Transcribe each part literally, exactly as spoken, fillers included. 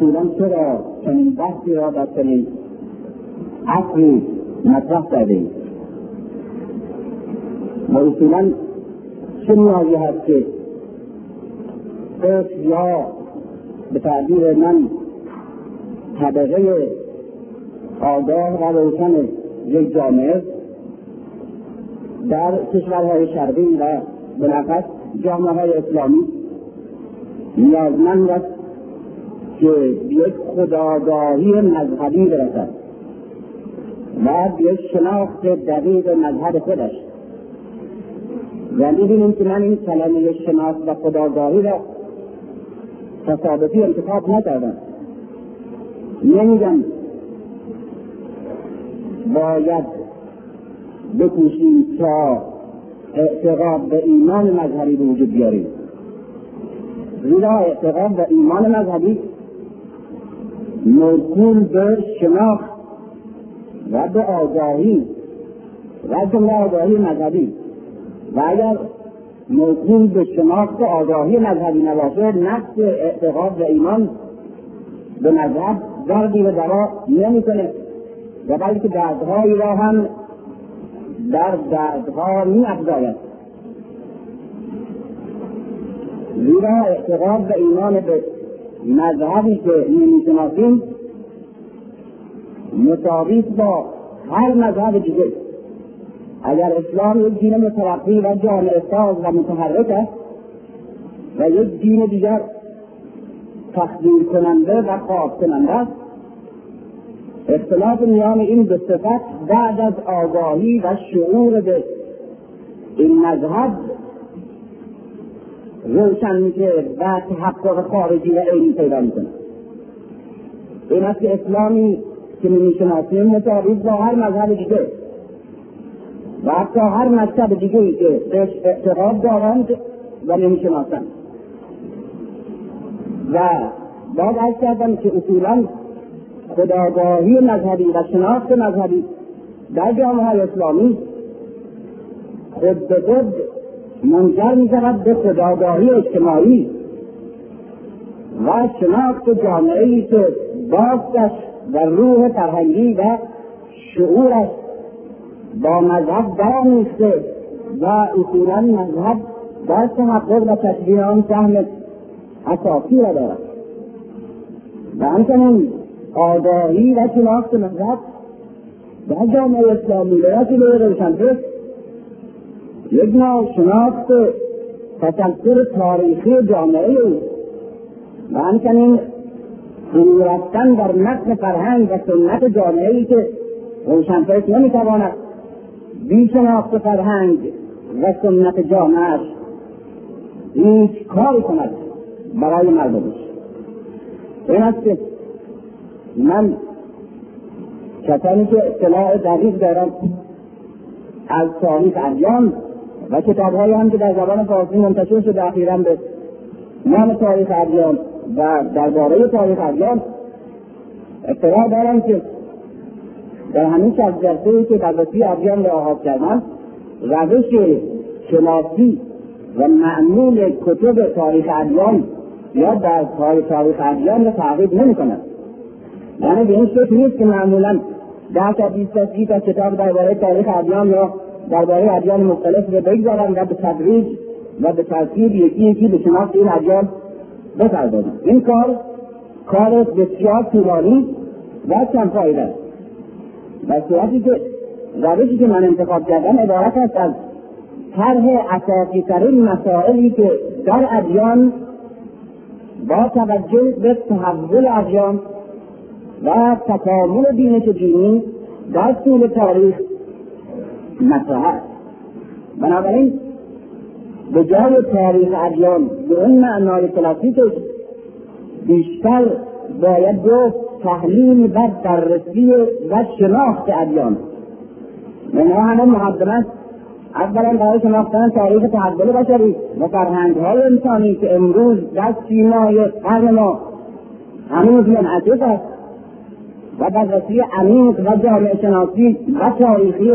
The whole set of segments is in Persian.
اصولا چرا چنین بحثی را در چنین عصری مطرح کرده ایم و اصولا چه نیازی هست که قسم یا به تعبیر من طبقه آگاه و روشن یک جامعه در کشورهای شرقی و بالاخص جامعه های اسلامی نیازمند است که یک خودآگاهی مذهبی برسد و یک شناخت دقیق مذهب خودش. و می‌بینیم که من این کلمه شناخت و خودآگاهی را تصادفی انتخاب نکردم. نمیگم باید بکوشیم تا اعتقاد به ایمان مذهبی به وجود بیاریم، زیرا اعتقاد به ایمان مذهبی موکول به شناخت و به آگاهی و جمله آگاهی مذهبی و اگر موکول به شناخت و آگاهی مذهبی نباشه نقص اعتقاد به ایمان به مذهب دردی و دوا نمی‌کنه و بلکه دردهایی را هم در دردها می‌افزاید. زیرا اعتقاد به ایمان به مذهبی که می‌شناسیم مساوی با هر مذهب دیگه. اگر اسلام یک دین مترقی و جامعه ساز و متحرک است و یک دین دیگر تخدیر کننده و خواب کننده است، اختلاف میان این دو صفت بعد از آگاهی و شعور به این مذهب روشن میشه و تحقق خارجی و عینی پیدا میکنه. این است که اسلامی که میشناسیم مساوی با هر مذهب دیگه و حتی هر مذهب دیگه‌ای که بهش اعتقاد دارند و نمیشناسند. و باید عرض کردم که اصولا خودآگاهی مذهبی و شناخت مذهبی در جامعه اسلامی خود به خود منجر می‌شود به خودآگاهی اجتماعی و شناخت جامعه‌ای که بافش و روح فرهنگی و شعورش با مذهب درآمیخته و اصولا مذهب در تحقق و تشریح آن سهم اساسی را دارد. و همچنین آگاهی و شناخت مذهب در جامعه اسلامی به وسیله روشنفکر یک نوع شناخت تسلسل تاریخی جامعه او و همچنین فرو رفتن در متن فرهنگ و سنت جامعه‌ای که روشنفکر نمی‌تواند بی شناخت فرهنگ و سنت جامعه‌اش هیچ کاری کند برای مردمش. این است که من کسانی که اطلاع دقیق دارم از تاریخ ادیان و کتاب‌هایی هم که در زبان فارسی منتشر شده اخیراً به نام تاریخ ادیان و درباره تاریخ ادیان اطلاع دارم که در همین شصت جلسه‌ای که بررسی ادیان را آغاز کردم روش شناسی و معمول کتب تاریخ ادیان یا در تاریخ ادیان را تعقیب نمی‌کند. یعنی به این شکل نیست که معمولاً ده تا بیست تا سی تا کتاب درباره تاریخ ادیان یا درباره ادیان مختلف را بگذارند و به تدریج و به ترتیب یکی یکی به شناخت این ادیان بپردازند. این کار کار بسیار طولانی و کم فایده است. در صورتی که روشی که من انتخاب کردم عبارت است از طرح اساسی ترین مسائلی که در ادیان با توجه به تحول ادیان و تکامل دینش دینی در طول تاریخ مطرح است. بنابراین به جای تاریخ ادیان به اون معنای کلاسیکش بیشتر باید گفت تحلیل و بررسی و شناخت ادیان. منها همه مقدمه اولا برای شناختن تاریخ تحول بشری و فرهنگ‌های انسانی که امروز در سیمای قرن ما هنوز منعکس است و بررسی عمیق و جامعه شناسی و تاریخی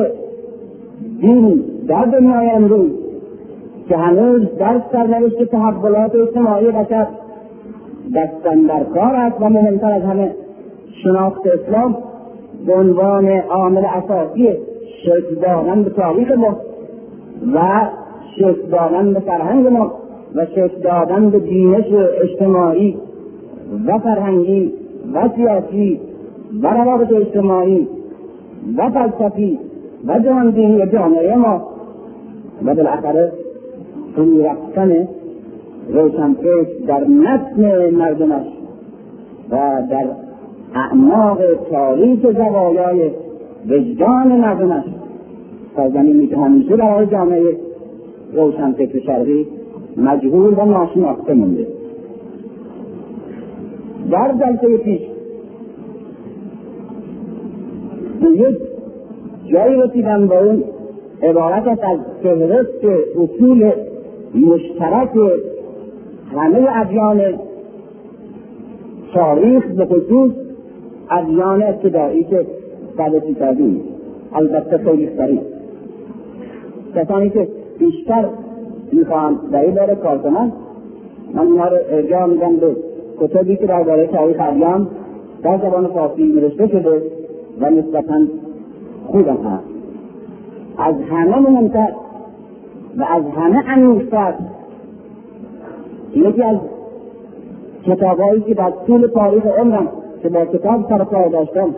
دین در دنیای امروز که هنوز در سرنوشت تحولات اجتماعی بشر دستن در کار است و مهمتر از همه شناخت اسلام به عنوان عامل اساسی شکل دادن به تاریخ ما و شکل دادن به فرهنگ ما و شکل دادن به بینش اجتماعی و فرهنگی و سیاسی و روابط اجتماعی و فلسفی و جهانبینی جامعه ما و بالاخره فرو رفتن روشنفکر در متن مردمش و در اعماق تاریخ زوایای وجدان مردمش، سرزمینی که همیشه برای جامعه روشنفکر شرقی مجهول و ناشناخته مونده. در جلسه پیش به یک جایی رسیدم با اون عبارت است از فهرست اصول مشترک همه ادیان تاریخ، به خصوص ادیان ابتدایی که بررسی کردیم، البته خیلی سریع. کسانی که بیشتر میخواهم در این باره کار کنند، من اینها رو ارجاع میدم به کتبی که درباره تاریخ ادیان در زبان فارسی نوشته شده و نسبتاً خوب هست. از همه مهمتر و از همه عمیق‌تر یکی از کتاب‌هایی که در طول تاریخ عمرم که با کتاب سر کار داشتم،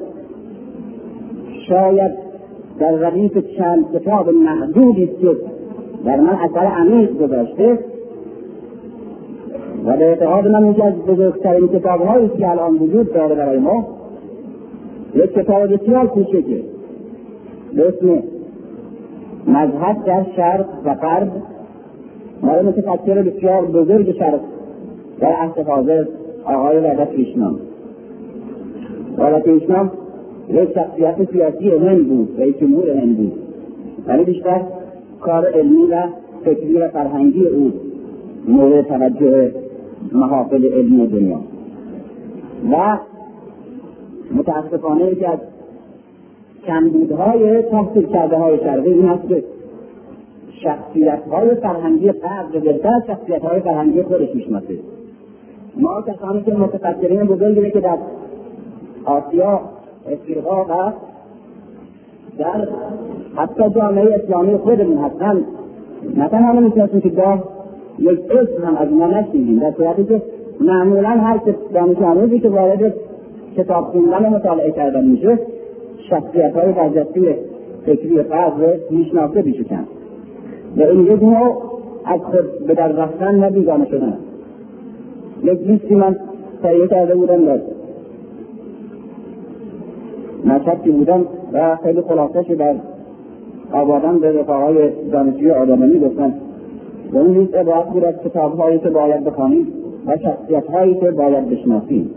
شاید در ردیف چند کتاب محدودی است که در من اثر عمیق گذاشته و به اعتقاد من یکی از بزرگترین کتاب‌هایی که الان وجود داره برای ما، یک کتاب بسیار کوچکه به اسم مذهب در شرق و غرب، مال متفکر بسیار بزرگ شرق در عصر حاضر آقای وحدت کریشنا. وحدت کریشنا یک شخصیت سیاسی هند بود، رئیس جمهور هند بود، ولی بیشتر کار علمی و فکری و فرهنگی او مورد توجه محافل علمی دنیا و متاسفانه که از کمبودهای تحصیل کرده های شرقی این است که شخصیت‌های فرهنگی غرب بهتر از شخصیت‌های فرهنگی خودش میشناسه. ما کسانی که متفکرین بزرگی که در آسیا، افریقا و در حتی جامعه اسلامی خودمون هستند، نه تنها نمی‌شناسیم که گاه یک اسم هم از ما نشنیدیم، در صورتی که معمولاً هر دانش آموزی که وارد کتاب خوندن و مطالعه کردن میشه شخصیت‌های برجسته فکری غرب میشناسه بیشتر و این یک نوع از خود به در رفتن و بیگانه شدن. یک لیستی من تهیه کرده بودم داشت مشهدی بودم و خیلی خلاصه‌اش در آبادان به رفاقای دانشجوی آدمانی گفتن و این لیست عبارت بود از کتاب‌هایی که باید بخوانیم و شخصیت‌هایی که باید بشناسیم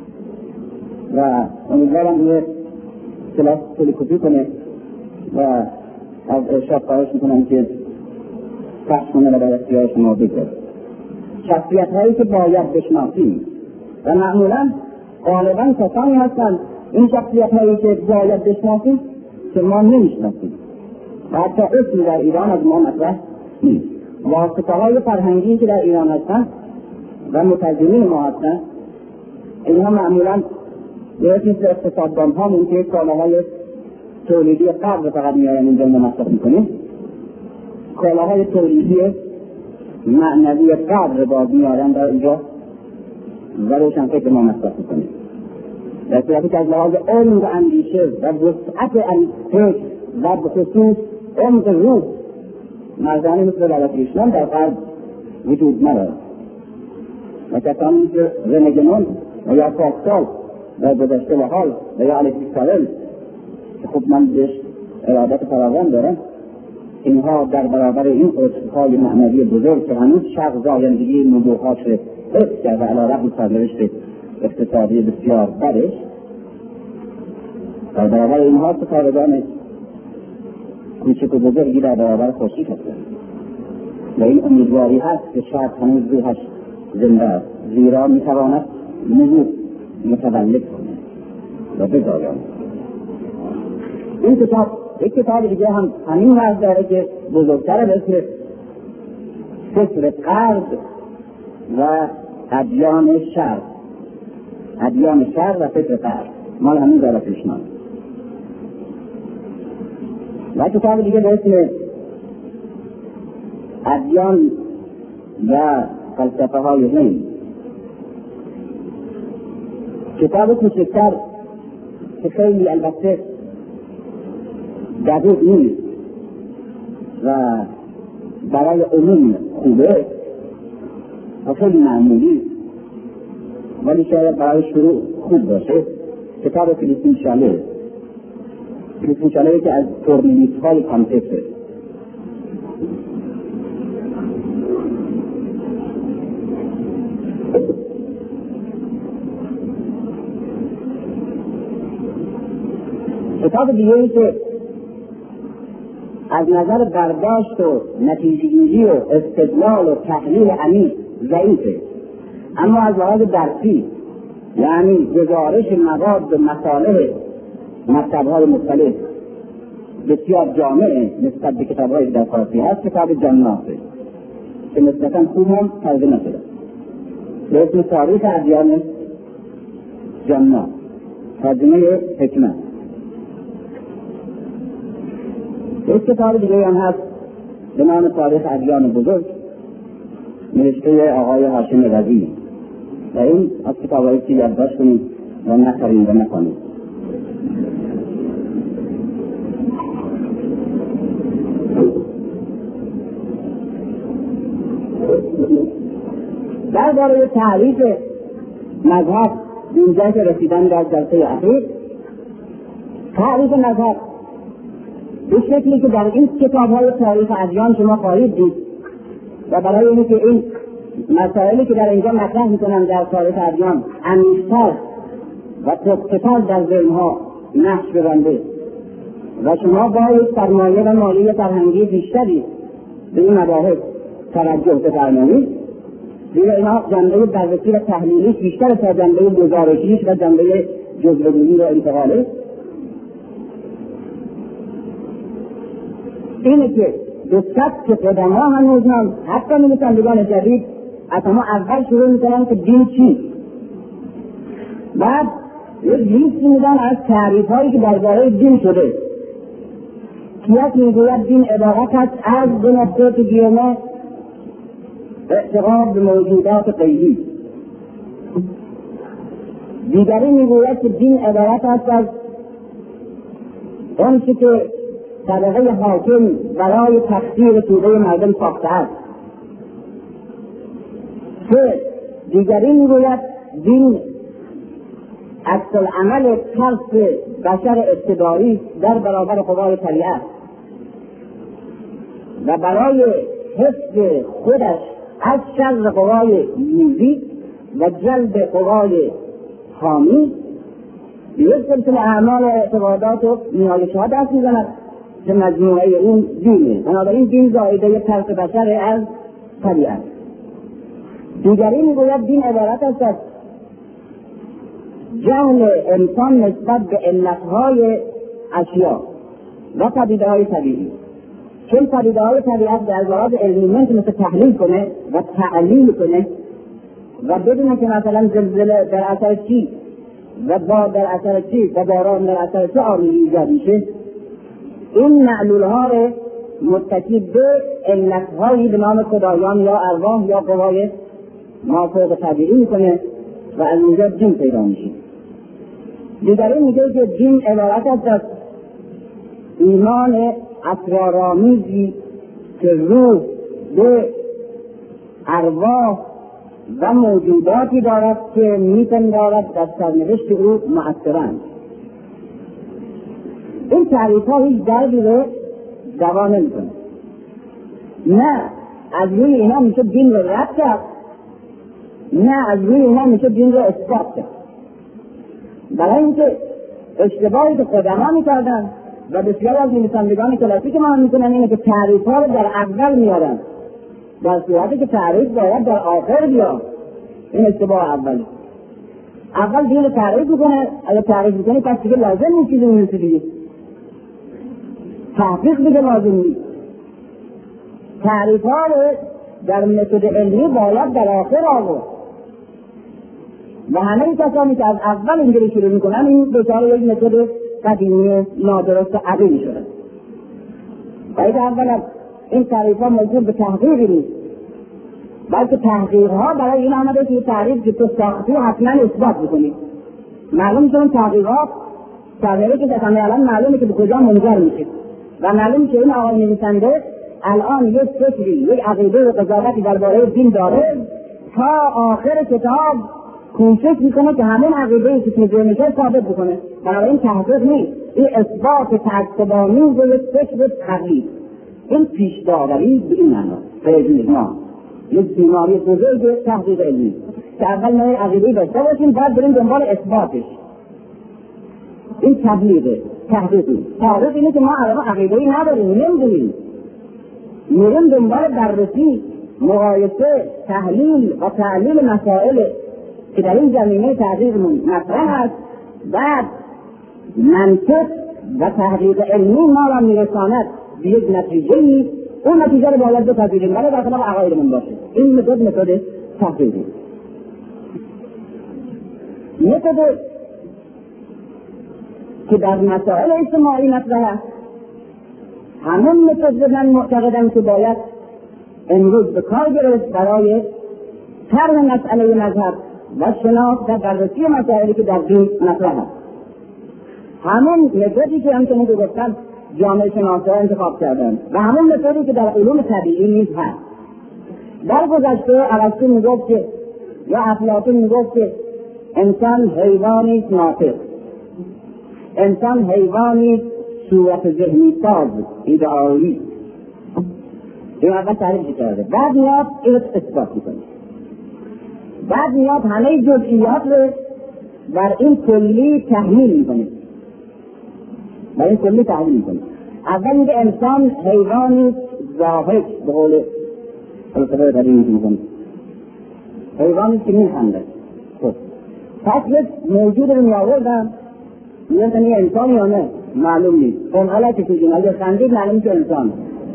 و امیدوارم روی کلاس تلکوپی کنه و از ارشاد خواهش میکنم که پخش کنه و در اختیار شما بگذاره. شخصیت هایی که باید بشناسیم و معمولا غالبا کسانی هستند این شخصیت هایی که باید بشناسیم که ما نمیشناسیم و حتی اسمی در ایران از ما مطرح نیست. واسطه های فرهنگی که در ایران هستند و مترجمین ما هستند اینها معمولا یک مثل اقتصاددان ها ممکنه کالاهای تولیدی غرب فقط میارن اینجا مصرف میکنیم، کالاهای تولیدی معنوی غرب باز میارن در اینجا و روشنفکر ما مصرف میکنیم، در صورتی که از لحاظ علم و اندیشه و وسعت فکر و بخصوص عمق روح مردانی مثل وحدت کریشنا در غرب وجود ندارد و کسانی مثل رنگنون و یا پاسکال در گذشته و حال و یا الکسیس کارل که خب من بهش ارادت فراوان دارم، اینها در برابر این قطب‌های معنوی بزرگ که هنوز شرق زایندگی موضوعهاش حفظ کرده علی رغم سرنوشت اقتصادی بسیار بدش، در برابر اینها ستارگان کوچک و بزرگی در برابر خورشید هستند و این امیدواری هست که شاید هنوز روحش زنده است، زیرا میتواند نبوغ متولد کنه و بزاید. این کتاب یک کتاب دیگه هم همین وضع داره که بزرگتر به اسم فکر غرب و ادیان شرق، ادیان شرق و فکر غرب، مال همین زرتشتیان. و کتاب دیگه به اسم ادیان و فلسفه های هند، کتاب کوچکتر که خیلی البته دقیق نیست و برای عموم خوبه و خیلی معمولی، ولی شاید برای شروع خوب باشه. کتاب کریستین شاله، کریستین شاله که از تورنیلیست های کانتکسه. کتاب دیگه ای که از نظر برداشت و نتیجه‌گیری و استدلال و تحلیل عمیق ضعیفه، اما از لحاظ درسی یعنی گزارش مواد و مصالح مکتب‌های مختلف بسیار جامعه نسبت به کتاب‌های در فارسی هست، کتاب جناته که نسبتاً خوب هم ترجمه شده به اسم تاریخ ادیان جنات، ترجمه حکمت. یک کتاب دیگه هم هست به نام تاریخ ادیان بزرگ، نوشته آقای هاشم رضی، و این از کتاب‌هایی که یادداشت کنید و نخرید و نخوانید. درباره تعریف مذهب اینجا که رسیدن در جلسه اخیر، تعریف مذهب به شکلی که در این کتاب‌های تاریخ ادیان شما خواهید دید و برای اینکه این مسائلی که در اینجا مطرح می‌کنم در تاریخ ادیان عمیق‌تر و پخته‌تر در ذهن‌ها نقش ببنده و شما با یک سرمایه و مالی فرهنگی بیشتری به این مباحث توجه بفرمایید، زیرا اینا جنبه بررسی و تحلیلیش بیشتر تا جنبه گزارشیش و جنبه جزئی‌گویی و انتقاله. اینه که به سبک قدما هنوز هم حتی نویسندگان جدید از ما اول شروع میکنن که دین چیست، بعد یک لیستی میدن از تعریف‌هایی که درباره دین شده. کیک میگوید دین عبارت است از دو نقطه که دیگه اعتقاد به موجودات غیبی، دیگری میگوید که دین عبارت است از آنچه که طبقه حاکم برای تقدیر توبه مردم ساخته است. که دیگری میگوید دین عکس‌العمل ترس بشر ابتدایی در برابر قوای طبیعت و برای حفظ خودش از شر قوای میزی و جلب قوای حامی به یک سلسله اعمال و اعتقادات و نیایش‌ها دست می‌زند که مجموعه این دینه. بنابراین دین زائده ترس بشر از طبیعت. دیگری میگوید دین عبارت است از جهل انسان نسبت به علتهای اشیا و پدیده‌های طبیعی، چون پدیده‌های طبیعت در لحاظ علمی نمی‌تونه تحلیل کنه و تعلیل کنه و بدونه که مثلا زلزله در اثر چی و باد در اثر چی و باران در اثر چه عاملی ایجاد میشه. این معلول‌ها رو متکی به علت‌هایی به نام خدایان یا ارواح یا قوای مافوق طبیعی میکنه و از اینجا دین پیدا میشه. دیگری میگه که دین عبارت است از ایمان اسرارآمیزی که روح به ارواح و موجوداتی دارد که میپندارد در سرنوشت او مؤثرند. این تعریف‌ها هیچ دردی رو دوا نمی‌کنه. نه از روی اینا میشه دین رو رد کرد، نه از روی اینا میشه دین رو اثبات کرد. برای اینکه اشتباهی که قدما میکردن و بسیار از نویسندگان کلاسیک ما هم میکنن اینه که تعریف‌ها رو در اول میارن، در صورتی که تعریف باید در آخر بیاد. این اشتباه اولی. اول دین رو تعریف میکنه، اگه تعریف میکنه پس دیگه لازم نیست چیزی میرسه دیگه تحقیق دیگه لازم نیست. تعریف ها رو در متد علمی باید در آخر آورد و همه کسانی که از اول اینجوری شروع میکنن این دوچار یک متد قدیمی نادرست عقیمی شده. باید اول از این تعریف ها موجود به تحقیقی نیست، بلکه تحقیق ها برای این آمده که تعریف که تو ساختی حتما اثبات بکنید. معلوم شدن تحقیقات تحقیقی که همه الان معلومه که به کجا منجر میشه و معلوم که این آقای نویسنده الان یک فکری، یک عقیده و قضاوتی درباره دین داره، تا آخر کتاب کوشش میکنه که همین عقیده‌ای که توضیح میشه ثابت بکنه. بنابراین تحقیق نیست، این اثبات تعصب‌آمیز و یک فکر تقلید. این پیش داوری به این معنا فیض ما یک بیماری بزرگ تحقیق علمی که اول ما عقیده‌ای داشته باشیم بعد بریم دنبال اثباتش. این تبلیغه، تحقیقی. تحقیق اینه که ما الان عقیده‌ای نداریم، نمیدونیم، میریم دنبال بررسی، مقایسه، تحلیل و تعلیل مسائل که در این زمینه تحقیقمون مطرح است. بعد منطق و تحقیق علمی ما را میرساند به یک نتیجه‌ای، اون نتیجه رو باید بپذیریم ولی در خلاف عقایدمون باشه. این متد متد تحقیقی. متد که در مسائل اجتماعی مطرح است، همون متد من معتقدم که باید امروز به کار گرفت برای طرح مسئله مذهب و شناخت و بررسی مسائلی که در دین مطرح است. همون متدی که همچنین که گفتم جامعه شناسا انتخاب کردن و همون متدی که در علوم طبیعی نیز هست. در گذشته ارسطو میگفت که یا افلاطون میگفت که انسان حیوانی ناطق، انسان حیوانی صورت ذهنی ساز، ایدئالی. این اول تعریف کرده، بعد میاد این اثبات میکنه، بعد میاد همه جزئیات رو بر این کلی تحمیل میکنه، بر این کلی تحمیل میکنه. اول میگه انسان حیوانی ظاهر، به قول فلسفه قدیمی میگن حیوانی که میخنده. خب پس یک موجود رو میآوردن، میگن این انسان یا نه معلوم نیست، اون حالتی که جون اگه خندید معلوم که انسان.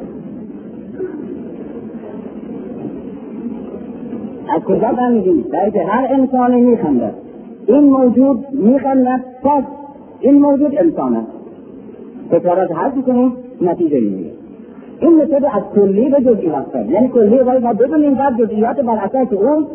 از کجا فهمیدیم؟ برای که هر انسانی میخنده، این موجود میخنده، پس این موجود انسان است. تکرارات حرفی کنیم نتیجه میگیره. این متد از کلی به جزئیات است، یعنی کلی باید ما بدونیم بعد جزئیات بر اساس اون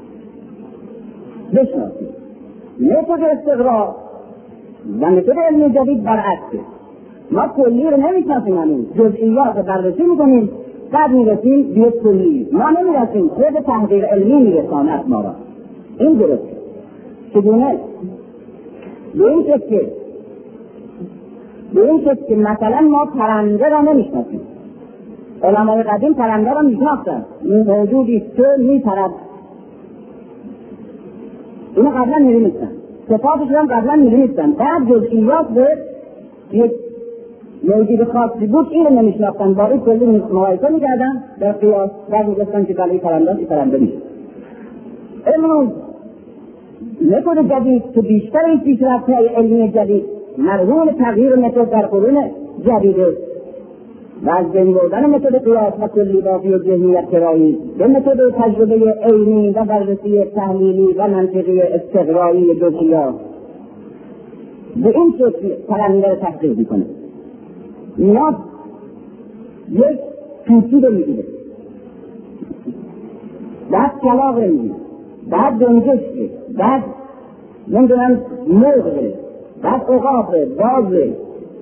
بشناسیم. متد استقرار و متد علمی جدید برعکسه. ما کلی رو نمیشناسیم، هنوز جزئیات رو بررسی میکنیم، بعد میرسیم به کلی. ما نمیرسیم، خود تحقیق علمی میرساند ما را. این درسته. چگونه؟ به این شکل که به این شکل که مثلا ما پرنده را نمیشناسیم. علمای قدیم پرنده را میشناختن، موجودی که میپرد، اینو قبلا میدونستن، صفاتش هم قبلا میدونستن. بعد جزئیات به یک موجود خاصی بود این رو نمیشناختن، با این کلی مقایسه میکردن در قیاس، بعد میگفتن که بله پرنده این پرنده نیست. امروز متد جدید که بیشتر این پیشرفت‌های علمی جدید مرهون تغییر متد در قرون جدیده و از بین بردن متد قیاس و کلی‌بافی و ذهنیت گرایی به متد تجربه علمی و بررسی تحلیلی و منطقی استقرایی جزئیات، به این شکل پرنده را تحقیق میکنه. میاد یک توتی رو میگیره، بعد کلاغ رو میگیره، بعد دنجشکه، بعد نمیدونم مرغه، بعد عقابه، بازه،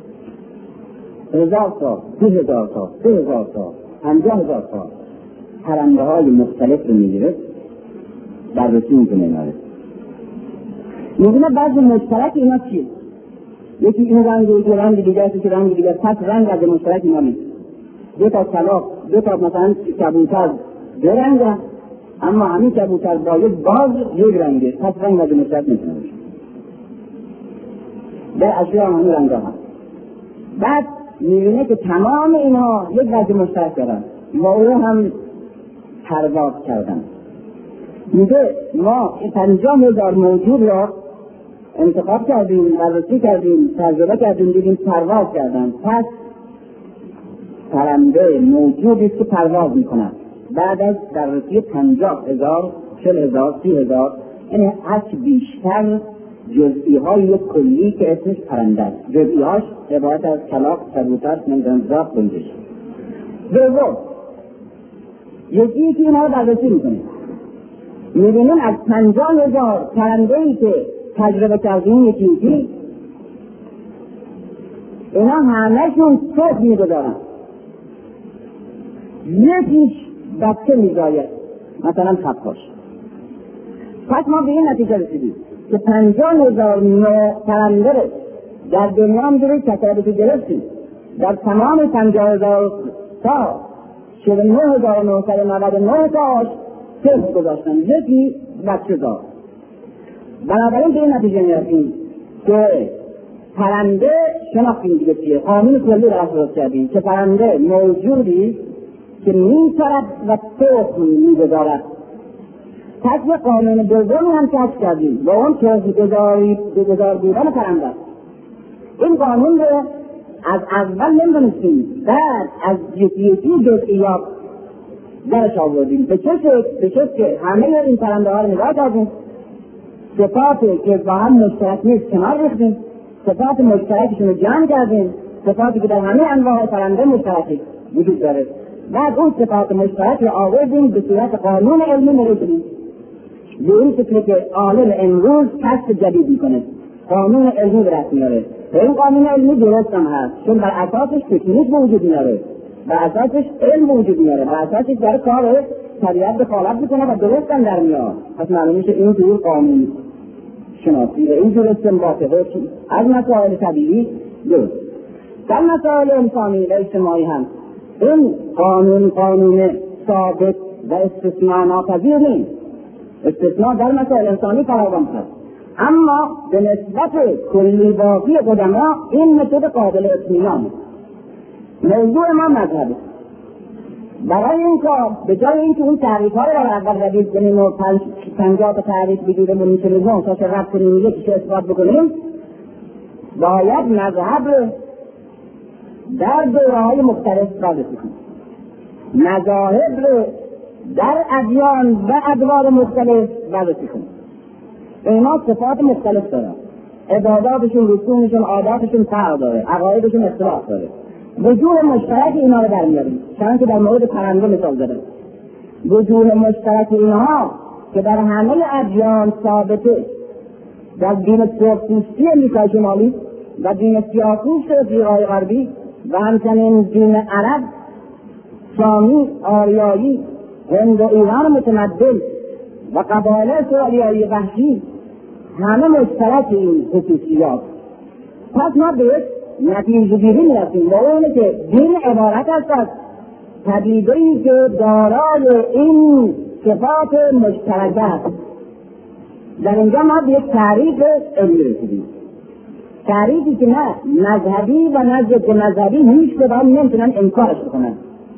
هزار تا، دو هزار تا، سه هزار تا، پنجاه هزار تا پرنده های مختلف رو میگیره، بررسی میکنه اینا رو. میدونه بعضی مشترک اینا چیه؟ یکی این رنگ و یکی رنگ دیگه است، یکی رنگ دیگه است، پس رنگ از مشترک اینا نیست. دو تا کلاغ، دو تا مثلا کبوتر دو رنگ است، اما همین کبوتر با یک باز یک رنگه، پس رنگ از مشترک نیست. در اشیاء هم همین رنگ ها. بعد میبینه که تمام اینها یک وجه مشترک دارن و او هم پرواز کردن. میگه ما پنجاه هزار موجود را انتخاب کردیم، بررسی کردیم، تجربه کردیم، دیدیم پرواز کردن. پس پرنده موجودی که پرواز میکنن بعد از بررسی پنجاه هزار، چل هزار، سی هزار یعنی هرچی بیشتر جزئی های یک کلی که اسمش پرنده است. جزئی هاش عبارت از کلاغ، کبوتر، نمیدونم زاغ، گنجش. دوم یکی که اینها رو بررسی میکنه، میبینیم از پنجاه هزار پرنده ای که تجربه کردیم یکی یکی اینا همهشون تخم میگذارن، یکیش بچه میزاید، مثلا خفاش. پس ما به این نتیجه رسیدیم که پنجاه هزار نوع پرنده رو در دنیا همجوری تکربتی گرفتیم، در تمام پنجاه هزار تا چهل و نه هزار و نهصد و نود و نه تاش تخم گذاشتن، یکی بچه دار. بنابراین به این نتیجه میرسیم که پرنده شناختیم دیگه چیه، قانون کلی را درست کردیم که پرنده موجودی که می‌پرد و تخم می‌گذارد. پس به قانون دومی هم کشف کردیم با اون تخم گذار بودن پرنده. این قانون رو از اول نمی‌دونستیم، بعد از یکی یکی جزئیات درش آوردیم. به چه شکل؟ به شکل که همه این پرنده ها رو نگاه کردیم، صفاتی که با هم مشترک نیست کنار ریختیم، صفات مشترکشون رو جمع کردیم، صفاتی که در همه انواع پرنده مشترکی وجود داره. بعد اون صفات مشترک رو آوردیم به صورت قانون علمی نوشتیم. به این شکل که عالم امروز کشف جدید میکنه، قانون علمی به دست میاره. و این قانون علمی درست هم هست، چون بر اساسش تکنیک وجود میاره، بر اساسش علم وجود میاره، بر اساسش در کار طبیعت دخالت میکنه و درست هم در میاد. پس معلوم میشه این جور قانون شناسی و این جور استنباط از مسائل طبیعی درست. در مسائل انسانی و اجتماعی هم این قانون قانون ثابت و استثناء ناپذیر نیست. استثناء در مسائل انسانی فراوان هست، اما به نسبت کلی باقی قدما این متد قابل اطمینان. موضوع ما مذهبه. برای این کار به جای اینکه اون تعریف ها رو اول ردیف کنیم و پنجاه تا تعریف بگیریم و میتونیم تا چه رد کنیم یکیش اثبات بکنیم، باید مذهب رو در دوره های مختلف بررسی کنیم. مذاهب رو در ادیان و ادوار مختلف بررسی کنیم. اینا صفات مختلف دارن، عباداتشون، رسومشون، عاداتشون فرق داره، عقایدشون اختلاف داره. وجوه مشترک اینا رو در میاریم، چون که در مورد پرنده مثال زدم. وجوه مشترک اینها که در همه ادیان ثابته، در دین سیاسی امریکای شمالی و دین سیاسی افریقای غربی و همچنین دین عرب، سامی، آریایی، هند و ایران متمدن و قبایل سوالیایی وحشی، همه مشترک این خصوصیات. پس ما به نتیجه گیری میرسیم و اونه که دین عبارت است از پدیده‌ای که دارای این صفات مشترک است. در اینجا ما به یک تعریف علمی رسیدیم، تعریفی که نه مذهبی و نه ضد مذهبی هیچ کدام نمیتونن انکارش بکنن.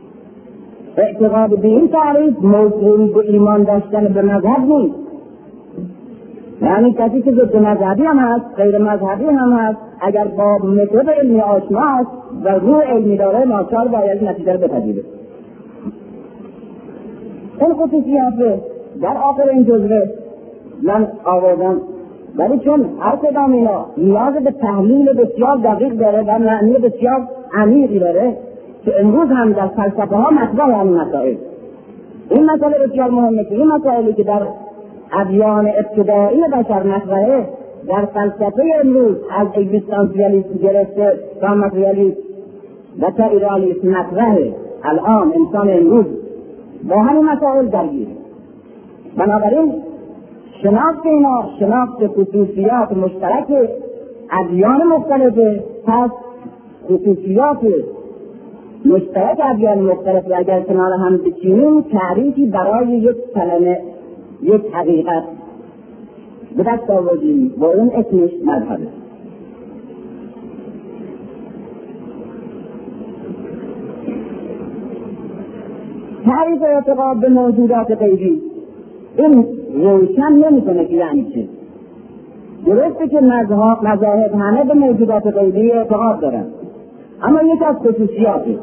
اعتقاد به این تعریف موضوعی به ایمان داشتن به مذهب نیست. یعنی کسی که ضد مذهبی هم هست، غیر مذهبی هم هست، اگر با متد علمی آشنا است و روح علمی داره، ناچار باید نتیجه رو بپذیره. این خصوصیات در آخر این جزوه من آوردم، ولی چون هر کدام اینا نیاز به تحلیل بسیار دقیق داره و معنی بسیار عمیقی داره که امروز هم در فلسفه ها مطرح همین مسائل. این مسئله بسیار مهمه که این مسائلی که در ادیان ابتدایی بشر مطرحه، در فلسفه امروز از اگزیستانسیالیسم گرفته تا ماتریالیسم و تا ایدئالیسم مطرحه. الان انسان امروز با همین مسائل درگیره. بنابراین شناخت اینا، شناخت خصوصیات مشترک ادیان مختلفه. پس خصوصیات مشترک ادیان مختلف و اگر کنار هم بچینیم تعریفی برای یک کلمه، یک حقیقت به دست آوردیم، با اون اسمش مذهبه. تعریف اعتقاد به موجودات غیبی این روشن نمی‌کنه که یعنی چه. درسته که مذاهب همه به موجودات غیبی اعتقاد دارن، اما یک از خصوصیاتی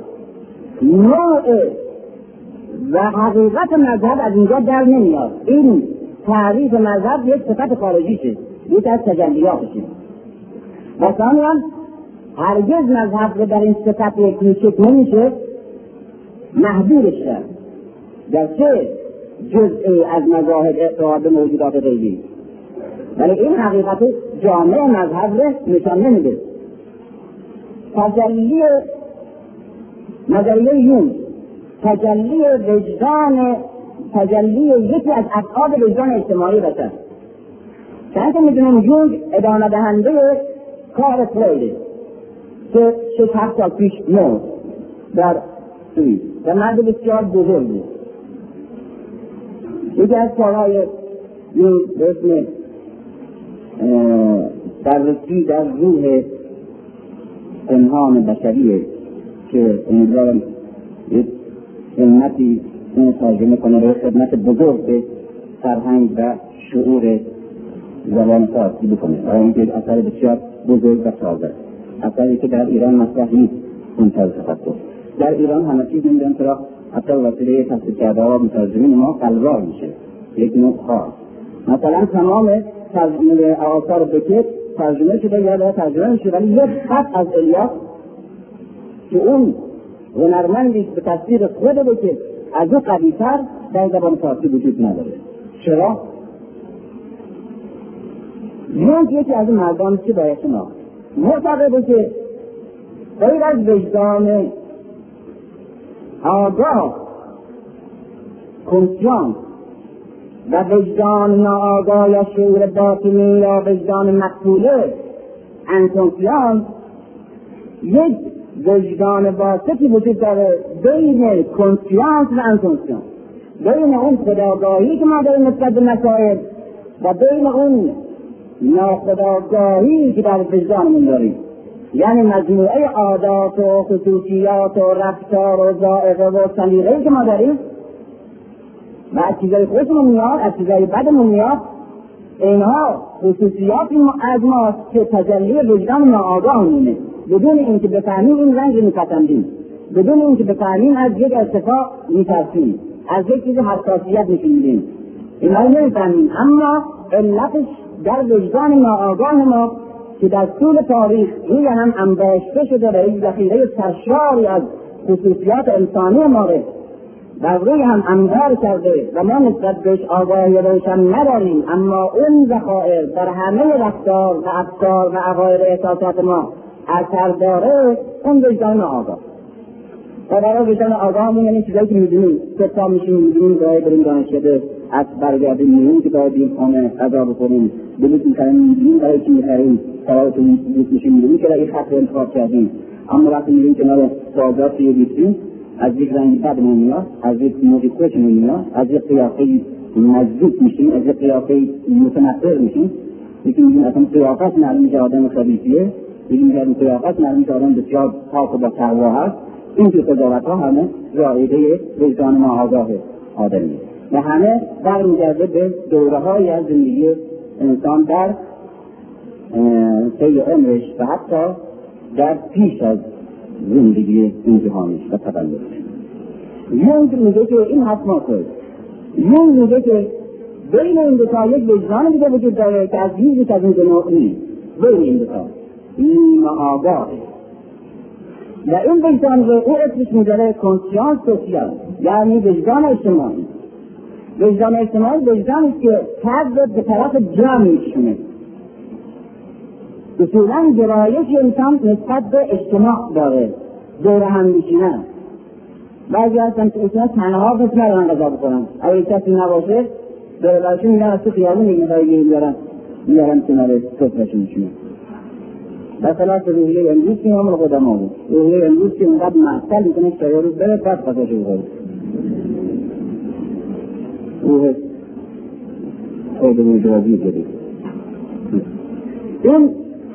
نوع و حقیقت مذهب از اینجا در نمیاد. این تعریف مذهب یک صفت خارجیشه، یک از تجلیاتشه. و ثانیاً هرگز مذهب رو در این صفت کوچک نمیشه محدودش کرد در چه جزئی از مذاهب اعتقاد موجودات غیبی، ولی این حقیقت جامع مذهب رو نشان نمیده. تجلی نظریه یون، تجلی وجدان، تجلی یکی از ابعاد وجدان اجتماعی بشر. چند که میدونیم یونگ ادامه دهنده کار فرویده که شش هفت سال پیش مرد در سوئیس و مرد بسیار بزرگی. یکی از کارهای یونگ به اسم بررسی در روح پنهان بشریه که امیدوارم یک علمتی اون ترجمه کنه به خدمت بزرگ به فرهنگ و شعور زبان فارسی بکنه. و این که اثر بسیار بزرگ و تازه، اثری که در ایران مطرح نیست. اون طرز تفکر در ایران همه چیز میدن چرا حتی وسیله تفسیر کرده ها مترجمین ما قلبار میشه یک نوع خاص. مثلا تمام ترجمه آثار بکر ترجمه شده یا در ترجمه میشه، ولی یک خط از الیاس که اون هنرمندی به تفسیر خود بکر از او قوی‌تر در زبان فارسی وجود نداره. چرا؟ یونگ یکی از این مردان که باید شناخت معتقده که غیر از وجدان آگاه کنسیانس و وجدان ناآگاه یا شعور باطنی یا وجدان مقبوله انکونسیانس، یک وجدان واسطی وجود داره بین کنسیانس و انکونسیانس، بین اون خودآگاهی که ما داریم نسبت به مسائل و بین اون ناخودآگاهی که در وجدانمون داریم. یعنی مجموعه عادات و خصوصیات و رفتار و ذائقه و سلیقه‌ای که ما داریم و از چیزای خوشمون میاد، از چیزای بدمون میاد، اینها خصوصیاتی از ماست که تجلی وجدان ناآگاه میمونه. بدون اینکه بفهمیم این رنج رو میپسندیم، بدون اینکه بفهمیم از یک ارتفاع میترسیم، از یک چیز حساسیت میکنیم، اینها رو نمیفهمیم. اما علتش در وجدان ناآگاه ما که در طول تاریخ روی هم انباشته شده و یک ذخیره سرشاری از خصوصیات انسانی ما بر روی هم انبار کرده و ما نسبت بهش آگاهی روشن نداریم، اما اون ذخایر در همه رفتار و افکار و عقاید احساسات ما اثر داره. اون وجدان ناآگاه و برای وجدان آگاهمون یعنی چیزایی که میدونیم ستا میشیم، میدونیم باید بریم دانشکده از برگردیم، میدونیم که باید بیم خانه غذا بخوریم، بلیط میخریم، میدونیم برای چی میخریم، سوارت بلیط میشیم، میدونیم که این خط رو انتخاب کردیم. اما وقتی میدونیم که کنار سوالات توی بیتیم از یک رنگ بدمون میاد، از یک موضوع خوشمون میاد، از یک قیافه مزدوک میشیم، از یک قیافه متنفر میشیم. یکی میگیم اصلا قیافت معلوم میشه آدم خبیثیه، یکی میگه این قیافت معلوم میشه آدم بسیار پاک و با تقوا هست. این که قضاوت ها همه زائده وجدان ناآگاه آدمیه و همه برمیگرده به دوره های از زندگی انسان در طی عمرش و حتی در پیش از زندگی امتحانش و تولدش. یونگ میگه که این حتما کنید. یونگ میگه که بین این دو تا یک وجدان دیگه وجود داره که از هیچ از این دو نوع نیست. بین این دو تا این آگاهه و این وجدان رو او اسمش میذاره کنسیانس سوسیال، یعنی وجدان اجتماعی. وجدان اجتماعی وجدانی که فرد به طرف جمع میکشونه. اصولا گرایش انسان نسبت به اجتماع داره، دور هم میشینن. بعضی هستن که اصلا تنها کسی ندارن غذا بکنن، اگه کسی نباشه داره برشون میگن از تو خیابون یک نفر دیگه میارن میارن کنار سفرهشون میشونن. و خلاص روحیه امروز که همون قدما بود، روحیه امروز که اونقدر معطل میکنه که یه روز بره بعد غذاش بخوره. روح خود روحیه جدید این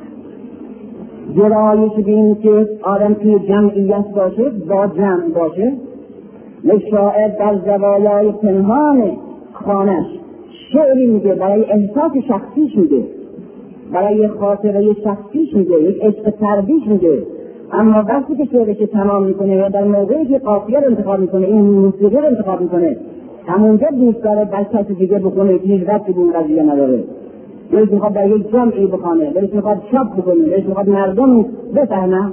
گرایش بین که آدم توی جمعیت باشه، با جمع باشه. شاعر در زوایای پنهان خانش شعری میگه، برای احساس شخصیش میگه، برای خاطره شخصیش میگه، یک عشق تردیش میگه. اما وقتی که شعرش تمام میکنه یا در موقعی که قافیه رو انتخاب میکنه، این موسیقی رو انتخاب میکنه، همونجا دوست داره در کسی دیگه بکنه، هیچ ربطی به اون قضیه نداره. دلش میخواد در یک جمعی بخونه، دلش میخواد چاپ بکنه، دلش میخواد مردم بفهمن.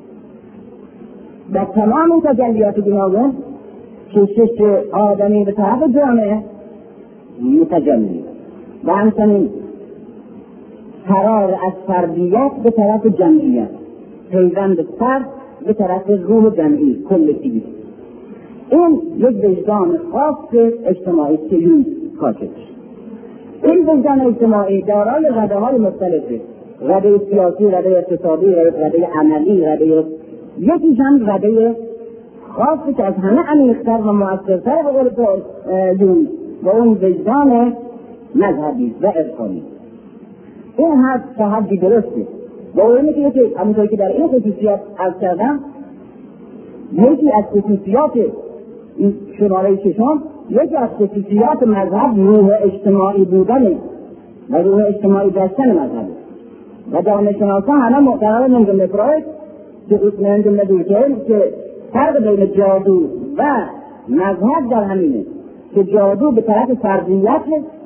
در تمام این تجلیات گوناگون کوشش آدمی به طرف جامعه متجلی و همچنین فرار از فردیت به طرف جمعیت، پیوند فرد به طرف روح جمعی کلکتیوی. این یک وجدان خاص اجتماعی که این کاشش. این وجدان اجتماعی دارای رده‌های مختلفه، رده سیاسی، رده اقتصادی، رده عملی، رده یکیش هم رده خاصی که از همه عمیق‌تر و مؤثرتر به قول یون و اون وجدان مذهبی و عرفانی. این حد تا حدی درسته و اونی که یکی همونطور که در این خصوصیات عرض کردم، یکی از خصوصیات این شماره ششم، یکی از خصوصیات مذهب روح اجتماعی بودنه و روح اجتماعی داشتن مذهبه و جامعه شناسان همه معتقد من جمله فراید من جمله دوکل که فرق بین جادو و مذهب در همینه که جادو به طرف فردیت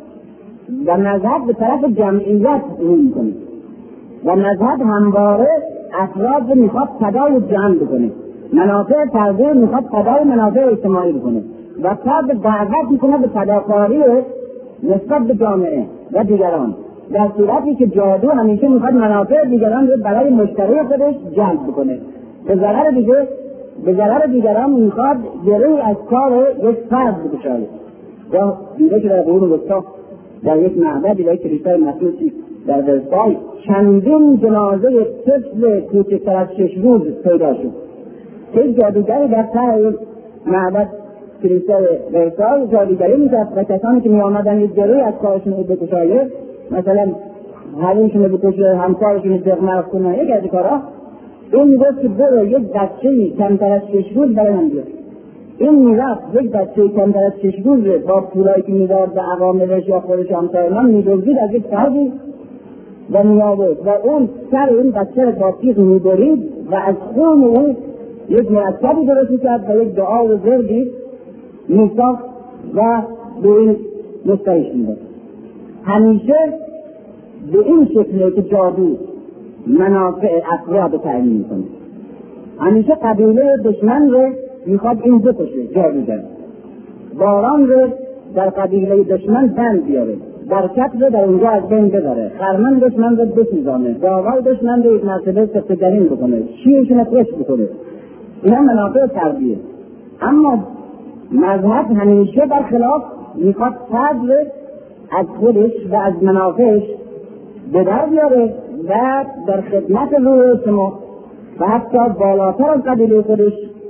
و مذهب به طرف جمعیت روی میکنه و مذهب همواره افراد میخواد فدای جمع بکنه، منافع فردی میخواد فدای منافع اجتماعی بکنه و فرد دعوت میکنه به فداکاری نسبت به جامعه و دیگران، در صورتی که جادو همیشه میخواد منافع دیگران رو برای مشتری خودش جلب بکنه، به ضرر دیگه به ضرر دیگران میخواد گروهی از کار یک فرد بکشاید. یا دیده که در قرون وسطی در یک معبد در یک کلیسای مخصوصی در ورسای چندین جنازه طفل کوچکتر از شش روز پیدا شد. یک جادوگری در سر معبد کلیسای ورسای جادوگری میکرد و کسانی که میآمدن یک گروهی از کارشون رو بکشاید، مثلا حریمشون رو بکشه، همکارشون رو دقمرد کنه، یک از کارها، این میگفت که برو یک بچه‌ای کمتر از شش روز برای من بیار. این میرفت یک بچه‌ای کمتر از شش روز با پولایی که میداد به عواملش یا خودش همسایگان میدزدید از یک فردی و میآورد و اون سر این بچه رو با تیغ میبرید و از خون اون یک مرکبی درست میکرد و یک دعا و زردی میساخت و به این مستحیش میداد. همیشه به این شکله که جادو منافع افراد تعیین میکنه. همیشه قبیله دشمن رو میخواد این بکشه، جادوگر باران رو در قبیله دشمن بند بیاره، برکت رو در اونجا از بین ببره، خرمن دشمن رو بسوزانه، داوای دشمن رو یک مرتبه سخت جنین بکنه، شیرشون رو خوش بکنه. اینا منافع فردیه. اما مذهب همیشه برخلاف میخواد فرد رو از خودش و از منافعش به در بیاره و در خدمت روح شما و حتی بالاتر از قبیله خودش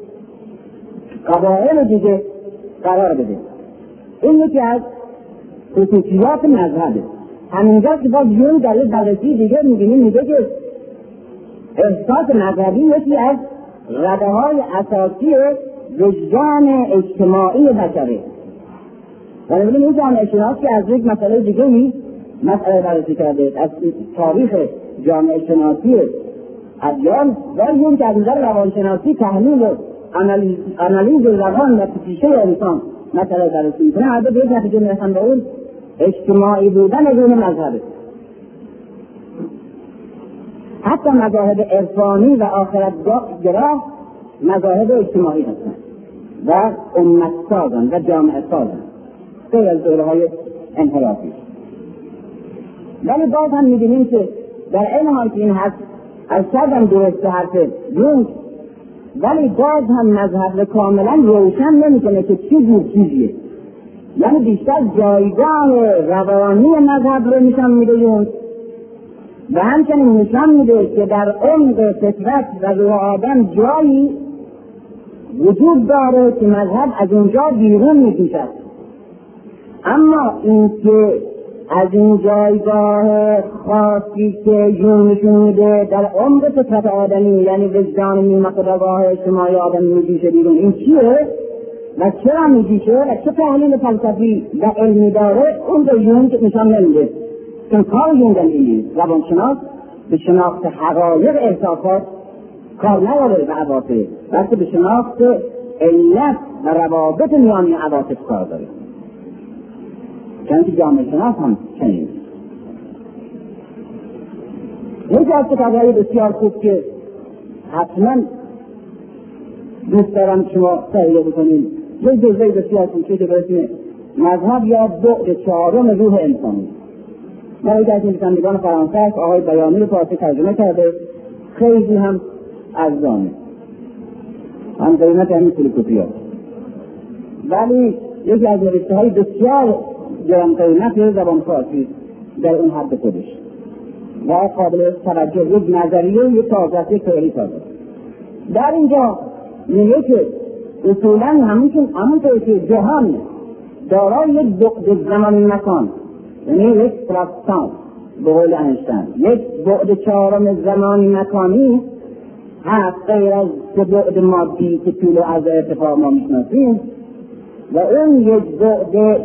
قبایل دیگه قرار بده. این یکی از خصوصیات مذهبه. همینجا که باز یون در یک بررسی دیگه میبینیم میگه که احساس مذهبی یکی از رده‌های اساسی وجدان اجتماعی بشره. و ببینیم این جامعه شناس که از یک مسئله دیگه می مسئله بررسی کرده از تاریخ جامعه شناسی ادیان و یون که از نظر روانشناسی تحلیل و انالیز روان و پیشه انسان مسئله بررسی میکنه، هر دو به یک نتیجه میرسن به اون اجتماعی بودن از اون مذهبه. حتی مذاهب عرفانی و آخرتگراه مذاهب اجتماعی هستن و امت سازن و جامعه سازن غیر از دوره‌های انحرافی. ولی باز هم می‌بینیم که در این حال که این حرف از کردم درسته حرف یونگ، ولی باز هم مذهب کاملا روشن نمی‌کنه که چی جور چیزیه. یعنی بیشتر جایگاه روانی مذهب رو نشان میده یونگ و همچنین نشان میده که در عمق فطرت و روح آدم جایی وجود داره که مذهب از اونجا بیرون میکشد. اما این که از این جایگاه خاصی که یون نشون میده در عمق فطرت آدمی، یعنی وجدان نیمه خودآگاه اجتماعی آدم میکشه بیرون، این چیه و چرا میکشه و چه تحلیل فلسفی و علمی داره، اون رو یون نشان نمیده. چون کار یون اینه روانشناس به شناخت حقایق احساسات کار نداره به عواطف، بلکه به شناخت علت و روابط میان عواطف کار داره. چون که جامعه شناس هم چنین. یکی از کتاب‌های بسیار خوب که حتما دوست دارم شما تهیه بکنید، یک جزوه بسیار کوچک به اسم مذهب یا بعد چهارم روح انسانی. ما یکی از نویسندگان فرانسه است، آقای بیانی رو فارسی ترجمه کرده، خیلی هم ارزانه، هم قیمت همین فیلسوفی ها، ولی یکی از نوشته های بسیار گران قیمت زبان فارسی در اون حد خودش و قابل توجه، یک نظریه، یک تازه، یک تئوری تازه. در اینجا میگه که اصولا همون همونطور که جهان دارای یک بعد زمانی مکان، یعنی یک پلاستان به قول انشتین، یک بعد چهارم زمانی مکانی هست غیر از بعد مادی که طول از ارتفاع ما میشناسیم، و اون یک بعد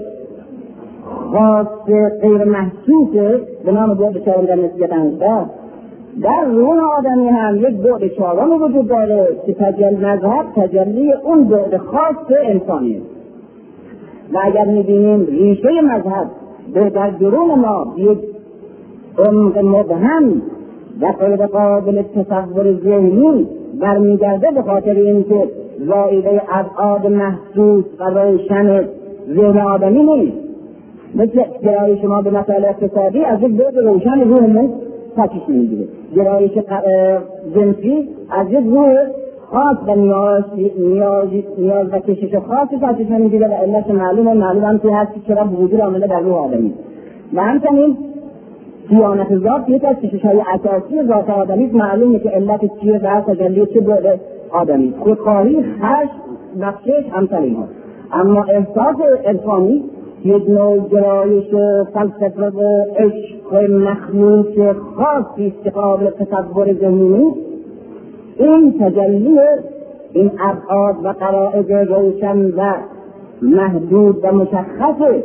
خاص غیر محسوس به نام بعد چهارم در نسبت انشتین. در روح آدمی هم یک بعد چهارم وجود داره که تجلی مذهب تجلی اون بعد خاص انسانیه. و اگر میبینیم ریشه مذهب به در درون ما یک عمق مبهم و غیر قابل تصور ذهنی برمیگرده، به خاطر اینکه زائده ابعاد محسوس و روشن ذهن آدمی نیست. مثل گرایش شما به مسائل اقتصادی از یک بعد روشن روحمون تشخیص میگیره، گرایش جنسی از یک روح خاص و نیاز نیاز نیاز و کشش خاصی تشخیص میگیره و علت معلومه معلوم که هست که چرا وجود آمده در روح آدمی. و همچنین دیانت ذات یک از کشش‌های اساسی ذات آدمی معلومه که علت چیه و تجلی چه بعد آدمی، خودخواهی، خشم، بخشش، همچنین ها. اما احساس عرفانی یک نوع گرایش فلسفه و عشق مخلوط خاصی است که قابل تصور ذهنی نیست. این تجلی این ابعاد و قواعد روشن و محدود و مشخص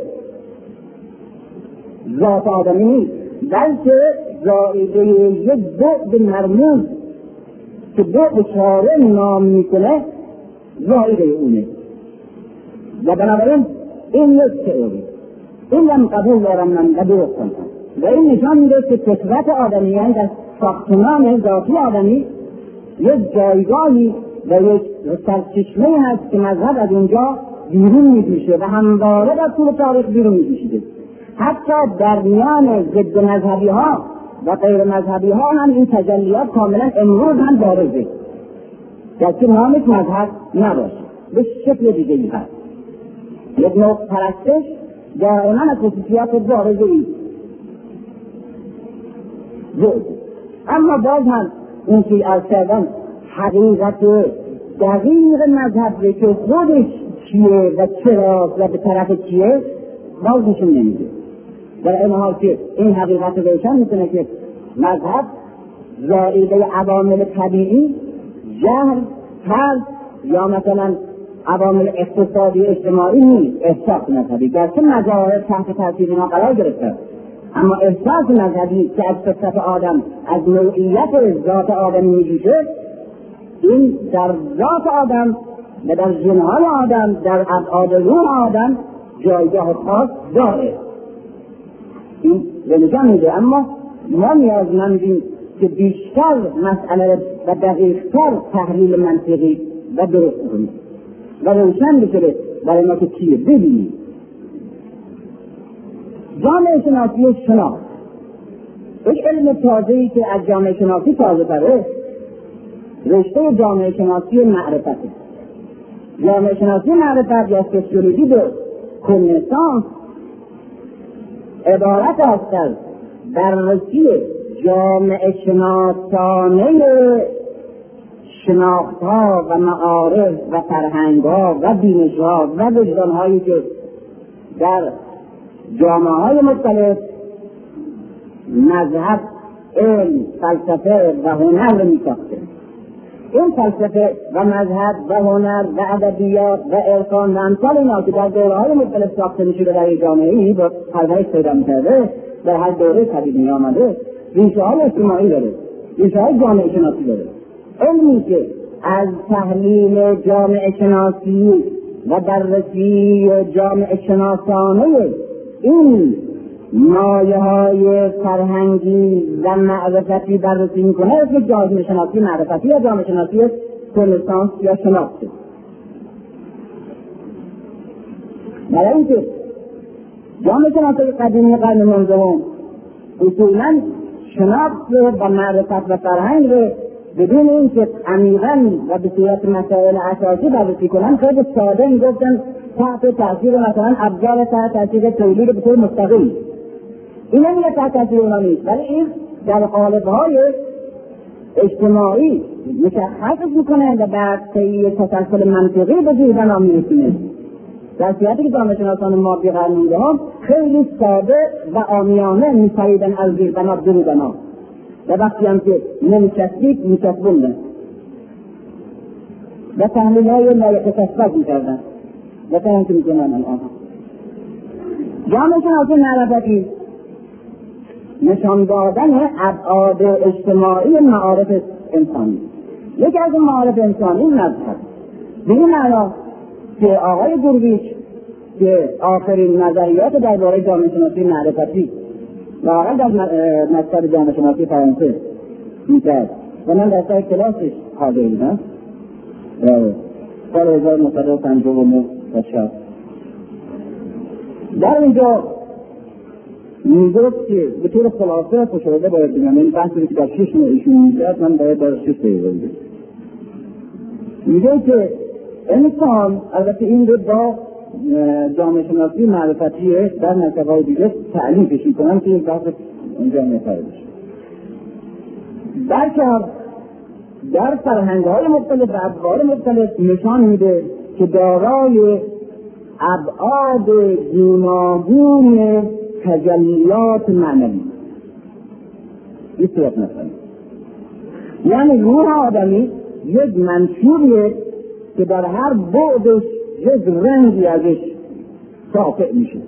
ذات آدمی نیست، بلکه زائده یک بعد مرموز که بعد چهارم نام میکنه زائده اونه. و بنابراین این یک تئوری، این هم قبول دارم من و درست کنم و این نشان میده که فطرت آدمیان در ساختمان ذاتی آدمی یک جایگاهی و یک سرچشمه هست که مذهب از اونجا بیرون میکشه و همواره در طول تاریخ بیرون میکشیده. حتی در میان ضد مذهبی ها و غیر مذهبی ها هم این تجلیات کاملا امروز هم بارزه، گرچه نامش مذهب نباشه، به شکل دیگری هست. یک نوع پرستش دائما از خصوصیات بارزه ای زود. اما باز هم این که از کردن حقیقت دقیق مذهب که خودش چیه و چرا و به طرف چیه باز نشون نمیده. در این حال که این حقیقت روشن میکنه که مذهب زائده عوامل طبیعی، جهل، ترس یا مثلا عوامل اقتصادی اجتماعی نیست. احساس مذهبی گرچه مظاهر تحت تاثیر اینا قرار گرفته، اما احساس مذهبی که از فطرت آدم، از نوعیت ذات آدم میجوشه، این در ذات آدم و در ژن‌های آدم، در ابعاد روح آدم جایگاه خاص داره. این نشان میده. اما ما نیازمندیم که بیشتر مسئله و دقیق‌تر تحلیل منطقی و درست کنیم و روشن بشه برای ما که چیه ببینیم. جامعه شناسی شناخت یک علم تازه‌ای که از جامعه شناسی تازه تره، رشته جامعه شناسی معرفت. جامعه شناسی معرفت یا سوسیولوژی به کنسانس عبارت است از بررسی جامعه شناسانه شناختها و معارف و فرهنگها و بینشها و وجدانهایی که در جامعه های مختلف مذهب، علم، فلسفه و هنر می ساخته. این فلسفه و مذهب و هنر و ادبیات و عرفان و امثال اینا که در دوره های مختلف ساخته می شده در جامعه ای با پرورش پیدا می کرده، در هر دوره پدید می آمده، ریشه های اجتماعی داره، ریشه های جامعه شناسی داره. علمی که از تحلیل جامعه شناسی و بررسی جامعه شناسانه این مایه های فرهنگی و معرفتی بررسی میکنه اسم جامعه شناسی معرفتی یا جامعه شناسی کنستانس یا شناخت. برای اینکه جامعه شناسی قدیمی قرن نوزدهم اصولا شناخت و معرفت و فرهنگ رو بدون اینکه عمیقاً و به صورت مسائل اساسی بررسی کنن خیلی ساده میگفتن تحت تاثیر مثلا ابزار تحت تاثیر تولید به طور مستقل. این نمیگه تحت تاثیر اونا نیست، ولی این در قالب‌های اجتماعی مشخص میکنه و در طی تسلسل منطقی به جای بنا میرسونه. در صورتی که جامعه شناسان مادی قرن نوزدهم خیلی ساده و عامیانه میپریدن از زیر بنا دور بنا و وقتی هم که نمیچسبید میچسبوندن و تحلیل های لایق تثبت میکردن و تا اینکه میکنن الان جامعه شناسی معرفتی نشان دادن ابعاد اجتماعی معارف انسانی. یکی از این معارف انسانی مذهب. به این معنا که آقای گرویچ که آخرین نظریات درباره جامعه شناسی معرفتی واقعا در مکتب جامعه شناسی فرانسه میکرد و من در سر کلاسش حاضر بودم سال هزار و نهصد و پنجاه و نه در اینجا میگفت که به طور خلاصه فشرده باید بگم، این بحثی که در شش ماه ایشون میکرد من باید در شش دقیقه بگم. میگه که انسان، البته این رو با جامعه شناسی معرفتیه در نسبهای دیگه تعلیفش میکنم که یک بحث اینجا میتره بشه. برکر در فرهنگ‌های مختلف و ابعاد مختلف نشان میده که دارای ابعاد گوناگون تجلیات معنوی این صورت مثلا، یعنی روح آدمی یک منشوریه که در هر بعدش یک رنگی ازش ساطع میشه.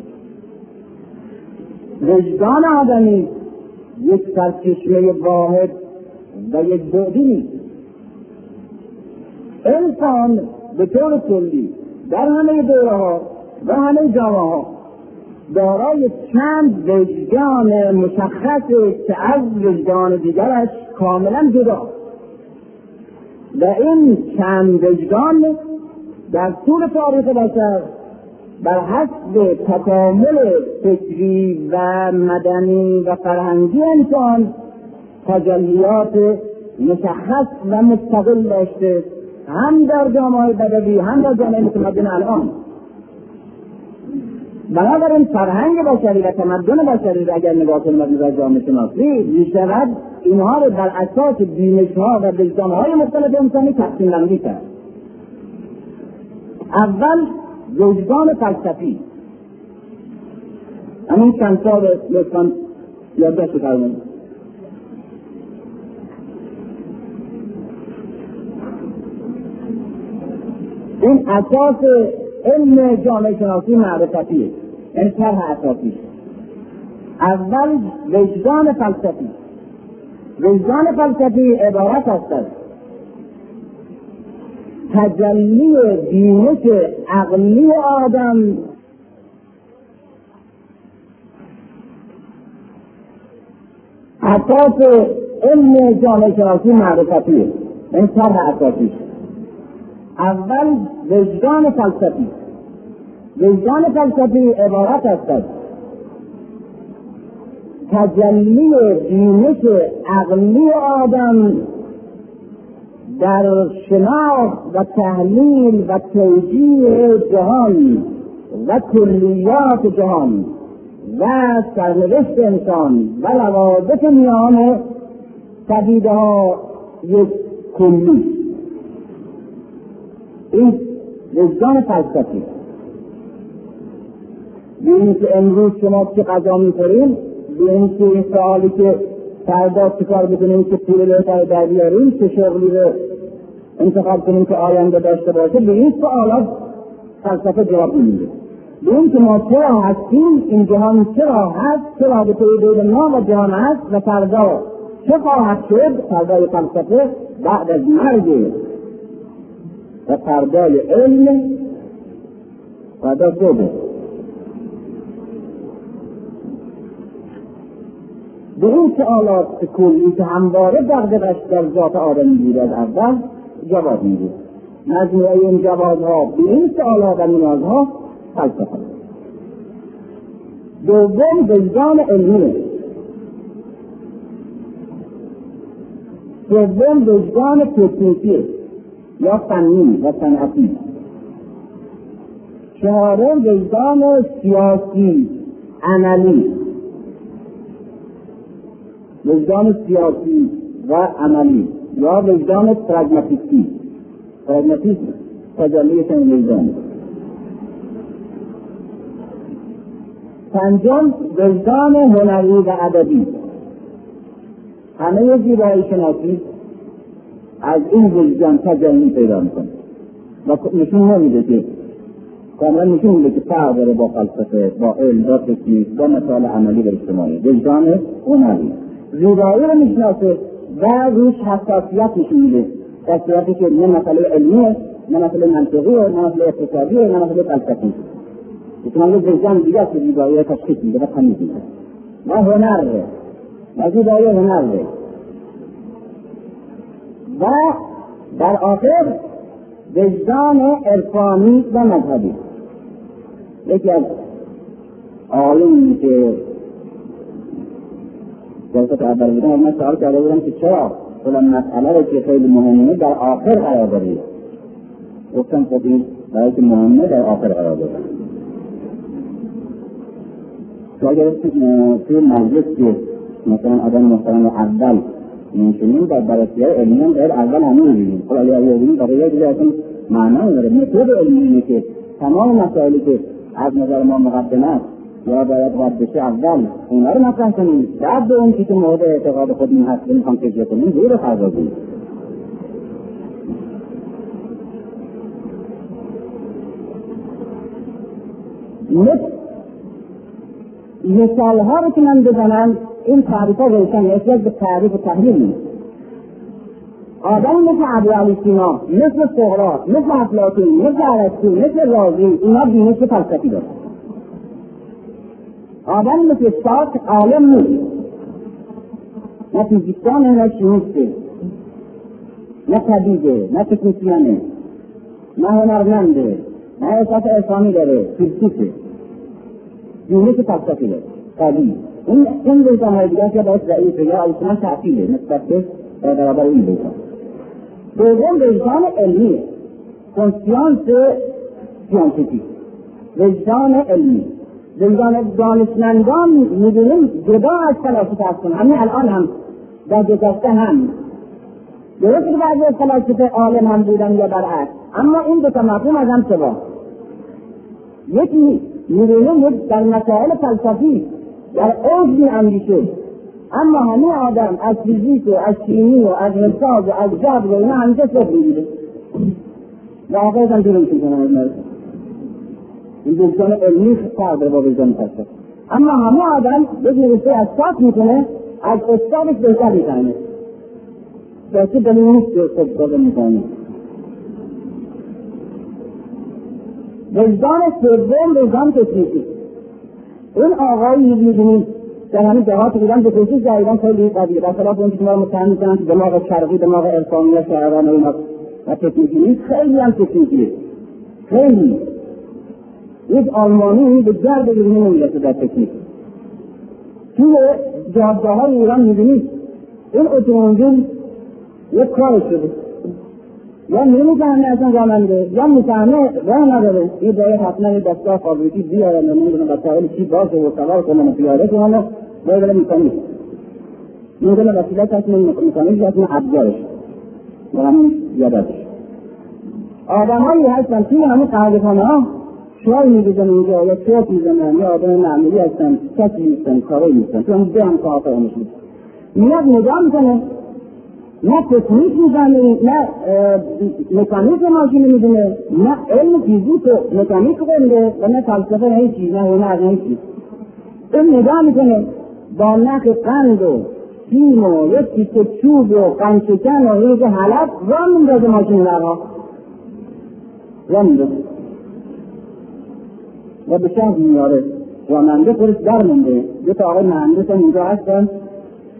وجدان آدمی یک سرچشمه واحد و یک بعدی نیست. انسان به طور کلی در همه دوره ها و همه جامعه ها دارای چند وجدان مشخص که از وجدان دیگرش کاملا جدا و این چند وجدان در طول تاریخ بشر بر حسب تکامل فکری و مدنی و فرهنگی انسان تجلیات مشخص و مستقل داشته، هم در جامعه بدوی هم در جامعه متمدن الان. بنابراین فرهنگ بشری و تمدن بشری را اگر نگاه کنیم از نظر جامعه شناسی میشود اینها رو بر اساس بینش‌ها و وجدان‌های مختلف انسانی تقسیم بندی کرد. اول وجدان فلسفی، همین چند سال لطفاً یادداشت فرمایید. این اساس علم جامعه شناسی معرفتیه، این طرح اساسی. اول وجدان فلسفی. وجدان فلسفی عبارت است از تجلی بینش عقلی آدم اساس علم جامعه شناسی معرفتیه، این طرح اساسی. اول وجدان فلسفی. وجدان فلسفی عبارت است از تجلی بینش عقلی آدم در شناخت و تحلیل و توجیه جهان و کلیات جهان و سرنوشت انسان و روابط میان پدیده ها یک کلی. این وجدان فلسفی. به این که امروز شما چه غذا می‌خورین، به این که این سوالی که فردا چه کار بکنیم که پول بهتر در بیاریم، چه شغلی رو انتخاب کنیم که آینده داشته باشه، به این سوالات فلسفه جواب میده. به این که ما چرا هستیم، این جهان چرا هست، چرا به توجه ما و جهان هست و فردا چه خواهد شد، فردای فلسفه بعد از مرگ و فردای علم فردا شده. به این سوالات کلی که همواره دغدغه‌اش در ذات آدمی بود از اول جواب میده. مجموعه این جوابها به این سوالات و نیازها فلسفه. دوم وجدان علمی، سوم وجدان تکنیکی یا فنی و صنعتی، چهارم وجدان سیاسی عملی. وجدان سیاسی و عملی یا وجدان پراگماتیکی، پراگماتیسم تجلی این وجدان. پنجم وجدان هنری و ادبی. همه زیبایی شناسی از این وجدان تجلی پیدا میکنه و نشون نمیده که کاملا نشون میده که فرق داره با فلسفه، با علم، با تکنیک، با مسائل عملی و اجتماعی. وجدان هنری زیبایی رو میشناسه و روش حساسیت نشون میده، در صورتی که نه مسئله علمیه، نه مسئله منطقیه، نه مسئله اقتصادیه، نه مسئله فلسفیه. احتمال وجدان دیگه است که زیبایی رو تشخیص میده و تمیز میده. و هنر و زیبایی هنر و در آخر وجدان عرفانی و مذهبی. یکی از آیونی که جلسه اول بودم من سوال کرده بودم که چرا فلان مسئله رو که خیلی مهمه در آخر قرار دارید؟ گفتم خب این برای که مهمه در آخر قرار دارم. تو اگر توی مجلس که مثلا آدم محترم اول می‌شینیم در بررسی‌های علمی هم باید اول همه می‌بینیم. خب اگر علمی برای دیگه اصلا معنا نداره. متد علمی اینه که تمام مسائلی که از نظر ما مقدمه است یا باید رد بشه اول اونا رو مطرح کنیم، بعد به اون که مورد اعتقاد خودمون هست می‌خوام تجزیه کنیم زیر فرض کنیم. مثال ها رو که من بزنم این تعریف ها روشن احتیاج به تعریف و تحلیل نیست. آدم مثل ابوعلی سینا، مثل سقراط، مثل افلاطون، مثل ارسطو، مثل رازی، اینا بینش فلسفی دارن. آدم مثل ساک عالم نیست، نه فیزیکدانه، نه شیمیسته، نه طبیبه، نه تکنیسیانه، نه هنرمنده، نه احساس انسانی داره، فیلسوفه، بینش فلسفی داره. طبیعی این این وجدان های دیگر که باید ضعیفه یا اصلا تعطیله نسبت به برابر این وجدان. دوم وجدان علمی، کنسیانس سیانتیفیک، وجدان علمی. وجدان دانشمندان میدونیم جدا از فلاسفه هستن. همین الان هم در گذشته هم درست که بعضی از فلاسفه عالم هم بودن یا برعکس، اما این دو تا مفهوم از هم سوا. یکی میدونیم در مسائل فلسفی در اوج می‌اندیشه، اما همه آدم از فیزیک و از شیمی و از حساب و از جبر و اینا همیشه صفر می‌گیره و آخرش هم جلوی می‌کنه. این وجدان علمی فرق داره با وجدان فلسفی. اما همه آدم یک نوشته از ساعت می‌کنه، از استادش بهتر می‌کنه، بلکه دلیل نیست که استاد کار می‌کنه. وجدان سوم وجدان تکنیکی. این آقایی می‌بینید در همین جهات بودن به خصوص در ایران خیلی قویه، در خلاف اون که ما متهم می‌کنن که دماغ شرقی دماغ عرفانی و شاعرانه اینا و تکنیکی نیست، خیلی هم تکنیکیه. خیلی یک آلمانی به گرد بگیریم نمیرسه در تکنیک. توی جاده‌های ایران می‌بینید این اتومبیل یک کار شده، یا نمی‌فهمه اصلا راننده، یا می‌فهمه راه نداره. این باید حتما یه دستگاه فابریکی بیارن، نمی‌دونم وسایل چی باشه و سوار کنن و پیاده کنن و باید بره می‌کنید. می‌دونه وسیله کسی می‌کنید یا اصلا ابزارش و همین یادش. آدم‌هایی هستن توی همین قهوه‌خانه‌ها چای می‌ریزن اینجا یا چوب می‌زنن یا آدم معمولی هستن، کسی نیستن، کاری نیستن، تو همین دم کافه می‌شن. میاد نگاه می‌کنه، نه تکنیک می‌زنه، نه مکانیک ماشین می‌دونه، نه علم فیزیک و مکانیک خونده و نه فلسفه، نه هیچ چیز، نه هنر، نه هیچ چیز. این نگاه می‌کنه با نخ قند و سیم و یک تیکه چوب و قندشکن و ریز حلب را می‌ندازه ماشین رها را می‌ندازه و به شهر میاره. راننده خودش در مونده. دو تا آقای مهندس هم اینجا هستن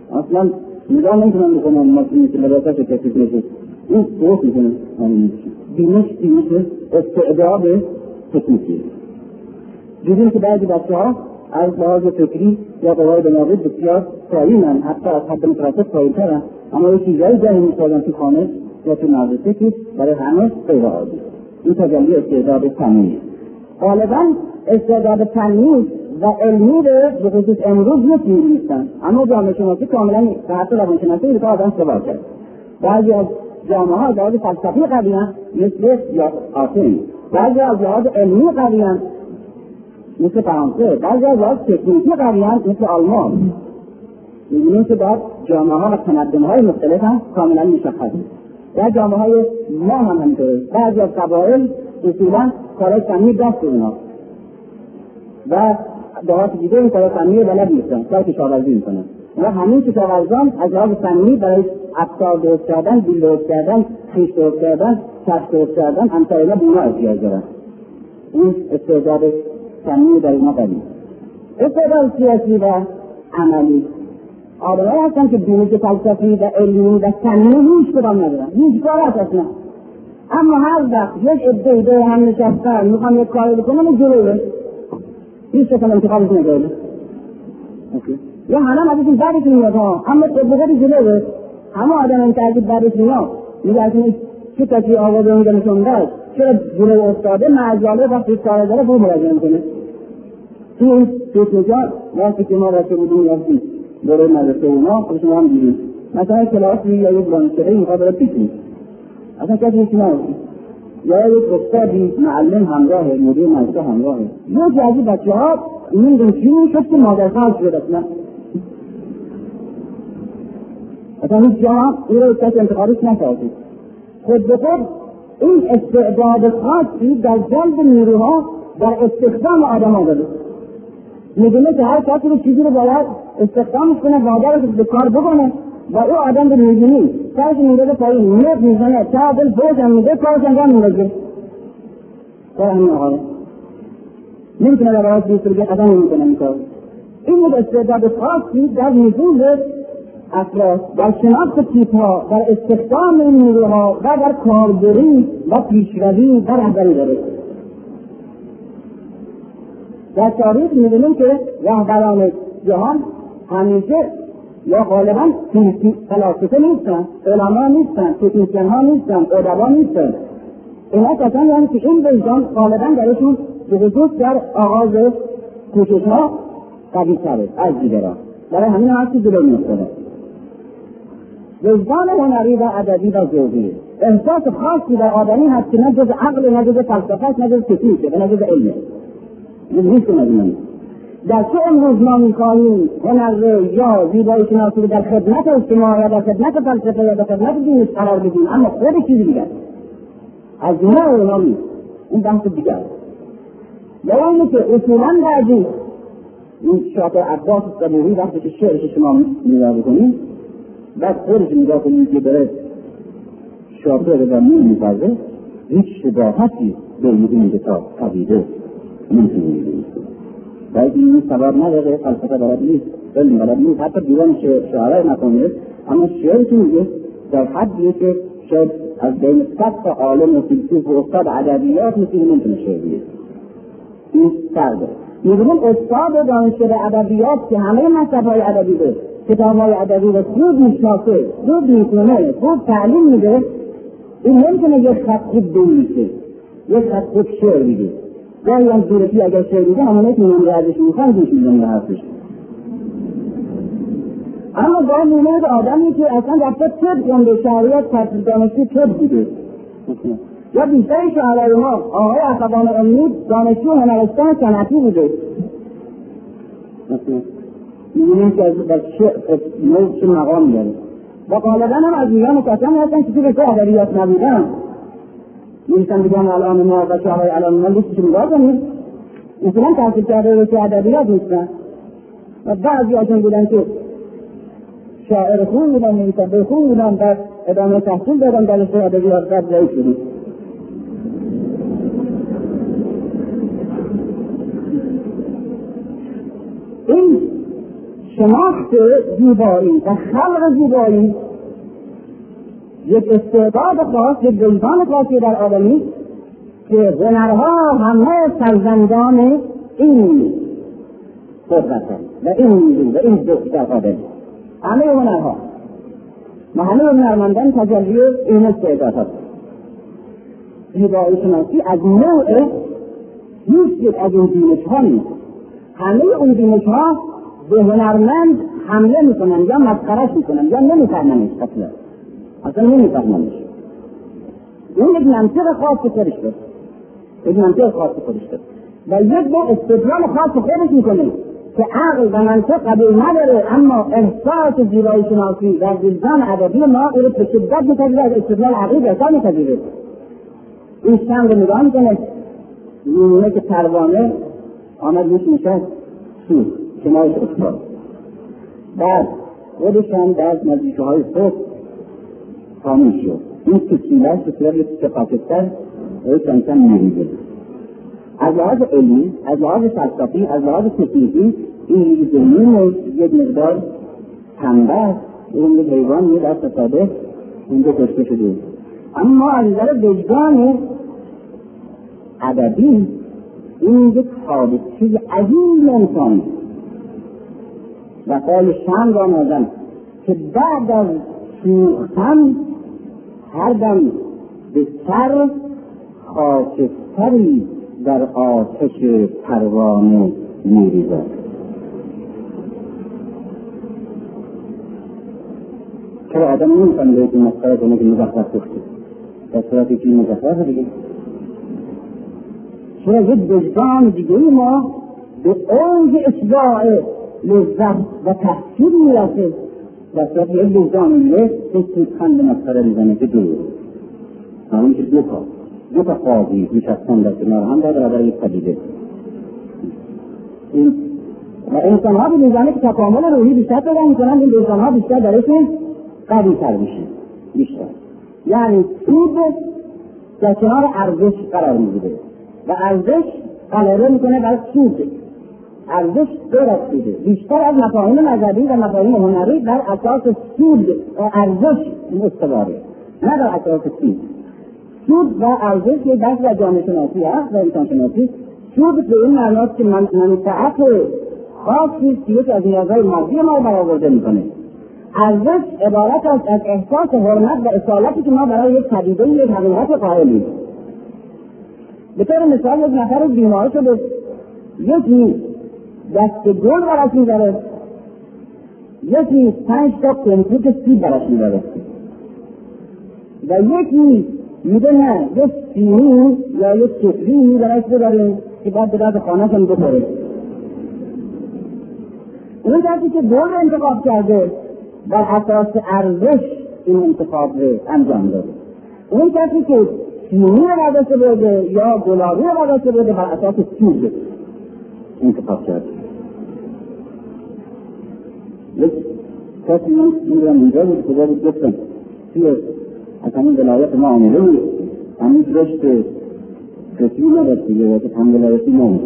اصلا نگاه نمیتونم بکنم ماشینی که لباسش کسی کنه این درست میکنه بینش بینش استعداد تکنیکی. دیدیم که بعضی بچه ها از لحاظ فکری یا قوای دماغی بسیار پایینن، حتی از حد متوسط پایین‌ترن، اما یه چیزایی جایی می‌سازن تو خانه یا تو مدرسه که برای همه غیر عادی. این تجلی استعداد فنی. غالبا استعداد فنی و علمی رو به خصوص امروز نمی‌دونن، اما جامعه شناسی کاملا و حتی روانشناسی رو آدم سوال کرد. بعضی از جامعه‌ها از فلسفی قوی‌اند مثل یا آسین، بعضی از لحاظ علمی قوی‌اند مثل فرانسه، بعضی از لحاظ تکنیکی قوی‌اند مثل آلمان. می‌بینیم که در جامعه‌ها و تمدن‌های مختلف هم کاملا مشخص. در جامعه‌های ما هم همینطوره. بعضی از قبایل اصولاً کارهای فنی دست اونا و دهات دیگه این کارهای فنی بلد نیستن، کار کشاورزی می‌کنن. و همین کشاورزان از لحاظ فنی برای افکار درست کردن، بیل درست کردن، خویش درست کردن، چشم درست کردن، همسایه‌ها به اونا احتیاج دارن. این استعداد فنی در اینا قوی. استعداد سیاسی و عملی آدمایی هستن که بینش فلسفی و علمی و فنی هیچ کدام ندارن، هیچ کار اصلا. اما هر وقت یک عده دور هم نشستن میخوان یک کاری بکنن جلوه هیچ کس انتخابش نگرده. یا همه ازشون بعدش میاد ها، اما طبقه جلوه همه آدم این ترکیب بعدش میاد میگه اصلا چه کسی آوازه اونجا نشون داشت چرا جلو استاده معجاله وقتی کار داره بود مراجعه میکنه. این تکنیکا وقتی که ما رسته بودیم یافتی دوره مدرسه اونا خودشون هم دیدیم مثلا کلاسی یا یک دانشگاهی میخواد بره پیکنیک اصلا کسی هیچی نبودی یا یک استادی معلم همراهه مدیر مدرسه همراهه یکی از این بچه ها میدون چی میشد که مادرخواه شد اصلا اصلا هیچ جا این رو کسی انتخابش نکردید. خود به خود این استعداد خاصی در جلب نیروها در استخدام آدم ها داره. میدونه که هر کسی رو چیزی رو باید استخدامش کنه وادر رو به کار بکنه و او آدم رو میدونی سرش میدازه پایین نیت میزنه تا دل بوجم میده کارش انجام میده کار همین آقایه نمیتونه در راست بیست رو به قدم نمیکنه این کار. این یک استعداد خاصی در نزول افراد در شناخت تیپ‌ها در استخدام این نیروها و در کاربری و پیشروی و رهبری داره. در تاریخ می‌بینیم که رهبران جهان همیشه یا غالباً فلاسفه نیستن، علما نیستن، تکنیسیان‌ها نیستن، ادبا نیستن. اینا کسانی یعنی که این وجدان غالباً درشون به خصوص در آغاز کوشش‌ها قوی‌تره از دیگران. برای همین هست که جلو می‌افتادن. وجدان هنری و ادبی و ذوقی احساس خاصی در آدمی هست که نه جز عقل نه جز فلسفه نه جز تکنیک نه جز علم. نیست ندونم در چه امروز ما میخواهیم هنر یا زیبایی شناسی در خدمت اجتماع یا در خدمت فلسفه یا در خدمت دینش قرار بدیم اما خود چیزی دیگر از جمعه اونا نیست این بحث دیگر یا اینه که اصولا بعدی این شاطر عباس صبوحی وقتی که شعرش شما نگاه بکنیم بعد خودش نگاه کنیم که داره شاطر رو میپرده هیچ شباهتی به این کتاب قبیده نمی‌تونیم باید این سبب نداره فلسفه بلد نیست علم بلد نیست حتی دیوان شعرهای نکنه اما شعر که میگه در حدیه که شاید از بین صد تا عالم و فیلسوف و استاد ادبیات مثل نمیتونه شعر بگه این فرده می‌بینیم استاد دانشگاه ادبیات که همه مذهب‌های ادبی به کتاب‌های ادبی رو خوب میشناسه خوب میخونه خوب تعلیم میده این نمیتونه یک خط خوب بنویسه یک خط خوب شعر بگه گاهی هم صورتی اگر شعر میده همونه که من ازش میخوام گوش میدم به حرفش اما گاهی میمونه آدمی که اصلا رفته طب گنده شهریت تحصیل دانشجوی طب دیده یا بیشتر شهرهای ما آقای اخوان امید دانشجو هنرستان صنعتی بوده میبینیم که از نوع چه مقام داره و غالبا هم از میان کسانی هستن که توی که ادبیات نبودن میشتن بگم الان ما و شاههای الان ما لیستشون نگاه کنید مثلا تحصیل کرده رشته ادبیات نیستن و بعضی هاشون بودن که شاعر خوب بودن نویسنده خوب بودن در ادامه تحصیل دادن در رشته ادبیات بعد ضعیف شدن. این شناخت خلق زیبایی و خلق زیبایی یک استعداد خاص، یک وجدان خاصی در آدمی که هنرها همه فرزندان این قدرتن و این نیرو و این ذوق در آدمی. همه هنرها و همه هنرمندان تجلی این استعداد هست. زیبایی شناسی از نوع هیچ یک از این دینش ها نیست. همه اون دینش ها به هنرمند حمله میکنن یا مسخرش میکنن یا نمیفهمنش، اصلا اصلا نمیفهمنش. این یک منطق خاص خودش داره، یک منطق خاص خودش داره و یک با استدلال خاص خودش میکنه که عقل و منطق قبول نداره، اما احساس زیبایی شناسی در وجدان ادبی ما او رو به شدت میپذیره، از استدلال عقلی بهتر میپذیره. این شم رو نگاه میکنه، میمونه که پروانه آمد روش میشه سوز کنارش افتاد، بعد خودش هم در نزدیکه های صبح خاموش شد. این تکیلش به صورت یک تفاکستر روی کمکن میریزه. از لحاظ علمی، از لحاظ فلسفی، از لحاظ تکنیکی این زمین یک مقدار تنبه این یک حیوان یک دست ساده اینجا کشته شده، اما از نظر وجدان ادبی این یک حادثه عظیم انسانی و قول شم را نازن که بعد از سوختن هر دم به سر خاکستری در آتش پروانه میریزد. چرا آدم نمی‌فهمه به این مسئله کنه که مزخرف گفته در صورتی که این مزخرف دیگه؟ چرا یک وجدان دیگه ما به اوج اشباع لذت و تحصیل میرسه در صورتی یک وجدان میره که سوزخند به مسئله میزنه که دور همون که دو تا دو تا قاضی نشستن در کنار هم در برابر یک پدیده و انسان ها به میزانه که تکامل روحی بیشتر پیدا میکنن این انسان ها بیشتر درشون قوی تر میشه بیشتر، یعنی سود در کنار ارزش قرار میگیره و ارزش غلبه میکنه بر سود. ارزش دو رسیده بیشتر از مفاهیم مذهبی و مفاهیم هنری بر اساس سود و ارزش استواره، نه بر اساس سود. سود و ارزش یک بحث در جامعه شناسی هست و انسان شناسی. سود به این معناست که منفعت خاصی است که یک از نیازهای مادی ما برآورده میکنه. ارزش عبارت است از احساس حرمت و اصالتی که ما برای یک پدیده یک حقیقت قائلیم. به طور مثال یک نفر بیمار شده، یکی دست گل برش میبره، یکی پنج تا کنفوت سیب برش میبره و یکی میده نه یک سینی یا یک سفری برش ببریم که باید به درد خانه هم بخوره. اون کسی که گل رو انتخاب کرده بر اساس ارزش این انتخاب رو انجام داده. اون کسی که سینی رو برداشته بوده یا گلابی رو برداشته بوده بر اساس سود انتخاب کرده. یک کسی این رو اینجا بود که باید گفتم توی از همین ولایت ما آمده بود، همین رشت کسی نداشت دیگه وقت هم ولایتی نمید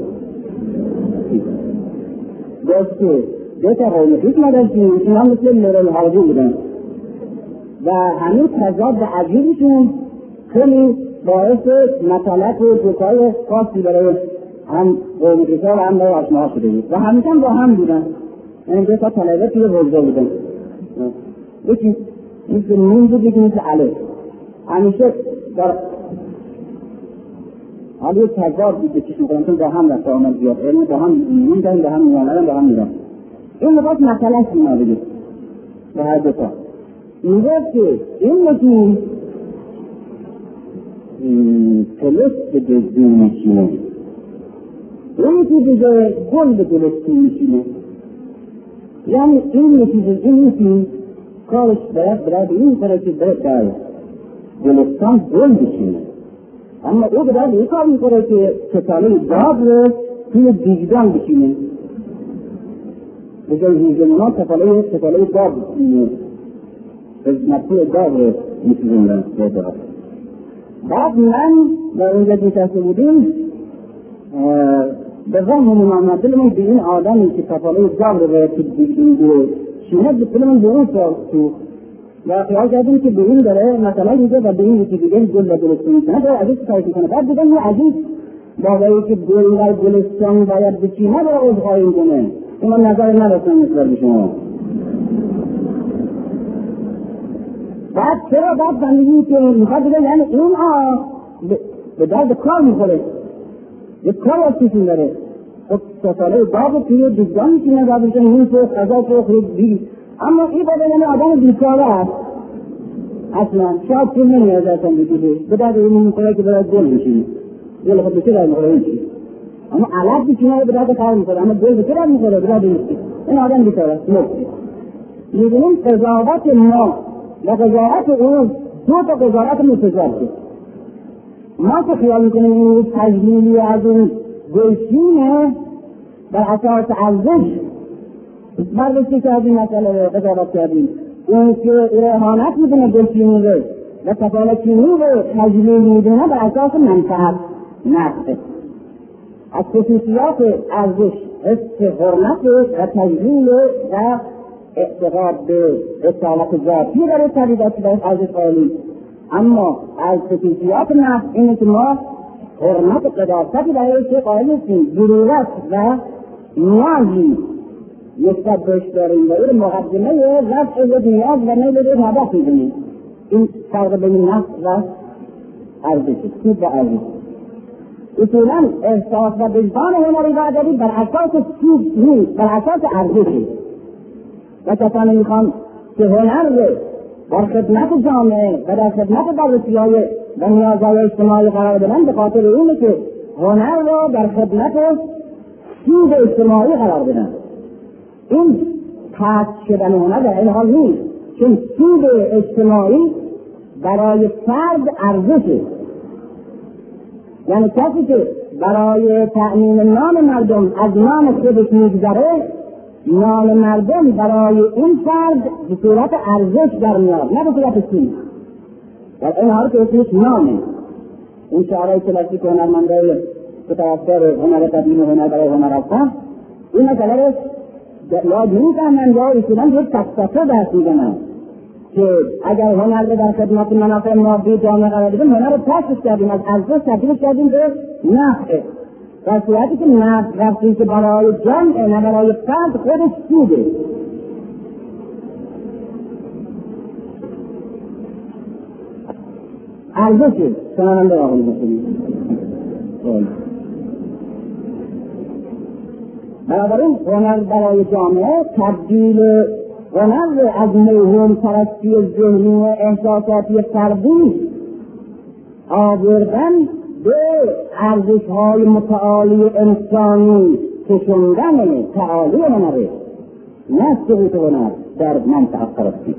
داشت که دو تا قومتیک نداشتیم، این هم مثل لرل حاضی بودن و همین تضاد عجیبشون خیلی باعث مطالعات و دوکای خاصی برای هم قومتیک ها و هم برای آشناها شده بود و همیشن با هم بودن، یعنی دو تا طلبه توی حوزه بودن، یکی مثل نون بود یکی مثل علیه، همیشه در حالی یک تضاد بود که چشم کنم با هم رفت آمد بیاد، یعنی با هم میدن با هم میانرن با هم میدن. این لباس مسئله سیما بگید به هر دوتا میگفت که این یکی تلست به دزدی میشینه، این یکی دیگه گل به دلستی میشینه، یعنی این یکی این یکی کارش باید برای این کاره که باید در دلستان گل بشینه، اما او باید این کار میکنه که کتاله داد رو توی دیگدان بشینه بجای هیزمونا کتاله کتاله داد بشینه مطلوع داد رو میشونن بعد من در اونجا نشسته بودیم به ذهن من دلمون به این آدمی که کتاله داد رو باید توی دیگدان چینه بکنم به اون تو و خیال کردیم که به این داره مثلا دیگه و به این یکی دیگه گل و گلستان میکنه داره عزیز کاری کنه. بعد دیدم یه عزیز باقایی که گل و گلستان باید به چینه داره عذقایی کنه. اما نظر نداشتم نسبت به شما. بعد چرا بعد زندگی که میخواد دیگه یعنی این ها به درد کار میخوره، به کار واسیشون داره. خب ساله باب توی دیگران میتونه دار بشه این تو قضا تو خیلی دیگی. اما این باید یعنی آدم بیکاره هست اصلا شاید پول نمیاد اصلا بکیده به درد این میخوره که باید گل میشید گل خود بکه دار میخوره این اما علت بیچینه رو به درد کار میخوره اما گل بکه دار میخوره به درد نیستی. این آدم بیکاره است مفتی. میدونیم قضاوت ما و قضاوت او دو تا قضاوت متضاد. ما که خیال میکنیم این تجلیلی از اون گلچینه بر اساس ارزش برداشته کردیم مسئله رو قضاوت کردیم. اون که اهانت میدونه گلچینی رو و تفالچینی رو تجلیل میدونه بر اساس منفعت نفع. از خصوصیات ارزش حس حرمت و تجلیل و اعتقاد به رسالت ذاتی داره تبیدات در ارزش قائلیم. اما از خصوصیات نفس اینه که ما حرمت قداستی برای چه قائل نیستیم، ضرورت و نیازی نسبت بهش داریم و این مقدمه رفع و نیاز و نیل به هدف میدونیم. این فرق بین نفس و ارزش سود و ارزش. اصولا احساس و وجدان هنری و ادبی بر اساس سود نیست، بر اساس ارزشی. و کسانی میخوان که هنر رو در خدمت جامعه و در خدمت بررسی‌های و نیازهای اجتماعی قرار بدن به خاطر اینه که هنر رو در خدمت سود اجتماعی قرار بدن. این پس شدن هنر در این حال نیست، چون سود اجتماعی برای فرد ارزشه. یعنی کسی که برای تأمین نام مردم از نام خودش میگذره، نام مردم برای این فرد به صورت ارزش در میاد، نه به صورت سود. در این حال که اسمش نامه. این شعرهای کلاسیک هنرمندای که طرفدار هنر قدیم و هنر برای هنر هستن این مسئله رو یاد نمی‌کنن یا اصولا یک فلسفه بحث می‌کنن که اگر هنر رو در خدمت منافع مادی جامعه قرار بدیم، هنر رو پسش کردیم، از ارزش تبدیلش کردیم به نفع. در صورتی که نفع رفتی که برای جمع نه برای فرد خودش سوده. ارزشه سناننده آقایی بکنید. بنابراین هنر برای جامعه تبدیل هنر از موهوم پرستی ذهنی و احساساتی فردی آوردن به ارزش‌های متعالی انسانی کشوندن تعالی هنره، نه سقوط هنر در منطقه پرستی.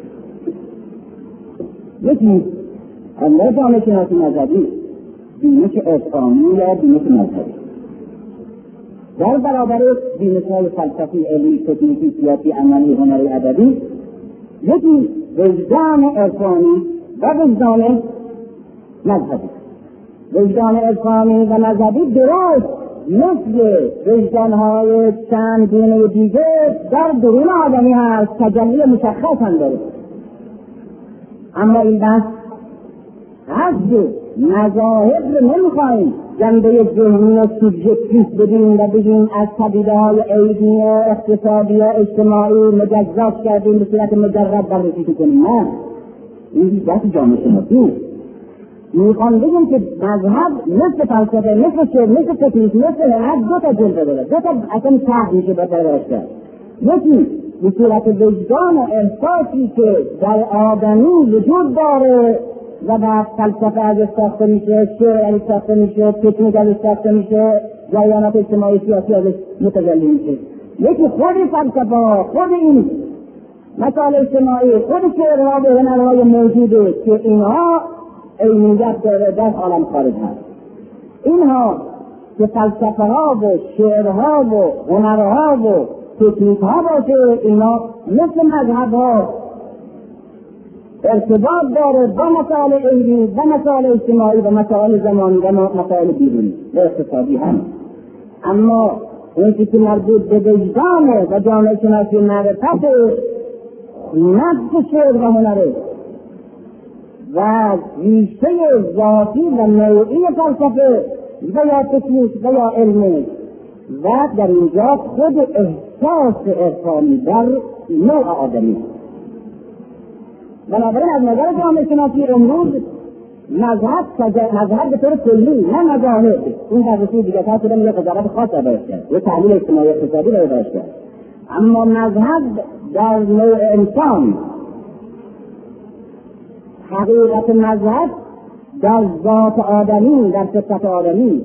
یکی الله جامعه شناسی مذهبی بینش عرفانی یا بینش مذهبی در برابر بینش‌های فلسفی، علمی، تکنیکی، سیاسی، عملی، هنری، ادبی. یکی وجدان عرفانی و وجدان مذهبی. وجدان عرفانی و مذهبی درست مثل وجدان‌های چند گونه دیگه در درون آدمی هست، تجلی مشخص هم داره. اما این بحث حد مذاهب رو نمیخواهیم جنبه ذهنی و سوبژکتیو بدیم و بگیم از پدیده‌های علمی و اقتصادی و اجتماعی مجزا کردیم به صورت مجرد بررسی کنیم. نه، این بحث جامعه شناسی. میخوام بگیم که مذهب مثل فلسفه، مثل شعر، مثل تکنیک، مثل هنر دو تا جلوه داره، دو تا اصلا فرق میشه با درش کرد. یکی به صورت وجدان و احساسی که در آدمی وجود داره و بعد فلسفه ازش ساخته میشه، شعر ازش ساخته میشه، تکنیک ازش ساخته میشه، جریانات اجتماعی سیاسی ازش متجلی میشه. یکی خود فلسفه، خود این مسائل اجتماعی، خود شعرها و هنرهای موجوده که اینها عینیت داره در عالم خارج هست. اینها که فلسفه ها و شعرها و هنرها و تکنیک ها باشه، اینا مثل مذهب ها ارتباط داره با مسائل علمی و مسائل اجتماعی و مسائل زمانی و مسائل بیرونی و اقتصادی هم. اما اون که مربوط به وجدانه و جامعه شناسی معرفت نفس شعر و هنره و ریشه ذاتی و نوعی فلسفه و یا تکنیک و یا علمه و در اینجا خود احساس عرفانی در نوع آدمی. بنابراین از نظر جامعه شناسی امروز مذهب مذهب به طور کلی نه مذاهب این در رسول دیگه تا شده یه قضاوت خاص را باید کرد، یه تحلیل اجتماعی اقتصادی را باید کرد، اما مذهب در نوع انسان، حقیقت مذهب در ذات آدمی، در فطرت آدمی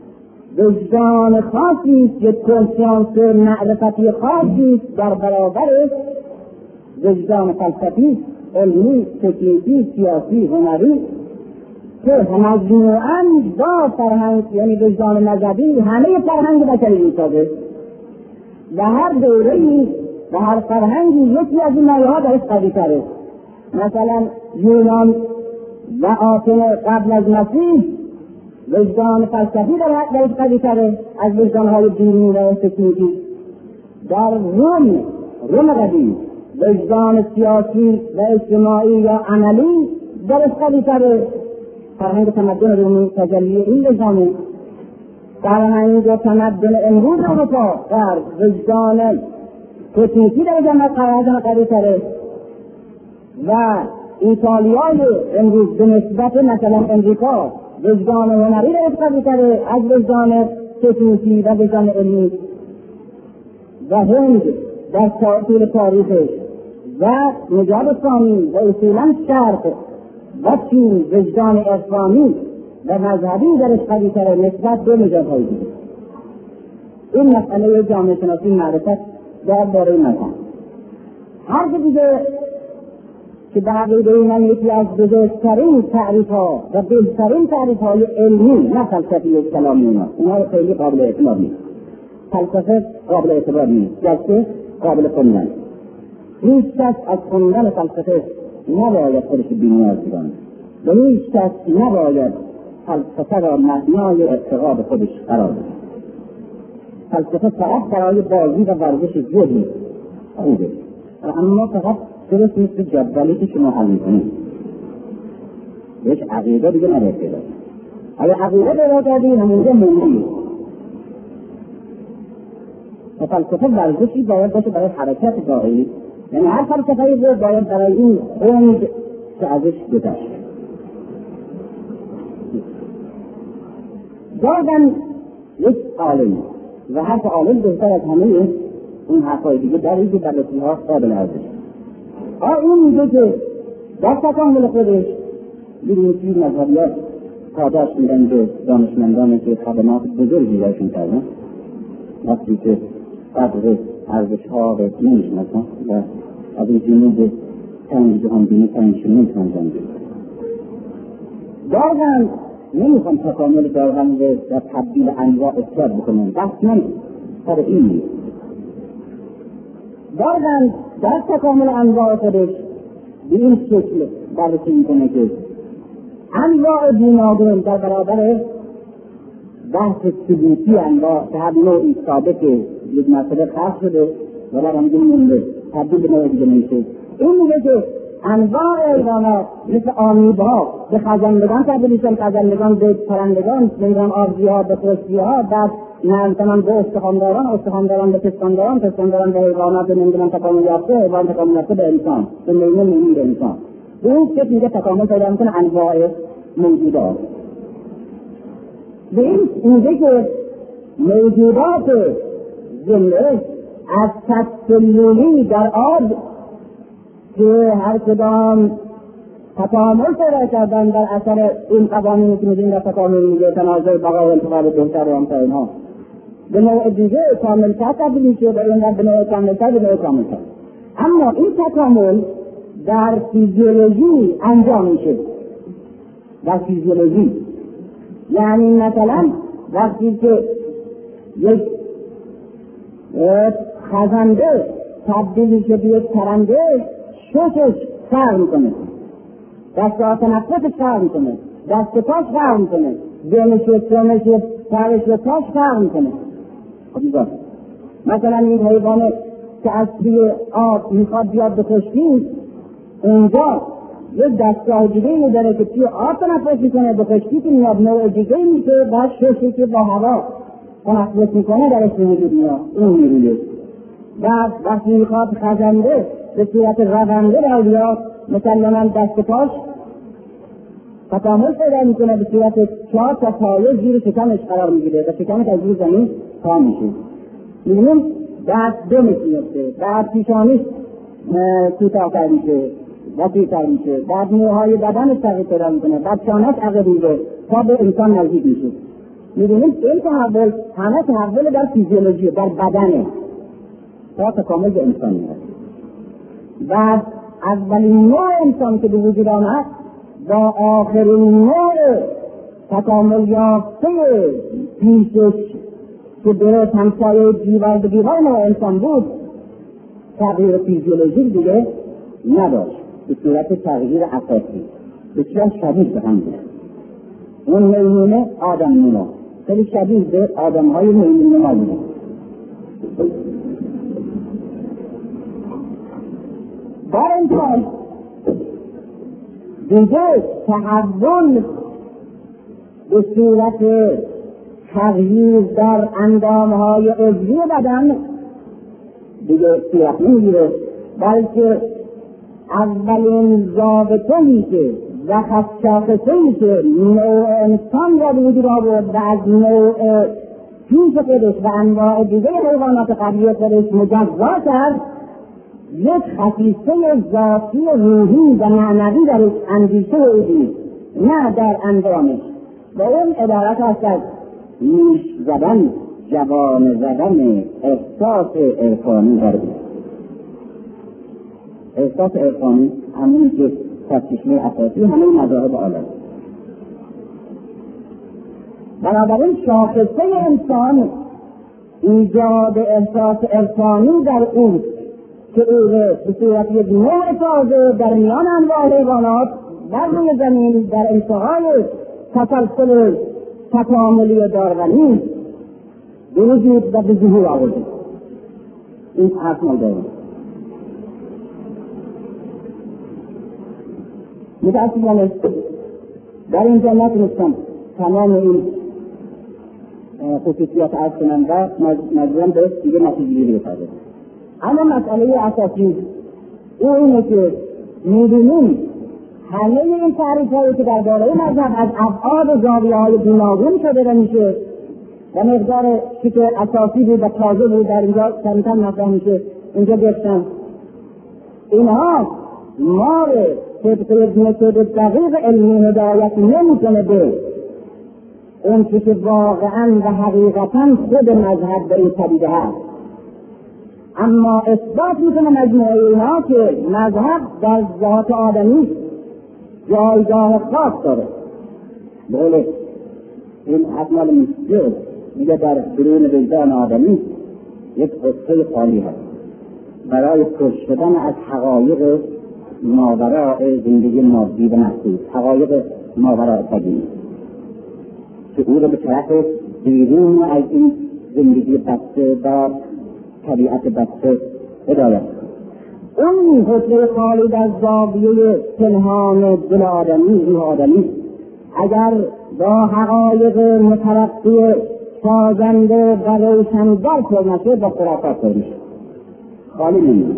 وجدان خاصی است، یک کنسیانس معرفتی خاصی است در برابر وجدان فلسفی، علمی، تکنیکی، سیاسی، هنری که مجموعاً با فرهنگ یعنی وجدان مذهبی همه فرهنگ بشری میسازه و هر دوره‌ای و هر فرهنگی یکی از این نوع‌ها درش قوی تره. مثلا یونان و آتن قبل از مسیح وجدان فلسفی درش قوی تره از وجدان‌های دینی و تکنیکی. در روم روم قدیم وجدان سیاسی و اجتماعی یا عملی درش قوی تره. فرهنگ تمدن رومی تجلی این وجدانه. فرهنگ تمدن امروز اروپا در وجدان تکنیکی در جمع قرار قوی تره و ایتالیای امروز به نسبت مثلا امریکا وجدان هنری درش قوی تره از وجدان تکنیکی و وجدان علمی. و هند در طول تاریخش و نژاد اسلامی و اصولاً شرق و چین وجدان عرفانی و مذهبی درش قوی تره نسبت به نژادهای دیگه. این مسئله جامعه شناسی معرفت درباره مذهب. هر دیگه که به عقیده من یکی از بزرگترین تعریف‌ها و بهترین تعریف‌های علمی نه فلسفی کلامی اینا اینا خیلی قابل اعتماد نیست. فلسفه قابل اعتماد نیست، جلسه قابل خوندن. هیچ کس از خوندن فلسفه نباید خودش بی‌نیاز بداند و هیچ کس نباید فلسفه را مبنای اعتقاد خودش قرار دهد. فلسفه فقط برای بازی و ورزش ذهن خوبه، اما فقط درست نیست جدولی که شما حل می‌کنید. هیچ عقیده دیگه نباید پیدا کنید. اگه عقیده پیدا کردی همونجا موندی. و فلسفه ورزشی باید باشه برای حرکت ظاهری، یعنی هر فلسفه‌ای رو باید برای این خوند که ازش گذشت. دادن یک عالم و حرف عالم بهتر از همه این حرفای دیگه در اینکه در رسیها قابل ارزش. این میگه که در تکامل خودش بینیسی مذهبیات پاداش میدن به دانشمندانی که خدمات بزرگی برشون کردن وقتی که قدر ارزش‌ها رو نمی‌شناسن و از این جنوب تنگ جهان بینی تنگشون نمی‌تونن جان بگیرن. دارن نمی‌خوان تکامل دارن و تبدیل انواع اثبات بکنن، بحث نمی‌کنن سر این نیست. دارن در تکامل انواع خودش به این شکل بررسی می‌کنه که انواع گوناگون در برابر بحث ثبوتی انواع که هر نوعی ثابت یک مسئله خاص شده و در همین مونده تبدیل به نوع دیگه نمیشه. این میگه که انواع حیوانات مثل آمیب‌ها به خزندگان تبدیل میشن، خزندگان به پرندگان، نمیدونم آبزی‌ها به خشکی‌ها، بعد مثلا به استخوانداران، استخوانداران به پستانداران، پستانداران به حیوانات نمیدونم تکامل یافته، حیوان تکامل یافته به انسان، به میمون میمون به انسان. به اون که میگه تکامل پیدا میکنه انواع موجودات. به این میگه که موجودات زنده از تسللی در آب که هر کدام تکامل پیدا کردن در اثر این قوانینی که میدونیم در تکامل میگه تنازع بقا و انتقال بهتر و همتا اینها به نوع دیگه کاملتر تبدیل میشه و این به نوع کاملتر به نوع کاملتر. اما این تکامل در فیزیولوژی انجام میشه. در فیزیولوژی یعنی مثلا وقتی که یک خزنده تبدیل شده به یک پرنده ششش فرق میکنه، دست تنفسش فرق میکنه، دست پاش فرق میکنه، دمش و سمش و سرش و پاش فرق میکنه. مثلا این حیوان که از توی آب میخواد بیاد به خشکی، اونجا یک دستگاه دیگه داره که توی آب تنفس میکنه، به خشکی که میاد نوع دیگه میشه، بعد ششی که با هوا تنفس میکنه درش وجود میاد، این نیرویه. بعد وقتی میخواد خزنده به صورت رونده را بیاد، مسلماً دست پاش تکامل پیدا میکنه، به صورت چهار تا پایه زیر شکمش قرار میگیره و شکمش از زیر زمین تا میشه. میبینیم دست دو میشه، بعد پیشانیش کوتاه‌تر میشه، وسیع‌تر میشه، بعد موهای بدنش تغییر پیدا میکنه، بعد شانه‌اش عقب میره تا به انسان نزدیک میشه. میبینیم این تحول همه تحول در فیزیولوژی، در بدنه تا تکامل به انسان میرسه. بعد اولین نوع انسان که به وجود آمد با آخرین نوع تکامل یافته پیشش که درست همسایه دیوار به دیوار نوع انسان بود، تغییر فیزیولوژی دیگه نداشت به صورت تغییر اساسی، بسیار شبیه به هم بود. اون میمونه آدم نما خیلی شبیه به آدم های میمون نما بوده. در انسان دیگه تحول به صورت تغییر در اندامهای عضوی بدن دیگه صورت نمیگیره، بلکه اولین ضابطه‌ای که و خصاصه‌ای که نوع انسان را به وجود آورد و از نوع پیش خودش و انواع دیگه حیوانات قبلی خودش مجزا کرد، یک خصیصه ذاتی روحی و معنوی در اندیشه او دید، نه در اندامش. و اون عبارت است از نیش زدن، جوان زدن احساس عرفانی غربی. احساس عرفانی همین که سرچشمه اساسی همه مذاهب عالم. بنابراین شاخصه انسان ایجاد احساس عرفانی در او که او به صورت یک نوع تازه در میان انواع حیوانات بر روی زمین در انتهای تسلسل تکاملی داروینی به وجود و به ظهور آورده. این اصل داریم. متاسفانه در اینجا نتونستم تمام این خصوصیات عرض کنم و مجبورم به دیگه نتیجه‌گیری بپردازم. اما مسئله اساسی او اینه که می‌بینیم همه این تعریف‌هایی که درباره مذهب از ابعاد و زاویه‌های گوناگون شده میشه و مقدار که اساسی بود و تازه بود در اینجا کمتر مطرح میشه اینجا گفتم، اینها ما رو طبق یک متد دقیق علمی هدایت نمی‌کنه به اون که واقعاً و حقیقتاً خود مذهب به این پدیده هست، اما اثبات میکنه مجموعه اینها که مذهب در ذات آدمی جایگاه خاص داره. بله این اصل میشه میگه در درون وجدان آدمی یک قصه خالی هست برای کشف شدن از حقایق ماوراء زندگی مادی و محسوس، حقایق ماوراء طبیعی که او رو به طرف بیرون از این زندگی بسته و طبیعت بسته هدایت. اون حسن خالی در زاویه پنهان دل آدمی، روح آدمی اگر با حقایق مترقی سازنده و روشنگر پر نشه با خرافات پر میشه، خالی نمیشه.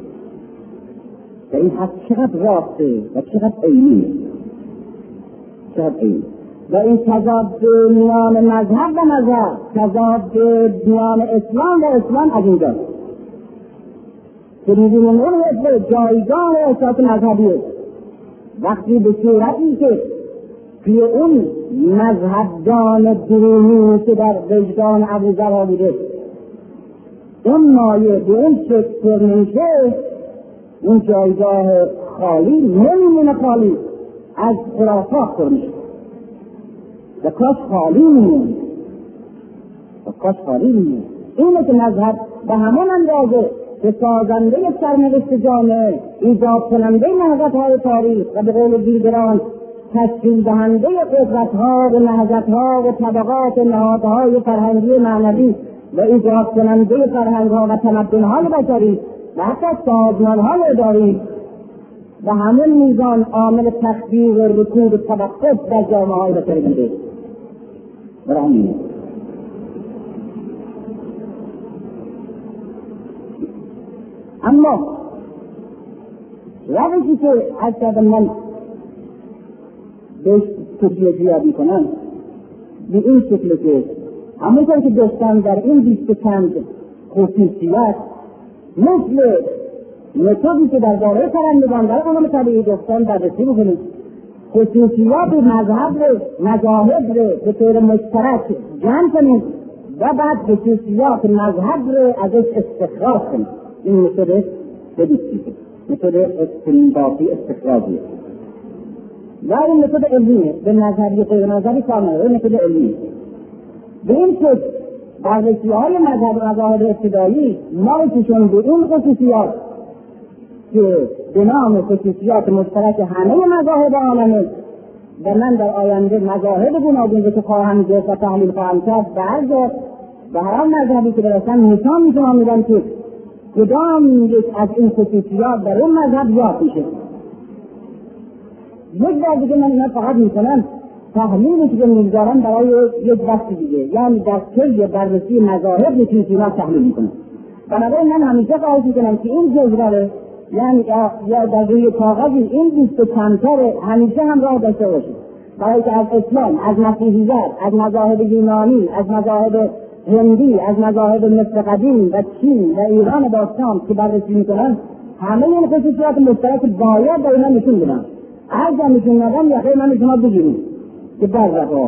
و این حق چقدر راسته و چقدر عینی، چقدر عینی. و این تضاد میان مذهب و مذهب، تضاد میان اسلام و اسلام از اینجاست که می‌بینیم اون حسب جایگاه احساس مذهبیه وقتی به صورتی که توی اون مذهبدان درونی که در وجدان ابوذر بوده اون مایه به اون شکل میشه، اون جایگاه خالی نمیمونه، خالی از خرافات پر میشه و کاش خالی میمونه و کاش خالی میمونه. اینه که مذهب به همون اندازه که سازنده سرنوشت جامعه، ایجاد کننده نهضت‌های تاریخ و به قول دیگران تشکیل دهنده قدرت‌ها و نهضت‌ها و طبقات و نهادهای فرهنگی معنوی و ایجاد کننده فرهنگ‌ها و تمدن‌های بشری و حتی سازمان‌های اداری و همون میزان عامل تخدیر و رکود و توقف در جامعه‌های بشری بوده. برای اما روشی که از کردم من بهش کشیه زیادی کنم به این شکل که همونطور که داشتم در این بیست چند خصوصیت مثل متدی که در باره پرندگان در علوم طبیعی داشتم بررسی بکنیم، خصوصیات مذهب رو مذاهب رو به طور مشترک جمع کنیم و بعد خصوصیات مذهب رو ازش استخراج کنیم. این متد بدیستی متد استنباطی استخراجی و این متد علمیه، به نظری غیر نظری کار نداره، متد علمیه. به این شکل بررسی‌های مذهب و مذاهب ابتدایی نایشون به این خصوصیات که به نام خصوصیات مشترک همه مذاهب عالمه و من در آینده مذاهب گوناگون که خواهم گفت و تحلیل خواهم کرد برگرد و هر مذهبی که برسن نشان میتونم میدم که کدام یک از این خصوصیات در اون مذهب یاد میشه. یک بار دیگه من اینا فقط میکنم تحلیلی که میگذارم برای یک وقت دیگه، یعنی در طی بررسی مذاهب یک چیزا تحلیل میکنم. بنابراین من همیشه خواهش میکنم که این جزوه یعنی یا در روی کاغذی این بیست و چندتر همیشه همراه داشته باشید، برای که از اسلام، از مسیحیت، از مذاهب یونانی، از مذاهب هندی، از مذاهب مصر قدیم و چین و ایران باستان که بررسی میکنن همه این خصوصیات مشترک باید در اینا نشون بدن. هر جا نشون ندن یا خیلی من شما بگیریم که در رفا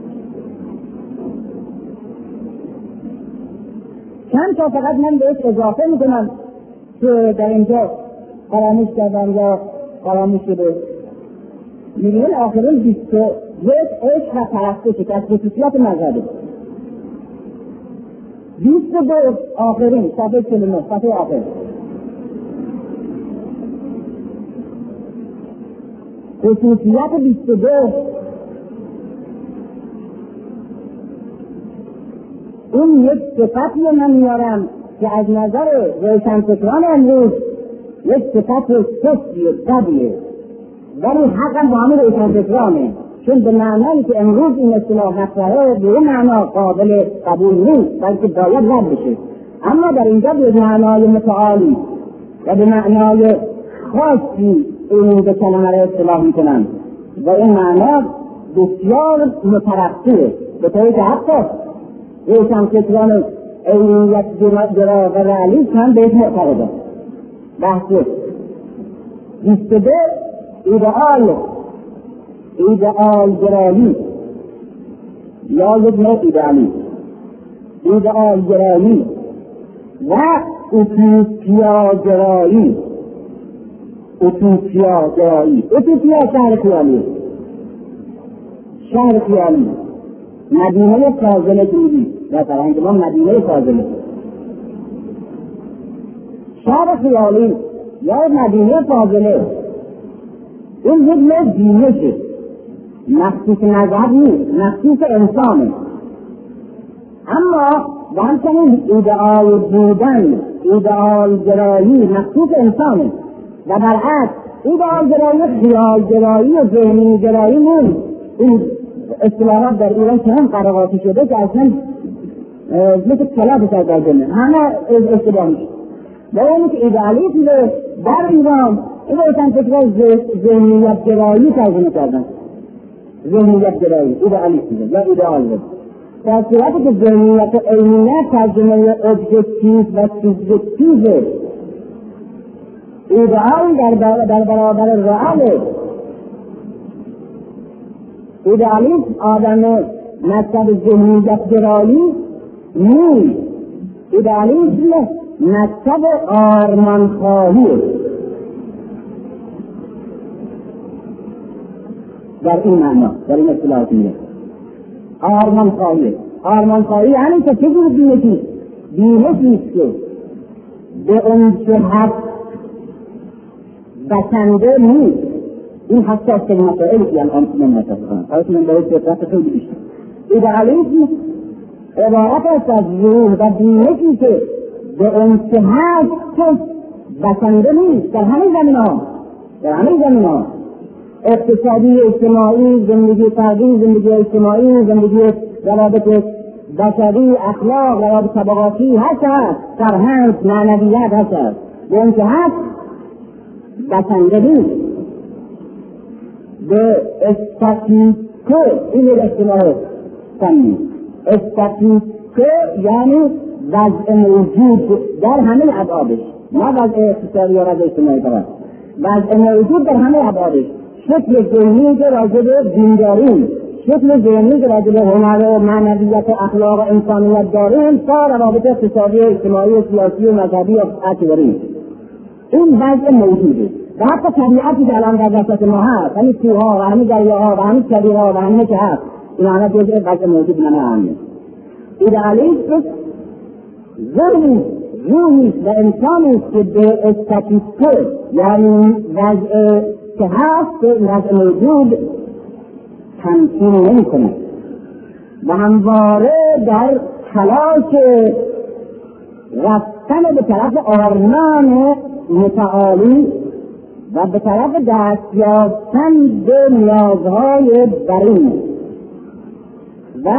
چند تا فقط من بهش اضافه میکنم که در اینجا فراموش کردم یا فراموش شده. میگن آخرین بیست و یک عشق و پرستش که از خصوصیات مذهبه. بیست و دو آخرین صفحه چهل و نه صفحه آخر خصوصیات بیست و دو این یک صفتی من میارم که از نظر روشنفکران امروز یک صفت سستیه بدیه، ولی حقا با همه روشنفکرانه، چون به معنایی که امروز این اصطلاح مطرحه به این معنا قابل قبول نیست بلکه باید رد بشه. اما در اینجا به معنای متعالی و به معنای خاصی این به کلمه را اصطلاح میکنن و این معنا بسیار مترقیه، به طوری که حتی روشنفکران عینیت گرا و رئالیسم هم بهش معتقدن. بحث بیست و دو ایدئال ایدئال گرایی یا یک نوع ایدئالی ایدئال گرایی و اوتوپیا گرایی اوتوپیا گرایی اوتوپیا شهر خیالی شهر خیالی مدینه فاضله دیدی در فرهنگ ما مدینه فاضله شهر خیالی یا مدینه فاضله این یک نوع دینشه، مخصوص مذهب نیست، مخصوص انسانه. اما و همچنین ایدئال بودن ایدئال گرایی مخصوص انسانه و برعکس ایدئال گرایی خیال گرایی و ذهنی گرایی نیست. این اصطلاحات در ایران چنان قرقاتی شده که اصلا مثل کلاب سر در جنه همه اشتباه میشه. با اینی که ایدئالیسم در ایران این روشن فکرها ذهنیت گرایی ترجمه کردن، ذهنیت گرایی ایدئالیسم یا ایدئال بود، در صورتی که ذهنیت و عینیت ترجمه ابجکتیو و سوبژکتیو، ایدئال در برابر رئاله. ایدئالیسم آدم مذهب ذهنیت گرایی نیست، ایدئالیسم مذهب آرمانخواهی در این معنا، در این اصطلاحات میگه آرمانخواهی. آرمانخواهی یعنی که چه جور دینشی؟ دینشی است که به اون جهت بسنده نیست. این حساس که مسائلی که الان من متاسفم خواهد من باید صفت خیلی بیشتر. ایدئالیسم عبارت است از روح و بینشی که به انتها بسنده نیست در همه زمینه‌ها، در همه زمینه‌ها، اقتصادی، اجتماعی، زندگی فردی، زندگی اجتماعی، زندگی روابط بشری، اخلاق، روابط طبقاتی، هست هست فرهنگ، معنویت هست هست به انتها بسنده نیست به استاتیکو. این یک اصطلاح فنی. استاتیکو یعنی وضع موجود در همه ابعادش، نه وضع اقتصادی یا وضع اجتماعی فقط، وضع موجود در همه ابعادش. شکل ذهنی که راجع به دینداری، شکل ذهنی که راجع به هنر و معنویت و اخلاق و انسانیت داریم، تا روابط اقتصادی، اجتماعی و سیاسی و مذهبی و اعتباری، این وضع موجوده. و حتی طبیعتی که الان در وسط ما هست، همین کوه‌ها و همین دریاها و همین کویرها و همین که هست، این همه جزء وضع موجود من همه. ایدئالیسم روحی روحی و انسانی که به استاتیکو یعنی وضع که هست وضع موجود تمثیل نمی کنه و همواره در تلاش رفتن به طرف آرمان متعالی و به طرف دست یافتن به نیازهای درون و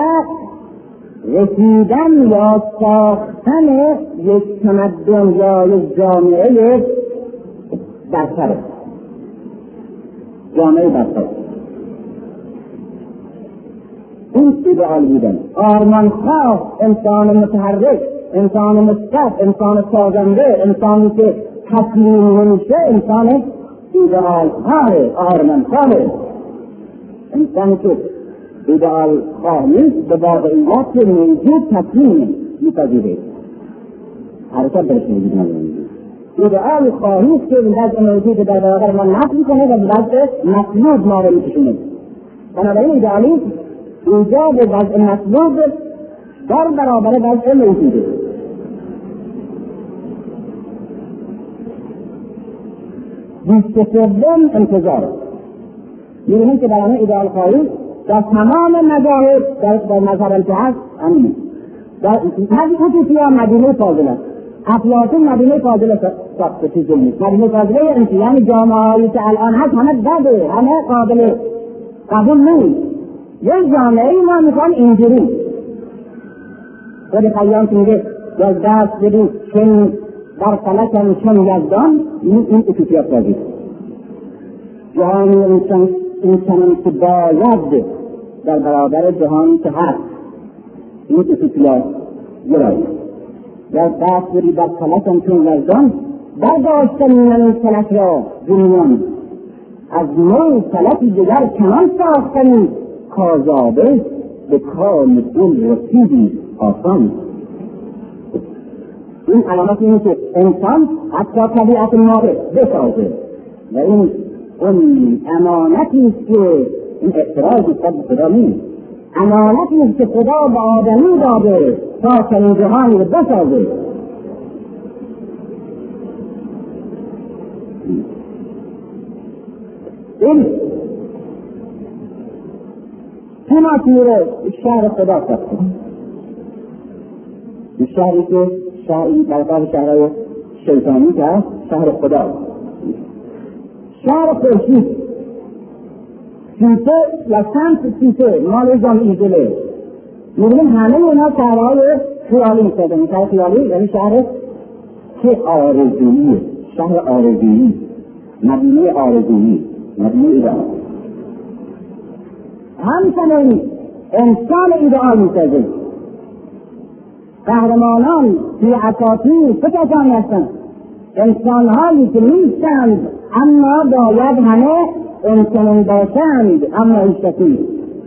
رسیدن یا ساختن یک تمدن یا یک جامعه برتر، جامعه برتر. این ایدئال بودن، آرمانخواه، انسان متحرک، انسان مثبت، انسان سازنده، انسانی که تسلیم نمیشه، انسان ایدئال خواه، آرمانخواه. انسانی که ایدئال خواه نیست به واقعیت موجود تسلیم میپذیره، حرکت درش موجود نداره. ایدئال خواهیست که وضع موجود در برابر ما نقل کنه و وضع مطلوب ما رو میکشونه. بنابراین ایدئالیسم ایجاد وضع مطلوب در برابر وضع موجوده. بیست سوم انتظار. می‌بینیم که در آن ایدئال خواهی در تمام مذاهب در مذهب التحاد همین در اوتوپیا مدینه فاضله است. افلاطون مدینه فاضله ساخته چیزی نیست. مدینه فاضله یعنی جامعه‌هایی که الان هست همه بده، همه قابل قبول نیست. یک جامعه ما میخوان اینجوری خود خیام که میگه از دست بدید چون در فلکم چون یزدان، این اوتوپیا سازی جهانی انسان انسانی که باید در برابر جهانی که هست، این اوتوپیا گرایی در دست بدید در فلکم چون یزدان، برداشتن من فلک را دنیان از نوع فلکی دیگر کنان ساختنی کازاده به کام دل رسیدی آسان. این علامت اینه که انسان حتی طبیعت ما رو بسازه و این اون امانتی است که این اعتراضی خود خدا نیست، امانتی است که خدا به آدمی داده تا چنین جهانی رو بسازه. این تماثیل شهر خدا ساخته، این شهری که شهری برقاب شهرهای شیطانی که هست شهر خدا، شهر خورشید، سیسه و سمت سیسه مال جام ایزله. می‌بینیم همه اینا شهرهای خیالی ساختن. شهر خیالی یعنی شهر که آرزویی، شهر آرزویی، مدینه آرزویی، مدینه ایدئال. همچنین انسان ایدئال می‌سازه. قهرمانان توی اساطیر چه کسانی هستند؟ انسان‌هایی که نیستند اما باید همه انسان باشند اما هیچ کسی.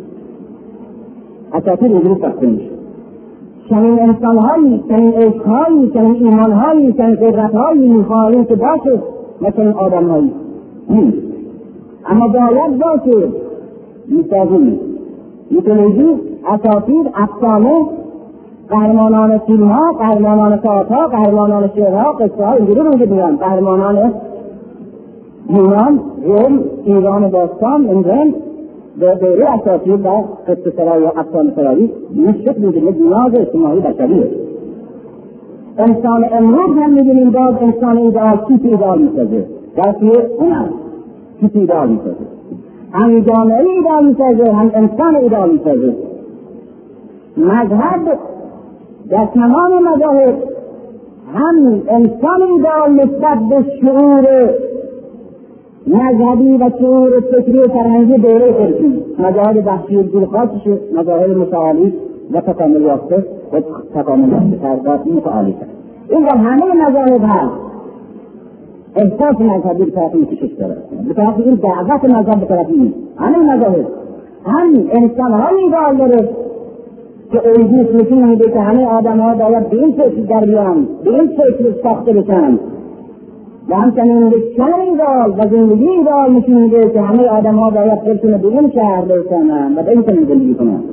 اساطیر اینجوری ساخته میشه. چنین انسان‌هایی، چنین عشق‌هایی، چنین ایمان‌هایی، چنین قدرت‌هایی می‌خواهیم که باشه، نه چنین آدم‌هایی نیست اما باید باشه. میسازیم میتولوژی، اساطیر، افسانه، قهرمانان فیلم‌ها، قهرمانان تئاترها، قهرمانان شعرها، قصه‌ها اینجوری رو می‌گن. قهرمانان یونان، روم، ایران باستان، انجام به دوره اساسی و قصه سرایی و افسانه سرایی نشد می‌دهد نیاز اجتماعی بشریه. انسان امروز هم می‌بینیم باز انسان ایدئال کیف ایدئال می‌سازه، در توی اون هم کیف ایدئال می‌سازه، هم جامعه ایدئال می‌سازه هم انسان ایدئال می‌سازه. مذهب در تمام مذاهب هم انسان ایدئال نسبت به شعور مذهبی و شعور فکری و فرهنگی دوره خودشون، مذاهب بحثی جور خاصشه، مذاهب متعالی و تکامل یافته و تکامل یافته فرقات متعالی کرد. این در همه مذاهب هست احساس مذهبی به طرف این کشش داره، به طرف این دعوت مذهب به طرف این همه مذاهب هم انسان های ایدئال داره که الگوش نشون میده که همه آدم ها باید به این شکل در بیان، به این شکل ساخته بشن و همچنین بسیار ایدئال و زندگی ایدئال نشون میده که همه آدم ها باید خودشون به این شهر برسنن و به این چنین زندگی کنن.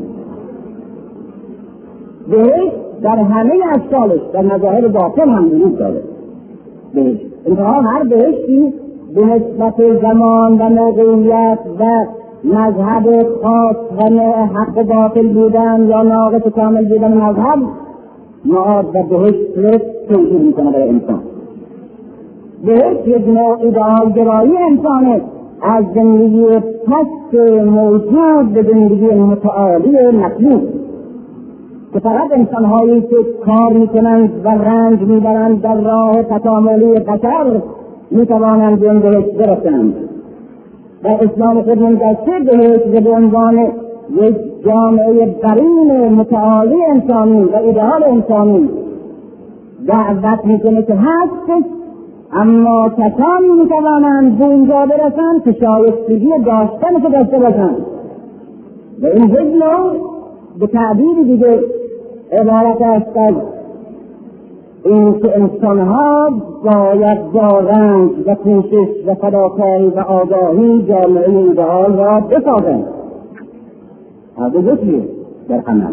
بهشت در همه اشکالش در مظاهر باطن هم وجود داره. بهشت انتها هر بهشتی به نسبت زمان و موقعیت و مذهب خاص و نوع حق باطل بودن یا ناقص کامل بودن مذهب معاد و بهشت رو توجیه میکنه برای انسان. بهشت یک نوع ایدئال گرایی انسانه، از زندگی پست موجود به زندگی متعالی مطلوب که فقط انسانهایی که کار میکنند و رنج میبرند در راه تکاملی بشر میتوانند به این بهشت برسند. در اسلام خود منجسد بهشت به عنوان یک جامعه برین متعالی انسانی و ایدئال انسانی دعوت میکنه که هست، اما کسانی میتوانند به اینجا برسند که شایستگی داشتن که داشته باشند. و این حجم به تعبیر دیگه عبارت است از این که انسانها باید با رنج و کوشش و فداکاری و آگاهی جامعه ایدئال را بسازند. هر دو یکیه در عمل.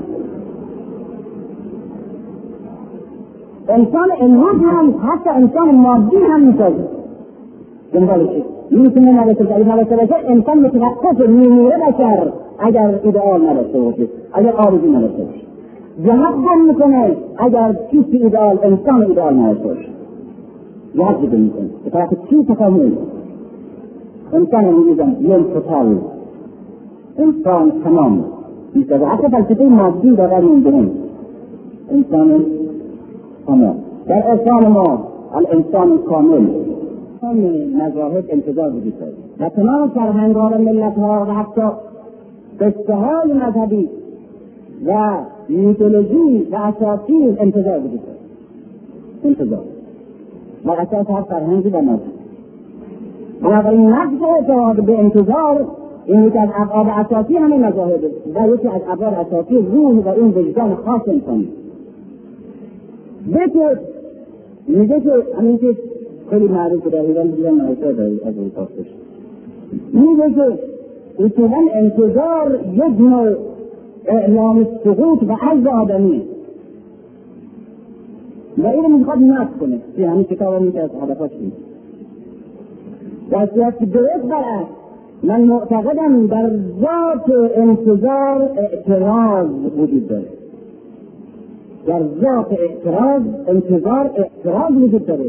انسان امروز هم حتی انسان مادی هم میسازه دنبالشه میتونه نرسه اگر نرسه باشه انسان متوقف میمیره بشر اگر ایدئال نرسه باشه، اگر آرزو نرسه باشه، جهت گم میکنه اگر چیزی ایدئال انسان ایدئال نرسه باشه، جهت گم میکنه به طرف چی تکامل. انسان امروز هم یل توتال انسان تمام میسازه، حتی فلسفه مادی دارد میدونیم انسان تمام. در اسلام ما الانسان کامل همه مذاهب انتظار وجود داره و تمام فرهنگ‌ها و ملت‌ها و حتی قصه های مذهبی و میتولوژی و اساطیر انتظار وجود داره. انتظار و اساس هر فرهنگی و مذهب. بنابراین نقض اعتقاد به انتظار این یکی از ابعاد اساسی همه مذاهب و یکی از ابعاد اساسی روح و این وجدان خاص انسانی. بکر میگه که همین که خیلی معروف در ایران دیگه نایسا داری از این پاسش میگه که اصولا انتظار یک نوع اعلام سقوط و عجز آدمی و این میخواد نفت کنه که همین کتاب هم میگه از هدفاش نیست در صورت که درست برست. من معتقدم در ذات انتظار اعتراض وجود داره، در ذات اعتراض انتظار اعتراض وجود داره.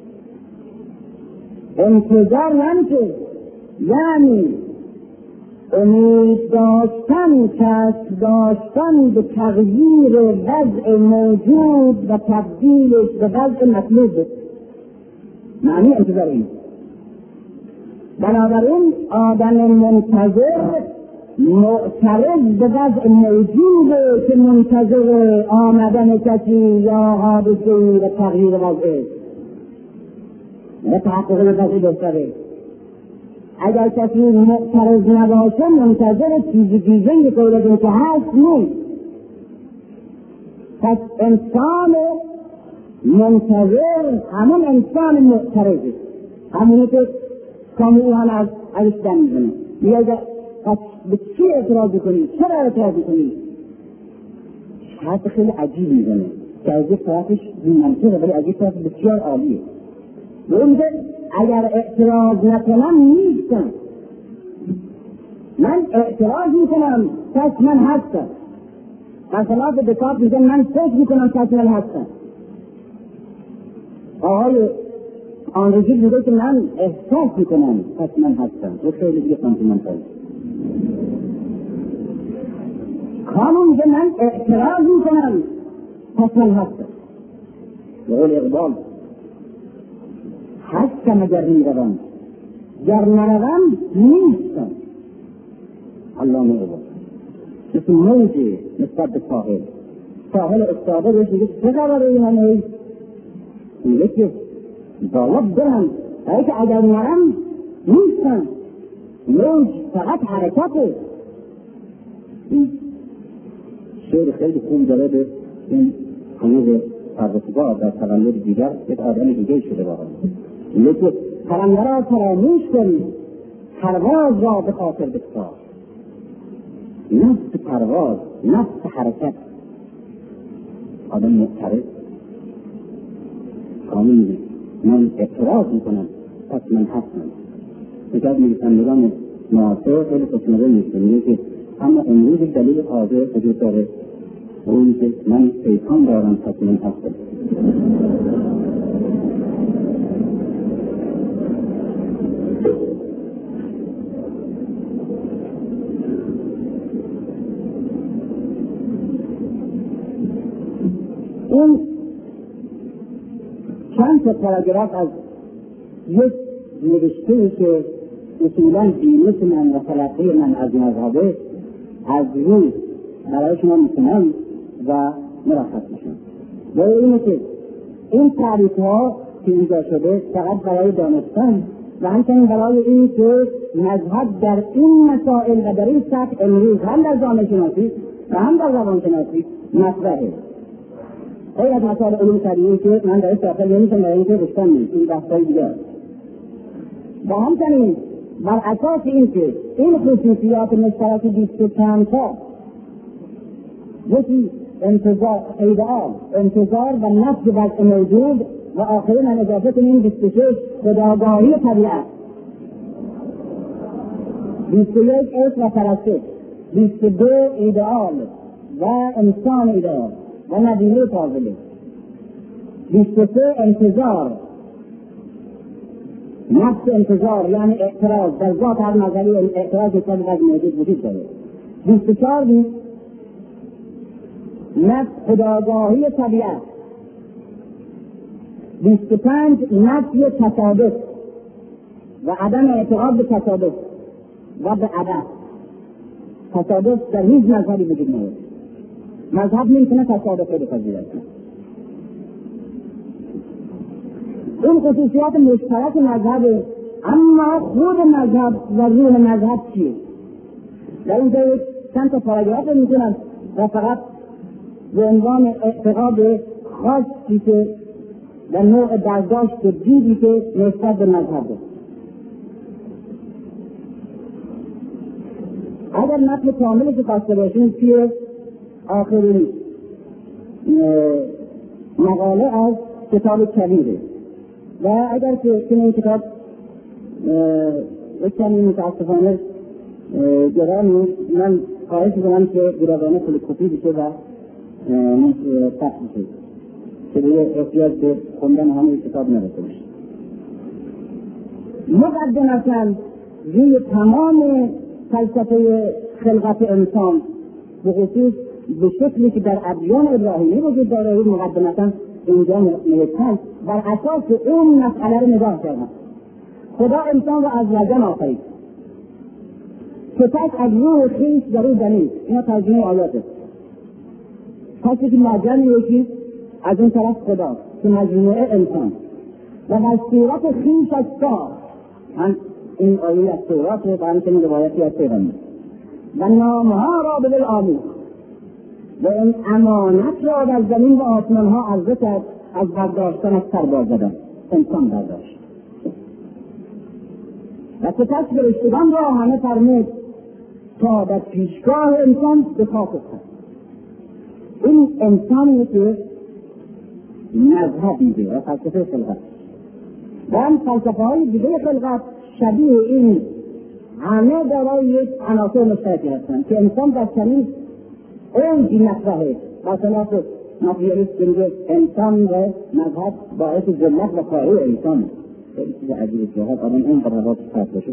انتظار یعنی که یعنی امید داشتن، کسب داشتن به تغییر وضع موجود و تبدیلش به وضع مطلوب. معنی انتظار این. بنابراین آدم منتظر معترض به وضع موجوده که منتظر آمدن کسی یا حادثه‌ای و تغییر وضعه و تحقق وضعی داشته. اگر کسی معترض نباشه منتظر چیزی دیگه غیر از این که هست نیست. پس انسان منتظر همون انسان معترضه، همونی که کاملی هم از ازش دم میزنه. میگه پس به چی اعتراض کنی؟ چرا اعتراض کنی؟ حرف خیلی عجیب میزنه که از یک طرفش بی‌منطقه ولی از یک طرف بسیار عالیه. میگه اگر اعتراض نکنم نیستم. من اعتراض میکنم پس من هستم. برخلاف دکارت میگه من فکر میکنم پس من هستم. آقای آنریجی میگه که من احساس میکنم پس من هستم. تو خیلی دیگه سانتیمنتال. کانون میگه من اعتراض میکنم پس من هستم. بقول اقبال هستم اگر میروم، گر نروم نیستم. علامه اقبال مثل موجه نسبت به ساحل. ساحل استاده بهش میگه چه قراره این همه؟ میگه که باید برم، برای که اگر نرم نیستم. موج فقط حرکته. این شعر خیلی خوب داره به این هنوز پردسگاه در تولد دیگر یک آدم دیگه شده باید. میگه که پرنده را فراموش کنی، پرواز را به خاطر بسپار. نفس پرواز، نفس حرکت. آدم معترض کامل میگه من اعتراض میکنم پس من هستم. یکی از نویسندگان معاصر خیلی خوشمزه میشه، میگه که اما امروز یک دلیل حاضر وجود داره، اون که من پیکان دارم پس من هستم. این چند تا پاراگراف از یک نوشته‌ای که اصولاً دینش من و تلقی من از مذهبه از روی برای شما میکنم و مرخص میشم. برای اینه که این تعریف ها که اینجا شده فقط برای دانستن و همچنین برای این که مذهب در این مسائل و در این سطح امروز هم در جامعه شناسی و هم در زبان شناسی مطرحه. خیلی از مسائل علوم طبیعی که من در این داخل نمیشم برای اینکه رشتن نیست، این بحثای دیگر. و همچنین بر اساس این که این خصوصیات مشترک بیست و چند تا، یکی انتظار ایدئال، انتظار و نفس وضع موجود و آخرین من اضافه کنیم بیست و شش خودآگاهی طبیعت، بیست و یک عشق و پرستش، بیست و دو ایدئال و انسان ایدئال و نبیله فاضله، بیست و سه انتظار، نفس انتظار یعنی اعتراض در ذات هر نظری اعتراض که از موجود وجود داره، بیست و چهار نفس خودآگاهی طبیعت، بیست و پنج نفی تصادف و عدم اعتقاد به تصادف و به عدم. تصادف در هیچ مذهبی وجود نداره. مذهب نمیتونه تصادف رو بپذیرد. این خصوصیات مشترک مذهب، اما خود مذهب و روح مذهب چیه؟ در اینجا یک چند تا پاراگراف رو میکنم و فقط به عنوان اعتقاد خاصی که در نوع برداشت و دیدی که نسبت به مذهب است. اگر متن کاملی که خواسته باشیم توی آخرین مقاله از کتاب کبیره و اگر که این کتاب کمی متاسفانه گران من خواهش کنم که گرانانه فلوکوپی بشه و پخش بشه که دیگه احتیاج به خوندن همه کتاب نرسه بشه. مقدمتاً روی تمام فلسفه خلقت انسان به خصوص به شکلی که در ادیان ابراهیمی وجود داره، این مقدمتاً اینجا نوشتن بر اساس اون مسئله رو نگاه کردن. خدا انسان رو از لجن آفرید که پس از روح خویش در او دمید. اینا ترجمه آیاته. پس که لجن یکی از اون طرف خدا که مجموعه انسان و در صورت خویش از سا، من این آیه از تورات و همچنین روایتی از پیغمبر و نامها را به دل آموخت و این امانت را در زمین و آسمان ها عرضه کرد از برداشتن از سر باز زدن. انسان برداشت و سپس فرشتگان را همه فرمود تا در پیشگاه انسان به خاک افتد. این انسانی که مذهب میده و فلسفه خلقت و هم فلسفه های دیگه خلقت شبیه این همه دارای یک عناصر مشترکی هستند که انسان در چنین اوجی مطرحه. مثلا ماتریالیست که میگه انسان و مذهب باعث ذلت و کاری انسان. خیلی چیز عجیبه که آدم این قرارات فرد بشه.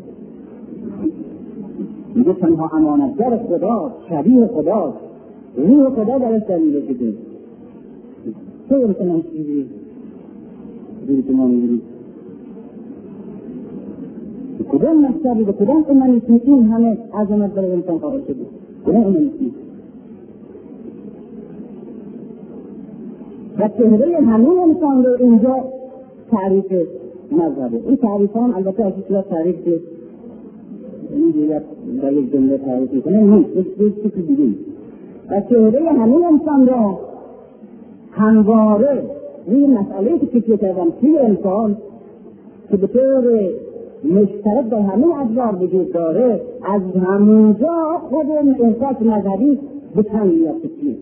میگه تنها امانتگر خدا، شبیه خدا، روح خدا درش در میگه شده. چه برسه من چیزی دیگه که ما میگیریم کدام مستقی به کدام امانیستی این همه عظمت برای انسان قابل شده؟ کدام امانیستی؟ و چهره همین انسان رو اینجا تعریف مذهبه. این تعریف هم البته از این تعریف که این دیگر با یک جمله تعریف کنه نیست، یک چیزی دیگه. و چهره همین انسان را همواره روی مسئله که فکر کردم توی انسان که به طور مشترک در همه ابزار وجود داره، از همونجا خود احساس مذهبی به تن میافته چیه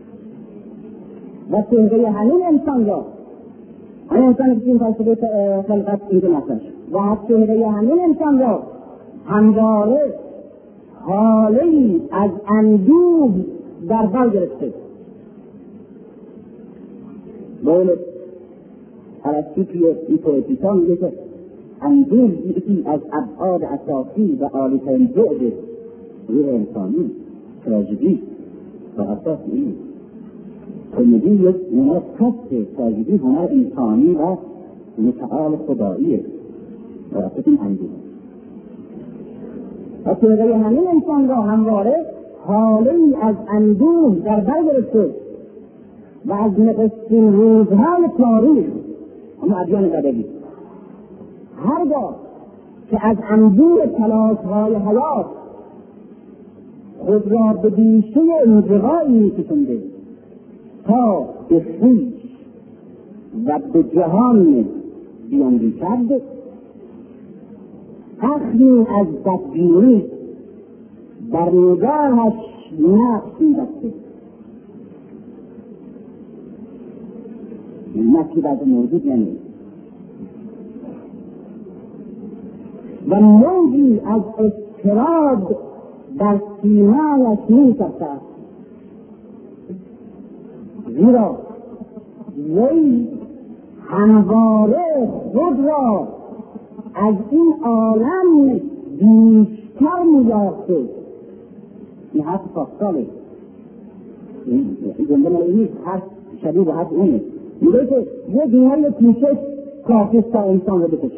و چهره همین انسان را همین انسان که این فلسفه خلقت اینجا مطرح و از چهره همین انسان را همواره حاله‌ای از اندوه در بر گرفته. بقول ارسطو این پویتیکا میگه که اندوه یکی از ابعاد اساسی و عالی‌ترین بعد روح انسانی تراژدی و اساس این کمدی یک نماد کسته. تراژدی هنر انسانی و متعال خداییه و اساس این اندوه و چهره همین انسان را همواره حاله‌ای از اندوه در بر گرفته و از نخستین روزهای تاریخ اما ادیان بدوی هرگاه که از اندوه تلاش‌های حیات خود را به بیشه انزوایی می‌کشانده تا به خویش و به جهان بیاندیشد، اخمی از بدبینی در نگاهش نقش می‌بسته. نقشی بعد موجود یعنی و موجی از اضطراب در سینه‌اش می‌تپد، زیرا وی همواره خود را از این عالم بیشتر می‌یافته. این حرف پاسکاله، این جمله مالی حرف شبیه به حرف اونه. میگه که یک نوع پیشش کافی است تا انسان رو بکشه،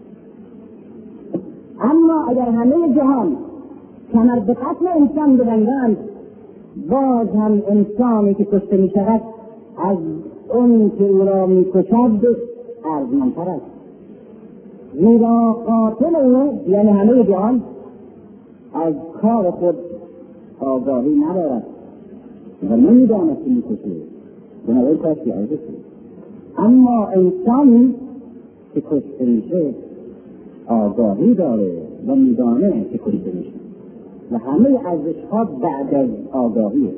اما اگر همه جهان کمر به قتل انسان ببندند، باز هم انسانی که کشته می شود از اون که او را می کشد ارزمندتر است، زیرا قاتل او یعنی همه جهان از کار خود آگاهی ندارد و نمی داند که می کشه، بنابراین کاشی ارزش است. اما انسانی که کشته میشه آگاهی داره و میدانه که کشته میشه و همه ارزش‌ها بعد از آگاهیه.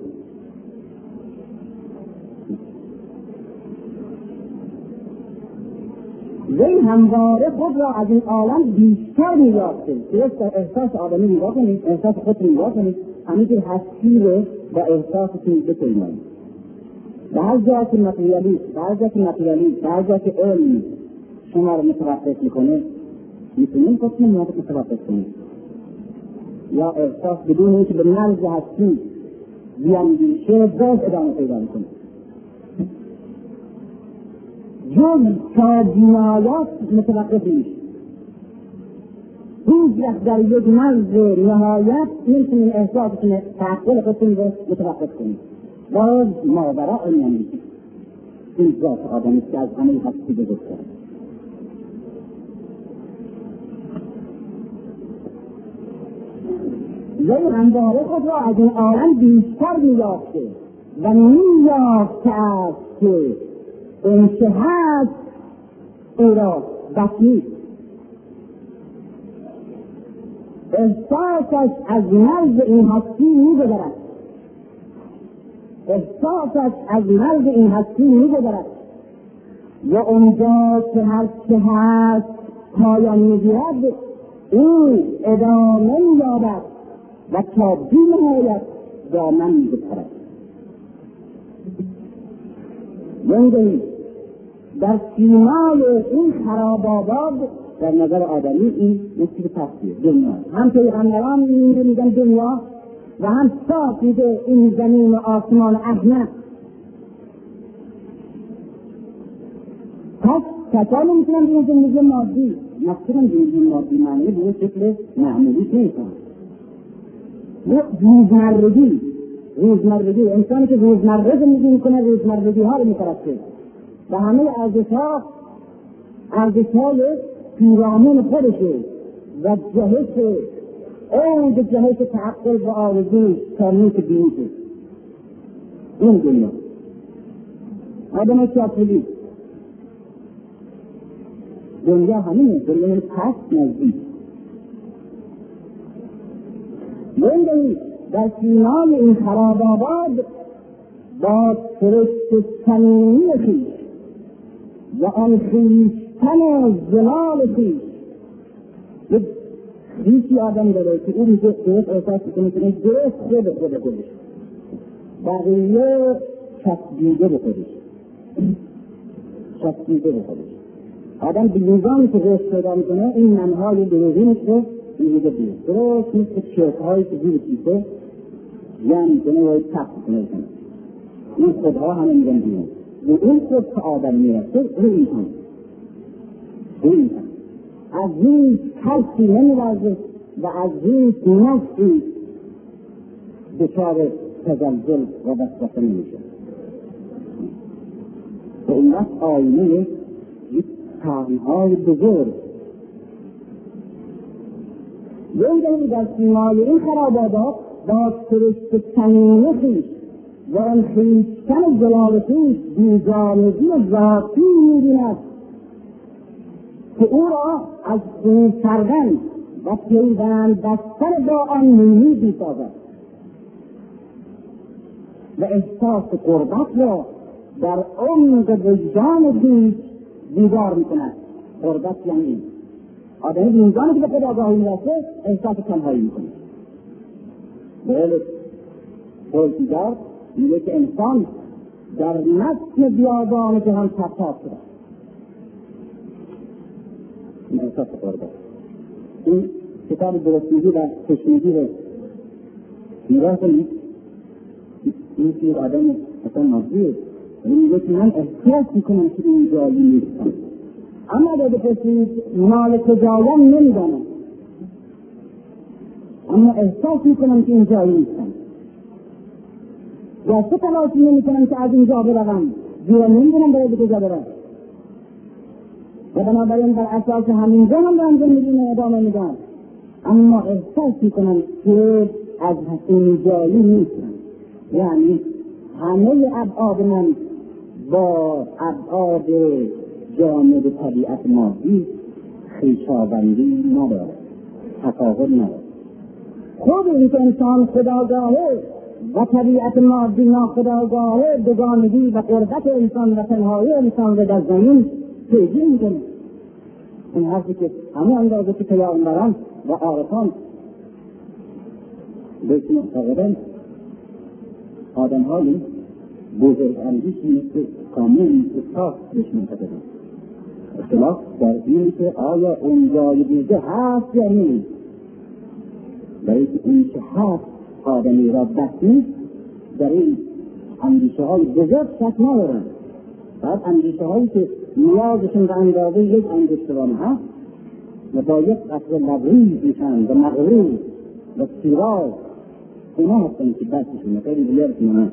وی همواره خود را از این عالم بیشتر می‌یافته. درست در احساس آدمی نگاه کنید، احساس خود نگاه کنید، همینطور هستی رو با احساستون بکنید. در جا که ماتریالیست، در جا که ماتریالیست، در جا که علم شما رو متوقف میکنه، میتونید خودتون متوقف کنید یا احساس بدون اینکه به مرز هستی بیاندیشه باز ادامه پیدا میکنه. جز تا جنایات متوقف نیست. هیچ وقت در یک مرز نهایت نمیتونید احساستون تعقل خودتون رو متوقف کنید. باز ماورا این این ذات آدمی که از همه هستی بزرگتر. وی همواره خود را از این عالم بیشتر می‌یافته و می‌یافته است که اونچه هست او را بطنی احساسش از مرز این هستی می‌گذرد، احساسش از مرز این هستی می‌گذرد و اونجا که هر چه هست پایان می‌گیرد او ادامه یابد و تا بی‌نهایت دامن بپرد. بنگرید در سیمای این خراب‌آباد در نظر آدمی این مثل تصویر دنیا، هم پیغمبران میگن میگن دنیا و هم صاف میگه این زمین و آسمان احمق. پس کسانی میتونن به زندگی مادی مقصودم زندگی مادی معنی به شکل معمولی نیستن. روزمرگی روزمرگی انسانی که روزمره زندگی میکنه روزمرگی ها رو میپرسته و همه ارزش ها ارزش های پیرامون خودشه و جهش اون به جهش تعقل و آرزو کامل که بینیشه این دنیا آدم شاپولی دنیا همینه، دنیا پس نزدیک بندهی در سینای این خراب‌آباد با سرشت صمیمی خویش و آن خویشتن زلال خویش یک خویشی آدم داره که اون درست احساس کنه که درست خود خود خودش بقیه چسبیده به خودش چسبیده به خودش آدم به میزانی که رشد پیدا میکنه این منهای دروغی میشه میگه بیرون درست مثل چرکهایی که زیر کیسه یعنی میکنه و تخت کنه کنه این خودها همه میگن بیرون و این خود که آدم میرسه رو اینکن رو اینکن از این کلسی نمیرزه و از این نفسی دچار تزلزل و وسوسه نمیشه و این وقت آینه یک طعنهای بزرگ یعنی در سیمای این خراب‌آباد با سرشت صمیمی خویش و آن خویشتن جلال خویش بیگانگی ذاتی می‌بیند که او را از خون کردن و پیوند بستن با آن نومیدی سازد و احساس قربت را در عمق وجدان خویش بیدار می‌کند. قربت یعنی این آدمی بی‌انسانی که به خود آگاهی می‌رسه احساس تنهایی می‌کنه. بله پرسیدار میگه که انسان در نسل بیابان جهان پرتاب شده. این احساس قربت. این کتاب درستیزی و کشمیدی رو نگاه کنید. این که آدم اصلا نازیه میگه که من احساس میکنم که این جایی نیستم، اما اگر بپرسید مال کجایم نمیدانم، اما احساس میکنم که این جایی نیستم. یا چه تلاشی نمیکنم که از اینجا بروم، زیرا نمیدونم باید کجا برم و بنابراین بر اساس همینجا هم دارم زندگی رو ادامه میدم، اما احساس میکنم که از این جایی نیستم. یعنی همه ابعاد من با ابعاد جامد طبیعت مادی خویشاوندی نداره، تفاوت نداره. خود این که انسان خودآگاهه و طبیعت مادی ناخودآگاهه دوگانگی و قربت انسان و تنهایی انسان رو در زمین پیگیر میکنه. این حرفی که همه اندازه که پیامبران و عارفان بهش معتقدند آدم هایی بزرگ اندیشی مثل کامل مثل صاف بهش معتقدند. اختلاف در این که آیا اون جای دیگه هست یا نیست، برای که این که هست آدمی را بسید در این اندیشه های بزرگ شک ندارند. بعد اندیشه هایی که نیازشون به اندازه یک انگشتران هست و با یک قطره لبریز میشن و مغرور و سیراز اونا هستن که بسیشونه خیلی بلیرشون هست.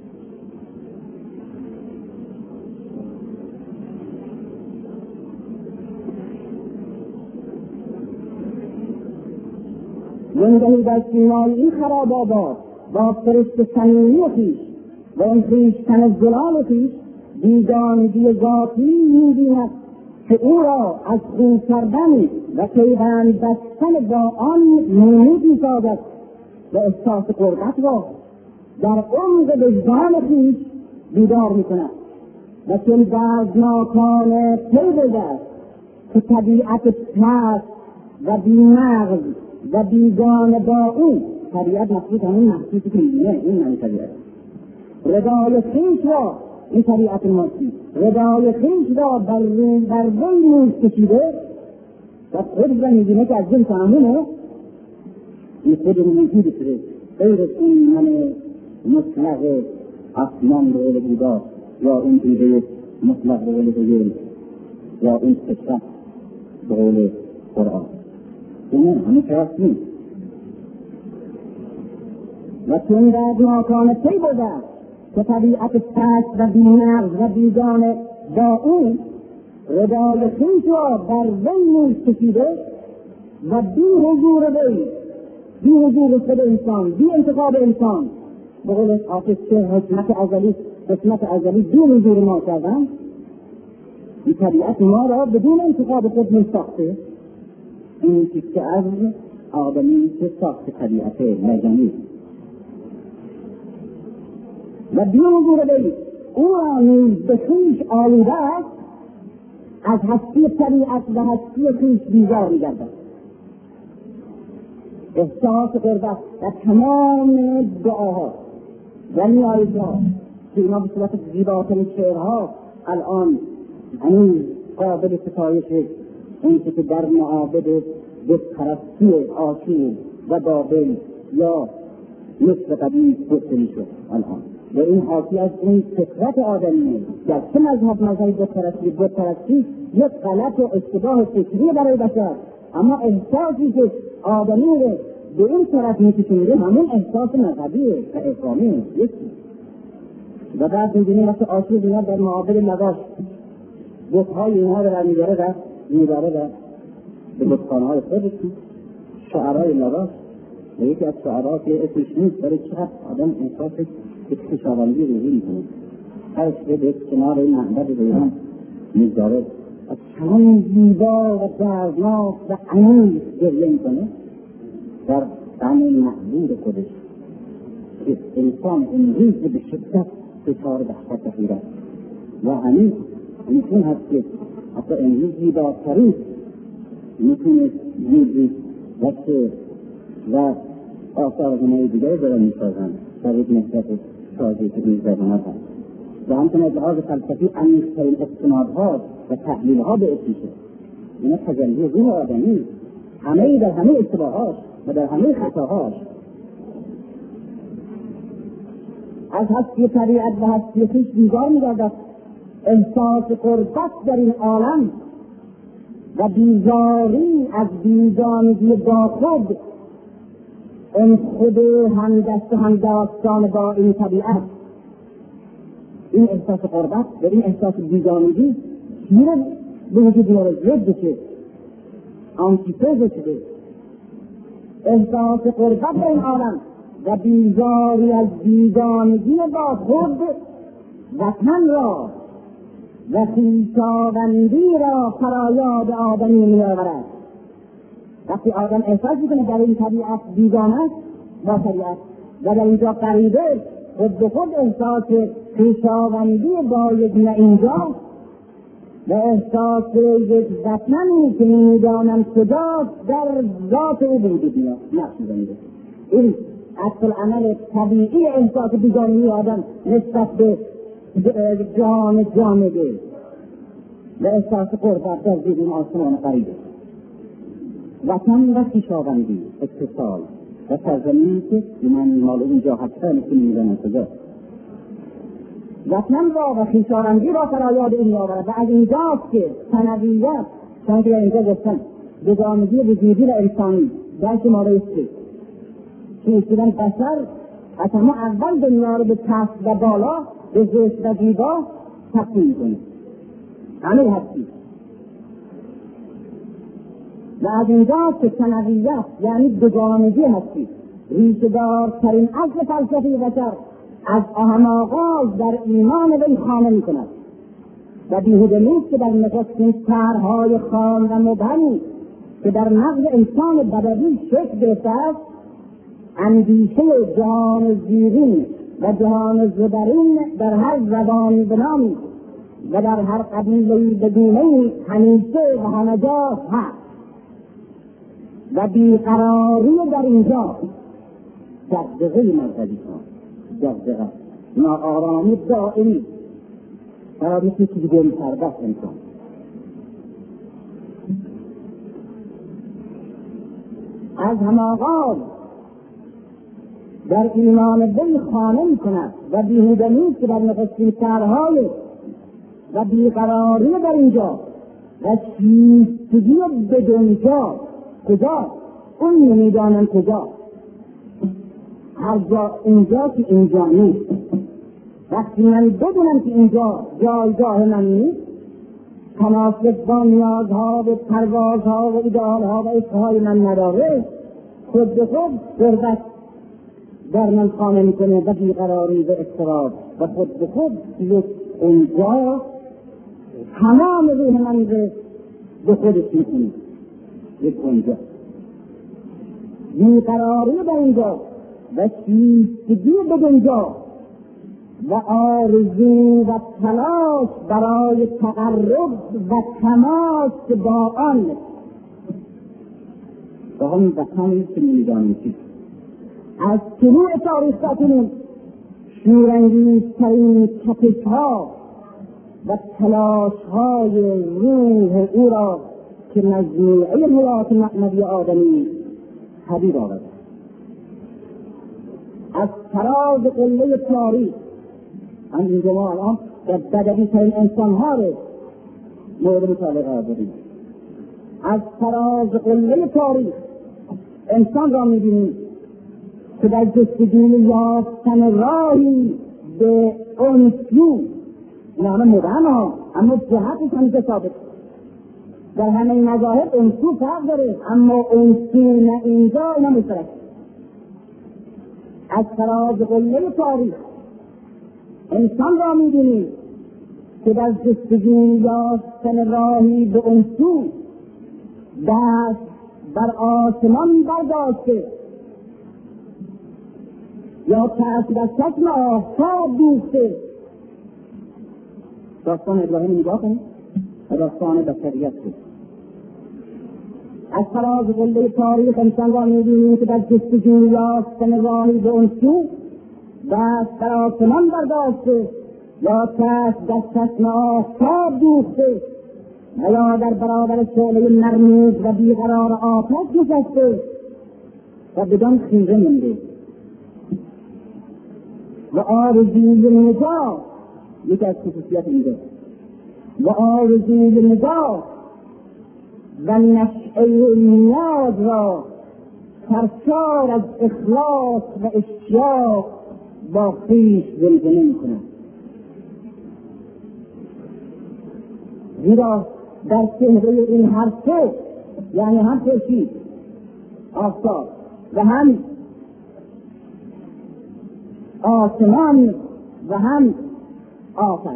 زندگی در سیمای این خراب‌آباد با فرشت صمیمی خویش و این خویشتن جلال خویش بیگانگی ذاتی می‌بیند که او را از خون کردن و پیوند بستن با آن نومید می‌سازد و احساس قربت را در عمق وجدان خویش بیدار می‌کند و چون دردناکانه پی بردست که طبیعت پست و بی‌مغز و بیگانه با او. طبیعت مخصوص همون محسوسی که می‌بینه، این معنی طبیعت. ردای خویش را، این طبیعت ماست، ردای خویش را بر روی بر وی موز کشیده و خود را می‌بینه که از جنس همونه، این خود رو موجود شده غیر از این من مطلق آسمان به قول بودا یا این دیده مطلق به قول هگل یا این فکرت به قول قرآن. این همه راست نیست. و چون در ناکان پی بودن که طبیعت پست و بی‌نقص و بیگانه با اون ردای خویش را بر وی موز کشیده و بی حضور وی، بی حضور خود انسان، بی انتخاب انسان، به قول حافظ که حکمت ازلی حکمت ازلی بی حضور ما کردن، این طبیعت ما را بدون انتخاب خود می ساخته. این چیز که از آدمی که ساخت طبیعت مجانی و بی حضور وی او را نیز به خویش آلوده است، از هستی طبیعت و هستی خویش بیزار می گردد. احساس قربت و تمام دعاها و نیایش‌ها که اینا به صورت زیباترین شعرها الان هنوز قابل ستایش این که در معابد بتپرستی آشور و بابل یا مصر قدیم گفته می‌شد الان، و این حاصل از این فطرت آدمیه. در چه مذهب مذهب بتپرستی بتپرستی یک غلط و اشتباه فکری برای بشر، اما احساسی که آدمی رو به این طرف می‌کشونده همون احساس مذهبیه و اسلامیه. یکی و بعد می‌بینیم وقتی آشور اینا در معابد لواش بت‌های اینها رو برمی‌داره و می‌بره و به بتخانه‌های خودشون شعرهای لواش و یکی از شعرها که اسمش نیست برای چقدر آدم احساس یک خوشایندی روحی می‌کنه. هر شده به کنار این معبد ایران می‌ذاره و چنان زیبا و دردناک و عمیق گریه می‌کنه در غم معبود خودش که انسان امروز به شدت دچار وحشت و حیرت و همین میتون هست که حتی امروز زیباترین میتونه موزیک وقت و آثار همه دیگه دارن میسازن در یک نسبت سازی که این زبانات هست و همچنین از لحاظ فلسفی عمیق‌ترین استنادها و تحلیلها به اتیشه. اینا تجلی روح آدمی همه در همه اشتباهاش و در همه خطاهاش از هستی طبیعت و هستی خویش بیزار می‌گردد. احساس قربت در این عالم و بیزاری از بیگانگی با خود، این خود هم دست و هم داستان با این طبیعت، این احساس قربت و این احساس بیگانگی میره به وجود میاره، ضد بشه، آنتیتز شده. احساس قربت در این عالم و بیزاری از بیگانگی با خود وطن را و خویشاوندی را فرایاد آدمی می‌آورد. وقتی آدم احساس می‌کنه در این طبیعت بیگانه است با طبیعت و در اینجا غریبه، خود به خود احساس خویشاوندی با یک نه اینجا و احساس یک وطنی که می‌دانم کجاست در ذات او وجود میاد نقش می‌بنده. این اصل عمل طبیعی احساس بیگانگی آدم نسبت به جان جامده و احساس قربت در زیر این آسمان غریبه. وطن و خویشاوندی، اتصال و سرزمینی که من مال اینجا حتی نکنی میدانم کجا وطن را و خویشاوندی را فرایاد این می‌آورد و از اینجاست که ثانویت چون که اینجا گفتن دوگانگی وجودی و انسانی در شماره است که اصولاً بشر از همه اول دنیا رو به پست و بالا به زشت و زیبا تقسیم می‌کنه، همه هستی و از اینجاست که ثانویت یعنی دوگانگی هستی ریشه‌دارترین اصل فلسفه بشر از آهن آغاز در ایمان وی خانه می‌کند و بیهوده نیست که در نخستین طرح‌های خام و مبهمی که در مغز انسان بدوی شکل گرفته است اندیشه جهان زیرین و جهان زبرین در هر زبانی بنامی و در هر قبیله‌ای بدونه‌ای همیشه و همه جا هست. و بیقراری در اینجا دغدغه مرکزی کن، دغدغه ناآرامی دائمی برای مثل چیزی گم کرده است انسان. از همه آغاز در ایمان دل خانه می کند و بیهوده نیست که در نخستین سرهای و بیقراری در اینجا و چیستگی بدون جا. کجا؟ اون نمیدانم کجا. هر جا اینجا که اینجا نیست. وقتی من بدونم که اینجا جایگاه من نیست، تناسب با نیازها و پروازها و ایدئالها و عشقهای من نداره، خود به خود غربت در من خانه میکنه و بیقراری و اضطراب و خود به خود یک اونجا تمام روح من به خودش میکنه. یک اونجا بیقراری در اینجا و چیستگی بدونجا و آرزو و تلاش برای تقرب و تماس با آن با همین وطنی که میدانیم چیست. از طلوع تاریخ تاکنون شورانگیزترین تپش‌ها و تلاش‌های روح او را که مجموعه حیات معنوی آدمی پدید آورد. از فراز قله تاریخ هم اینجا ما الان در بدوی ترین انسان‌ها رو مورد مطالعه قرار دادیم. از فراز قله تاریخ انسان را می‌بینیم که در جستجوی یافتن راهی به اون سو، این همه مدرن ها، اما جهتش همیشه ثابت. در همه این مذاهب اون سو فرق داره، اما اون سو نه اینجا نه مشترک. از فراز قله تاریخ انسان را می‌بینیم که در جستجوی یافتن راهی به اون سو دست بر آسمان برداشته یا چشم در چشم آفتاب دوخته. داستان ابراهیم نگاه کنید و داستان بشریت بود. از فراز قله تاریخ انسان را می‌بینیم که در جستجوی یافتن راهی به اون سو دست بر آسمان برداشته یا چشم در چشم آفتاب دوخته و یا در برابر شعله مرموز و بیقرار آتش نشسته و بدان خیره مونده و آرزوی نجات، یکی از خصوصیات اینجا، و آرزوی نجات و نشعه نیاز را سرشار از اخلاص و اشتیاق با خویش زمزمه می‌کند. زیرا در چهره این هر سه، یعنی هم خورشید آفتاب و هم آسمان و هم آتش،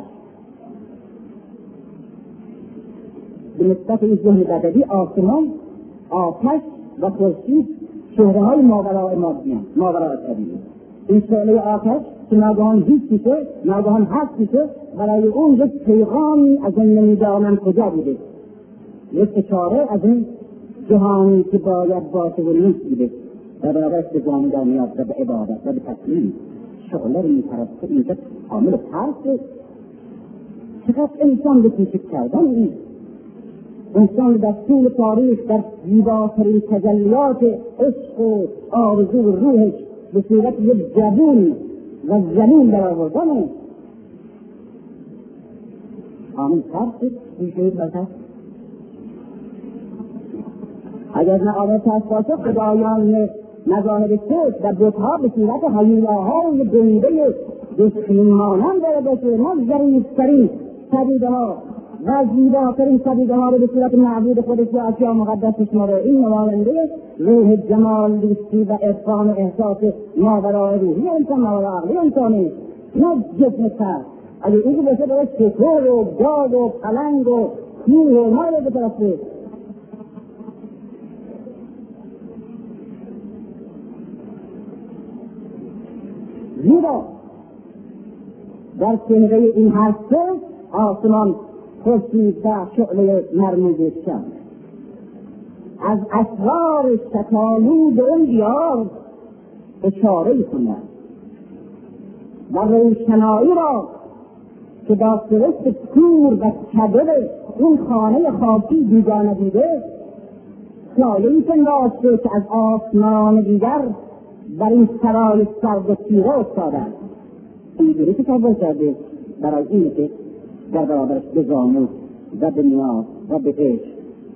به نسبت این ذهن بدوی آسمان، آتش و خورشید چهره های ماوراء مادیان، ماوراء طبیعی. این شعله آتش که ناگهان هیچ میشه، ناگهان هست میشه، برای اون یک پیغامی از این نمیدانم کجا بوده، یک اشاره از این جهانی که باید باشه و نیست بوده و برایش به جانگاه نیاز و به عبادت و به تسلیم شعله رو میپرسته. اینجا عامل ترسه. چقدر انسان به کوشش کردن این انسان در طول تاریخ در زیباترین تجلیات عشق و آرزو و روحش به صورت یک جبون و زمین در آوردن عامل ترسه. میشه بسه اگر نه عامل ترس باشه خدایان مذاهب شرک و بتها به صورت هیولاها و گنده دشخیم مانند داره باشه، نه ظریفترین پدیده ها و زیباترین پدیده ها رو به صورت معبود خودش یا اشیاء مقدس شماره. این نماینده روح جمال دوستی و عرفان و احساس ماوراء روحی انسان، ماوراء عقلی انسانی، نه جسم سر. اگه اینکه باشه باید شکر و گاو و پلنگ و تیر و مال بطرفه. زیرا در چهره این هر سه آسمان، خورشید و شعله مرموز شمس، از اسرار ستالود اون دیار اشاره کنند و روشنایی را که داسترست کور و کدر این خانه خاکی بیگانه دیده سایه‌ای پنداشته که از آسمان دیگر بر این سرای سرد و تیره افتادند. اینجوری کتاب کرده برای اینه که در برابرش به زانو و به نیاز و به عشق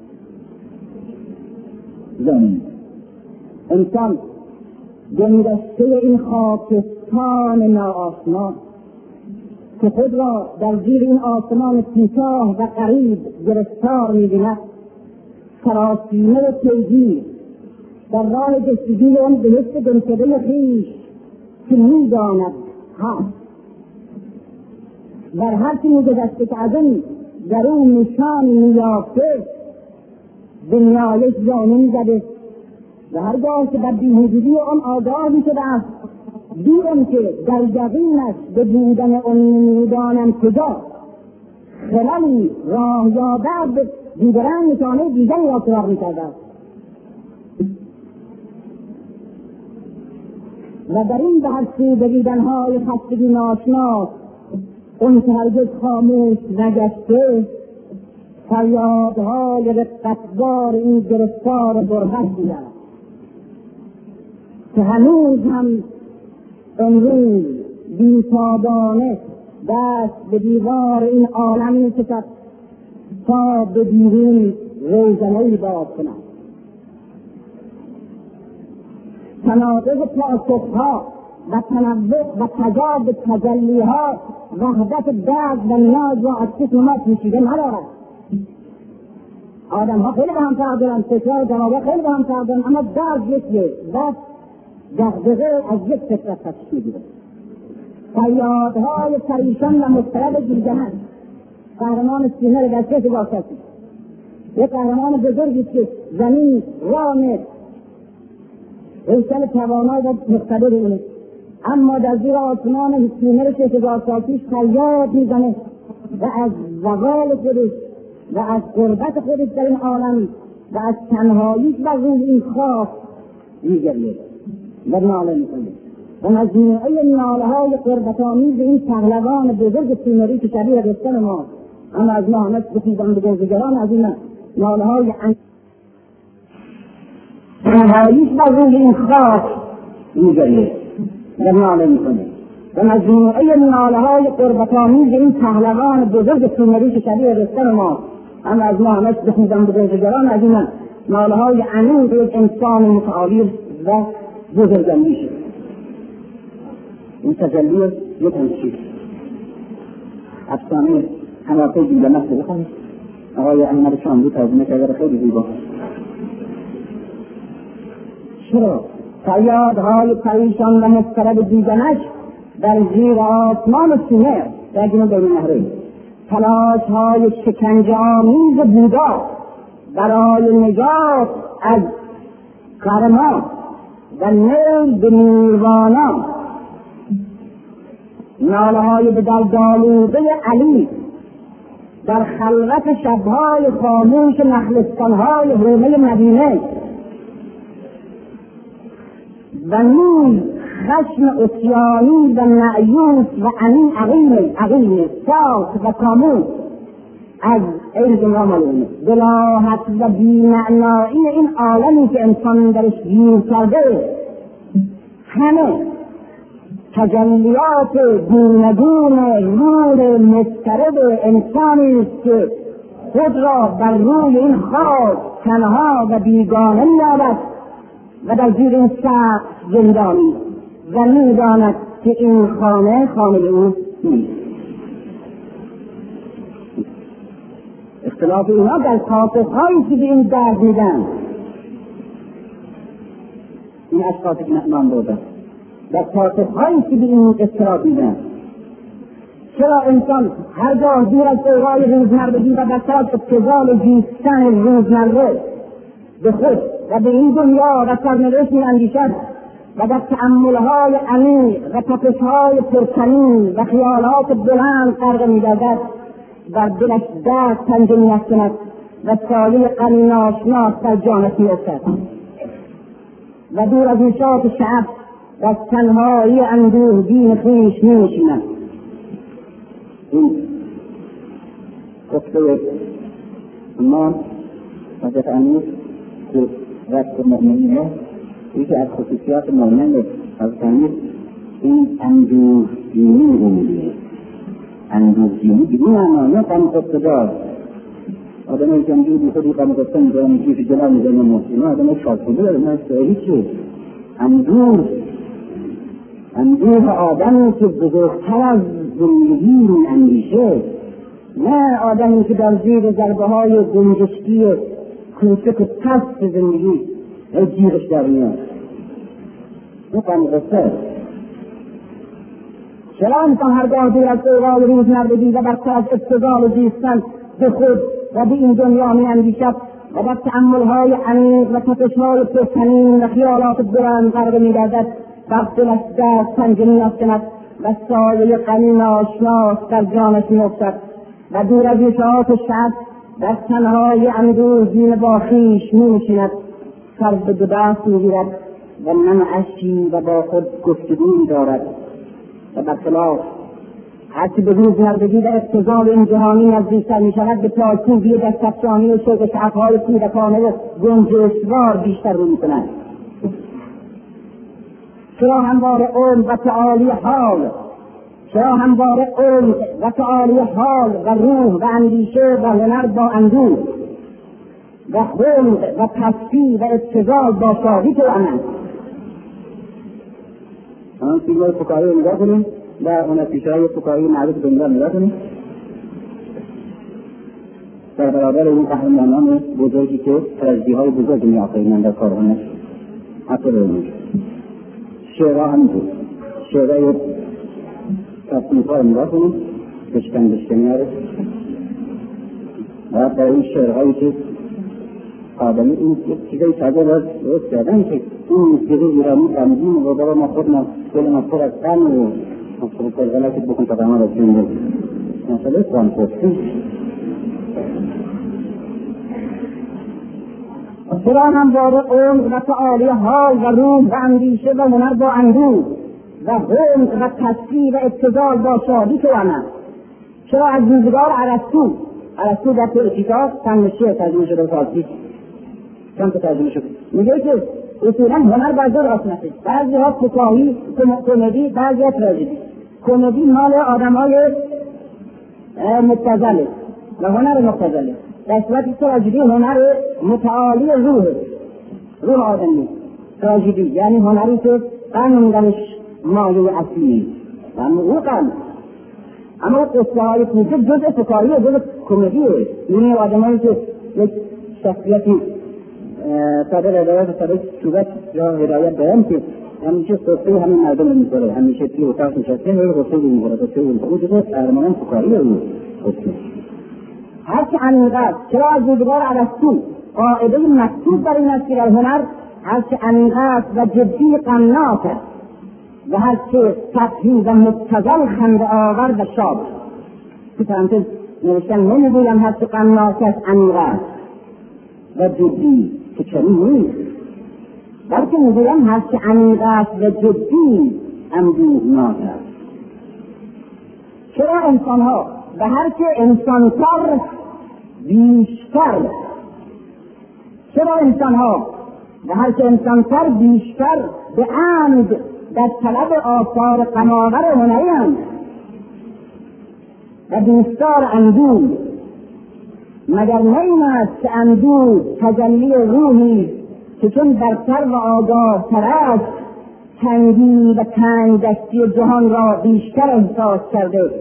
زمین انسان گمرشته این خاکستان ناآشنا که خود را در زیر این آسمان کوتاه و قریب گرفتار می‌بیند سراسیمه و پیگیر در راه جستجوی آن بهشت گمشده خویش که می‌داند هست در هر چه می‌گذشته که از آن در اون نشانی می‌یافته به نیایش زانو می‌زده و هرگاه که در بی‌وجودی آن آگاه می‌شده است بی آنکه در یقینش به بودن آن نمی‌دانم کجا خلالی راه یابد دیگران نشانه دیگری را سراغ می‌کرده و در این به هر سو بدیدن‌های خستگی ناشناس اون که هرگز خاموش نگشته فریادهای رقتبار این گرفتار غربت دیدن که هنوز هم امروز بیتابانه دست به دیوار این عالم می‌کشد تا به بیرون روزنه‌ای باز کند. تناقض پاسخها و تنوع و تضاد تجلیها وحدت درد و نیاز را از چشم ما پوشیده ندارد. آدم ها خیلی به هم فرق دارند، فکرهای جوابها خیلی به هم فرق دارند، اما درد یکیه و دغدغه از یک فطرت تشکیل می‌گیرد. فریادهای پریشان و مضطرب گیرجهت قهرمان سینه در چه گاستید یک قهرمان بزرگی که زمین رامه ایشان توانای و مقتدر اونه اما در زیر آسمان سینه ششگاستیش فریاد میزنه و از زوال خودش و از غربت خودش در این عالم و از تنهاییش و روی این خاک میگریه و ناله میکنه و مجموعه ناله های غربت‌آمیز این پهلوان بزرگ سینری که شبیه رستن ما اما از ما همه بخیزن به گرزگران از این ناله های تنهاییش و روی این خاک میگریه و ناله میکنه و مجموعه ناله های غربت‌آمیز این پهلوان بزرگ سینری که شبیه رستن ما اما از ما همه بخیزن به گرزگران از این ناله های عمیق یک انسان متعالی و بزرگاندیشه این تجلی یک انشید افسانه حواطه دیگه نفسه بخواهی آقای احمد شاملو ترجمه کرده خیلی زیبا. چرا فریادهای پریشان و مضطرب دیدنش در زیر آسمان سینه در جنوب بین نهرین تلاشهای شکنجه آمیز بودا برای نجات از قرما و نیل به نیروانا ناله های به دلدالوده علی در خلوت شبهای خاموش نخلستانهای حومه مدینه و نیز خشم عصیانی و نعیوس و عنین عقیم عقیم ساس و کامون از عرض ما معلومه بلاحت و بی‌معنایی این عالمی که انسان درش گیر کرده همه تجلیات گوناگون نور مضطرب انسانی است که خود را بر روی این خاک تنها و بیگانه می‌یابد و در زیر این سقف زندانی و می‌داند که این خانه خانه او نیست. اختلاف اینها در پاسخ‌هایی که به این درد میدن این اشخاصی که نام بردن در پاسخ‌هایی که به این اضطراب میدن. چرا انسان هر جا دور از اوضاع روزمرگی و بساط ابتذال زیستن روزمره به خود و به این دنیا و سرنوشت می‌اندیشد و در تأمل‌های عمیق و تپش‌های پرطنین و خیالات بلند غرق می‌گردد بر دلش درد پنجه می‌افکند و سایه غم ناشناس در جانش می‌افتد و دور از نشاط شب و تنهایی اندوهگین خویش می‌نشیند. این گفته ما حضرت امیر که وقت مؤمنینه یکی از خصوصیات مؤمن حضرت امیر این اندوهگینی رو می‌گیره. اندوهگینی بدون معنی غم خوددار آدم که اندوه بی خودی غم خوددار می‌کنه می‌کشه جلو می‌زنه محسنه آدم شاکوله داره نه سهری چه اندوه اندوه آدمی که بزرگتر از زندگی اندیشه، نه آدمی که در زیر ضربه های گنجشکی کوچک و پست زندگی جیغش در میاد. این غم خوددار چرا انسان هرگاه دور از اوضاع روزمرگی و برتر از ابتذال زیستن به خود و به این دنیا می اندیشد و در تأمل‌های عمیق و تفش‌های پرطنین و خیالات بلند غرق می‌گردد و دلش دست پنجه می‌افکند و سایه غم ناشناس در جانش می‌افتد و دور از نشاط شب در تنهای اندوهگین با خویش می‌نشیند، سر به دو دست می‌گیرد و نمعشی و با خود گفتگویی دارد و برخلاف هرچه به روزمرگی و ابتذال این جهانی نزدیکتر می‌شود به پاکوبی دست‌افشانی و شوق شعف‌های کودکانه و گنجشک‌وار بیشتر رو می‌کند. چرا همواره عمق و تعالی حال چرا همواره عمق و تعالی حال و روح و اندیشه و هنر با اندوه و خلق و پستی و ابتذال با شادی تو امن. آن فیلم های فکاهی رو نگاه کنیم و اون پیشه های فکاهی معروف دنیا نگاه کنیم در برابر این قهرمانان بزرگی که ترجیح های بزرگ می آفرینند در کارخانه حتی ببینید شعرها هم بود. شعرهای تصنیف ها رو نگاه کنیم بشکن بشکنی ها رو و در این شعرهایی که آدمی این چیزای تازه باید درست کردن که این موسیقی ایرانی غمگین و بابا ما خودمان دلمان پر از غم و مصروف غلطی بکن تا غم را جنگل مسئله غم خودی. چرا همواره عمق و تعالی حال و روح و اندیشه و هنر با اندوه و عمق و پستی و ابتذال با شادی تواند. چرا از روزگار ارسطو ارسطو در تئوریکا فن شعر ترجمه شده فارسی چند تا ترجمه شده میگه که اصولا هنر بر دو قسمته، بعضی ها فکاهی کمدی، بعضی ها تراژدی. کمدی مال آدم های مبتذله و هنر مبتذله، در صورتی تراژدی هنر متعالی روح روح آدمی. تراژدی یعنی هنری که قنونش مایه اصلی و او قنون، اما قصه های کوچک جزء فکاهی و جزء کمدیه. یعنی آدم هایی که یک شخصیتی ساده روایت ساده چوبت یا هدایت دارم که همیشه قصه همین مردم رو می‌خوره، همیشه توی اتاق نشسته هر قصه رو می‌خوره، قصه رو می‌خوره جزء قهرمانان فکاهی رو قصه. هرچه عمیق‌تر، چرا از روزگار ارسطو قاعده مکتوب بر این است که در هنر هرچه عمیق‌تر و جدی غمناک و هرچه سطحی و مبتذل خنده آور و شاد. تو پرانتز نوشتن نمی‌گویم هرچه غمناک است عمیق‌تر و جدی که چنین نیست، بلکه می‌گویم هرچه عمیق‌تر و جدی اندوهناک است. چرا انسان‌ها و هرچه انسان‌تر بیشتر چرا انسان‌ها و هرچه انسان‌تر بیشتر به عمد در طلب آثار غم‌آور هنری‌اند و دوستدار اندوه، مگر نه این است که اندوه تجلی روحی که چون برتر و آگاه‌تر است تنگی و تنگدستی جهان را بیشتر احساس کرده.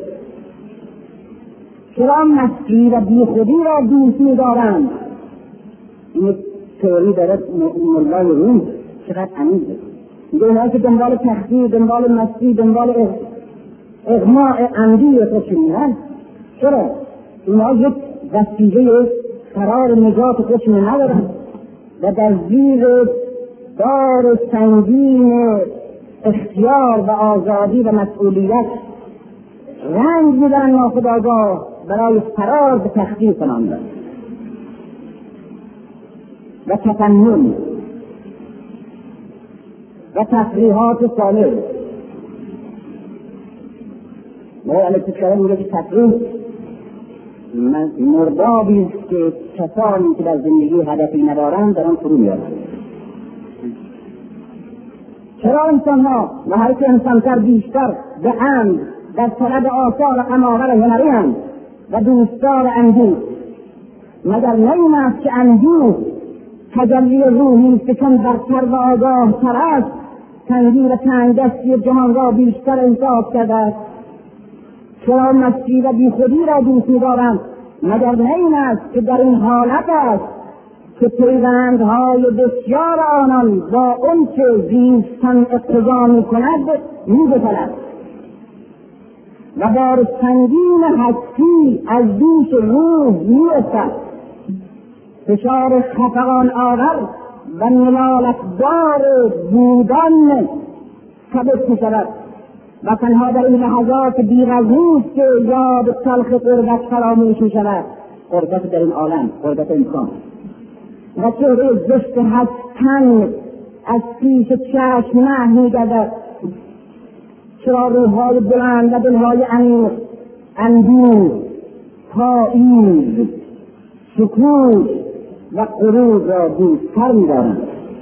چرا مستی و بیخودی را دوست می‌دارند؟ این تئوری دارد مولای روم چقدر عمیقه. میگه اونهایی که دنبال تخدیر، دنبال مستی، دنبال اغماء عمدی خودشون میرن، چرا؟ اونها یک وسیله قرار نجات خودشون ندارن و در زیر دار سنگین اختیار و آزادی و مسئولیت رنج میدن ناخودآگاه برای فرار به تخدیر کنند. و تفنن و تفریحات صالح. مولا علیه میگه که تفریح مردابی است که کسانی که در زندگی هدفی ندارند در آن فرو می‌آیند. چرا انسان ها و هر که انسان‌تر بیشتر به عمد در طلب آثار قماور هنری اند و دوستدار اندوه، مگر نه این است که اندوه تجلی روحی است که چون برتر و آگاه تر است تنگی و تنگدستی جهان را بیشتر احساس کرده است. چرا مستی و بیخودی را دوست می‌دارند، مگر نه این است که در این حالت است که پیوندهای بسیار آنان با آنچه زیستن اقتضا می‌کند می‌گسلد و بار سنگین هستی از دوش روح می‌افتد. فشار خفقان آور و نلالت‌دار بودن ثبت می‌شود و تنها در این لحظات بی‌رغبت که یاد تلخ غربت فراموش می‌شود. غربت در این عالم، غربت انسان و چهره زشت هستن از پیش چشم نه می‌گردد. چرا روح‌های بلند و دل‌های عمیق اندوه، پاییز، سکوت و غرور را دوست‌تر می‌دارند؟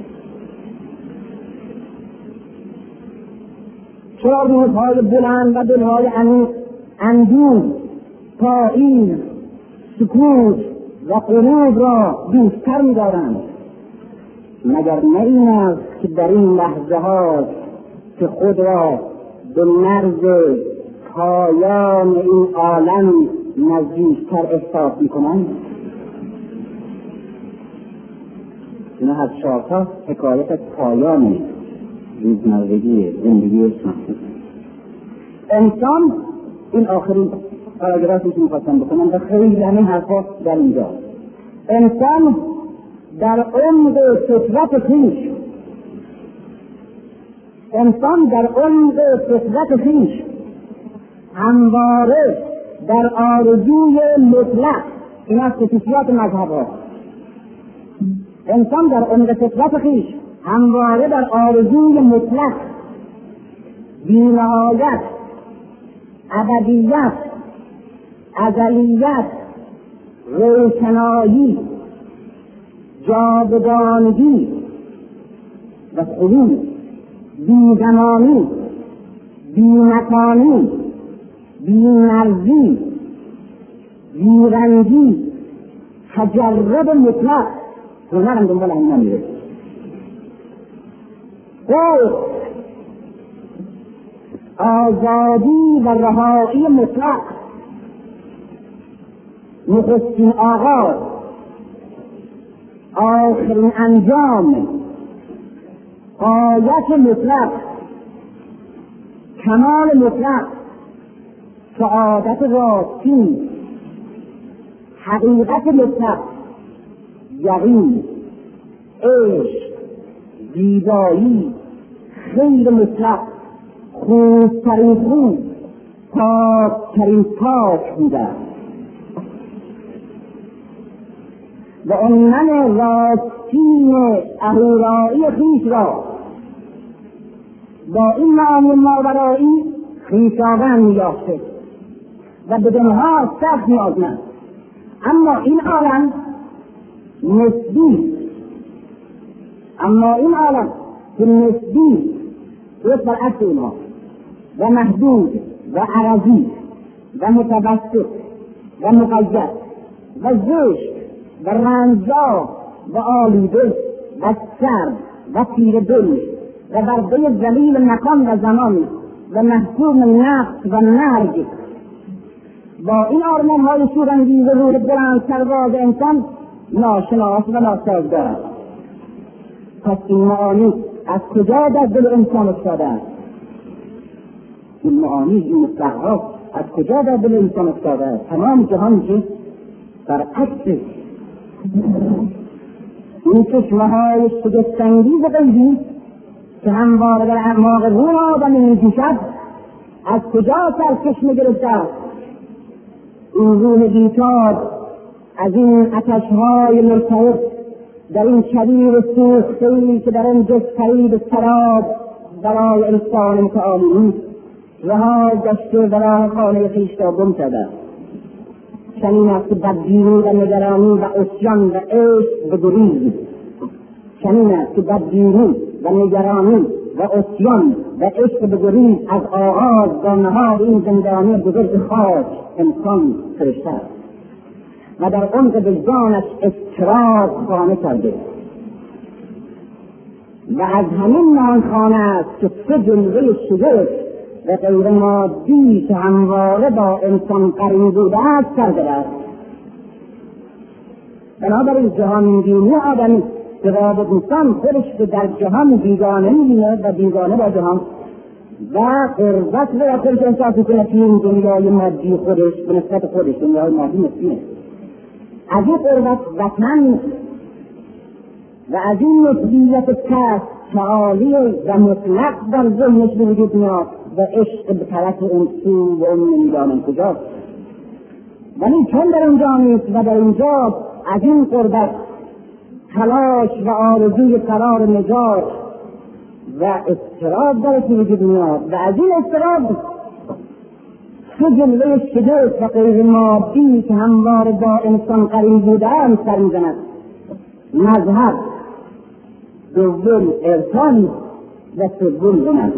چرا روح‌های بلند و دل‌های عمیق اندوه، پاییز، سکوت و غرور را دوست‌تر می‌دارند؟ مگر نه این است که در این لحظه ها که خود را به مرز پایان این عالم نزدیکتر احساس می‌کنند؟ این از شاخه حکایت از پایان روزمرگی زندگی انسان. این آخرین پاراگرافی که می‌خواستم بکنم و خیلی همین حرفا در اینجا. انسان در عمق فطرت خویش انسان در عمق فطرت خویش همواره در آرزوی مطلق، این از خصوصیات مذهب‌ها، انسان در عمق فطرت خویش همواره در آرزوی مطلق، بی‌نهایت، ابدیت، ازلیت، روشنایی، جاودانگی و خلود، بی‌زمانی، بی‌مکانی، بی‌مرزی، بی‌رنگی، تجرد مطلق. هنرم دنبال این نمیره. آزادی و رهایی مطلق، نخستین آغاز، آخرین انجام، غایت مطلق، کمال مطلق، سعادت راستی، حقیقت مطلق، یقین، عشق، زیبایی، خیر مطلق، خوبترین خوب، پاکترین پاک بوده و انمن راستین اهورایی خویش را با این معانی ماورایی خویشاوند یافته و به دنها سخت نیازمند. اما این عالم نسبی اما این عالم که نسبی درست برعکس اونها و محدود و عرضی و متوسط و مقید و زشت و رنجا و آلوده و سرد و تیره دل و برده ذلیل مکان و زمان و محکوم نقص و مرگ با این آرمان‌های شورانگیز روح بلند پرواز انسان ناشناس و ناسازگار است. پس این معانی از کجا در دل انسان افتاده است؟ این معانی، این مطلق‌ها از کجا در دل انسان افتاده است؟ تمام جهان که برعکس این چشمه‌های شگفت‌انگیز غیبی که همواره در اعماق روح آدمی می‌جوشد از کجا سرچشمه گرفته است؟ این روح بیتاب از این آتش‌های مرتعد در این کویر سوخته‌ای که در آن جز فریب سراب برای انسان متعالی نیست، رها گشته و راه خانه خویش را گم کرده. چنین است که بدبینی و نگرانی و عصیان و عشق بگریز. چنین است که بدبینی و نگرانی و عصیان و عشق بگریز از آغاز با نهاد این زندانی بزرگ خاک انسان فرشته است و در عمق وجدانش اضطراب خانه کرده و از همین نانخانه است که سه جلوه شگفت و غیر مادی که همواره با انسان قرین بوده است کرده است. بنابراین جهانبینی آدمی به روابط انسان خودش که در جهان بیگانه می‌بینه و بیگانه با جهان و قربت و خودش احساس می‌کنه که این دنیای مادی خودش به نسبت خودش دنیای مادی مسکینه. از این قربت وطن و از این نسبیت کس تعالی و مطلق در ذهنش به وجود میاد و عشق به طرف اون سو و اون نمیدانم کجاست. ولی چون در اونجا نیست و در اینجا از این قربت تلاش و آرزوی قرار نجات و اضطراب درش به وجود میاد و از این اضطراب سه جلوه شگفت و غیر مادی که همواره با انسان قرین بوده هم سر میزند. مذهب، دوم عرفان و سوم هنر.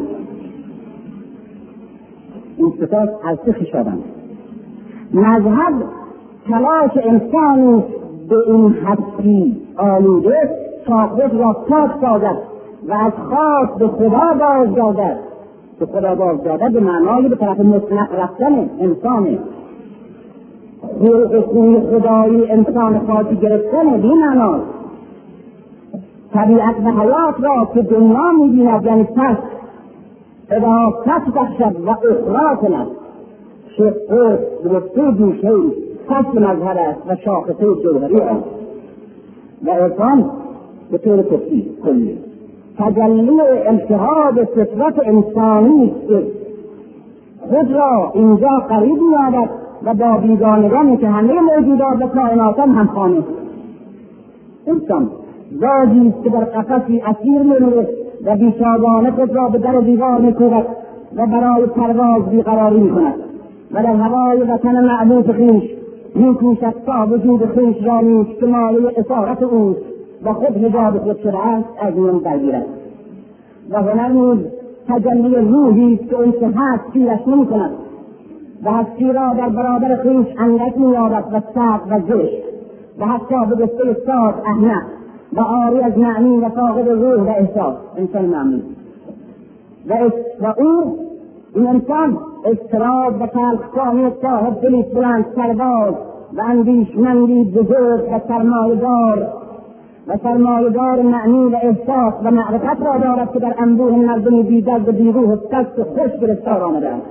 این ستاش از سه خشابند. مذهب تلاش انسانی به این هستی آلوده تا خود را پاک سازد و از خاک به خدا بازگردد. به خدا بازگردد به معنای به طرف مطلق رفتن انسانه. خلق خوی خدایی انسان خاکی گرفتن به این معناست. طبیعت و حیات را که دنیا می‌بیند یعنی پس اضافت بخشد و اخرا کند. شقه درسته دوشه پس مظهر است و شاخصه جوهری است. و عرفان به طور کلی تجلی التهاب فطرت انسانی که خود را اینجا قریب می‌یابد و با بیگانگانی که همه موجودات و کائنات هم خانه. انسان زاجی است که در قفسی اسیر می‌ماند و بیچارگانه خود را به در و دیوار می‌کوبد و برای پرواز بیقراری می‌کند و در هوای وطن معبود خویش می‌کوشد تا وجود خویش را نیز که مایه اسارت اوست و خود حجاب خود شده است از میان برگیرد. و هنر نیز تجلی روحی است که اون که هست سیرش نمی‌کند و هستی را در برابر خویش اندک می‌یابد و سرد و زشت و حتی به گفته ساز احمق و عاری از معنی و فاقد روح و احساس انسان معنی و, و او این انسان اضطراب و تلخکامی صاحب دلی بلند سرباز و اندیشمندی بزرگ و سرمایه‌دار و سرمایه‌دار معنی و احساس و معرفت را دارد که در انبوه مردم بی‌درد و بیروح و سست و خوش گرفتار آمده است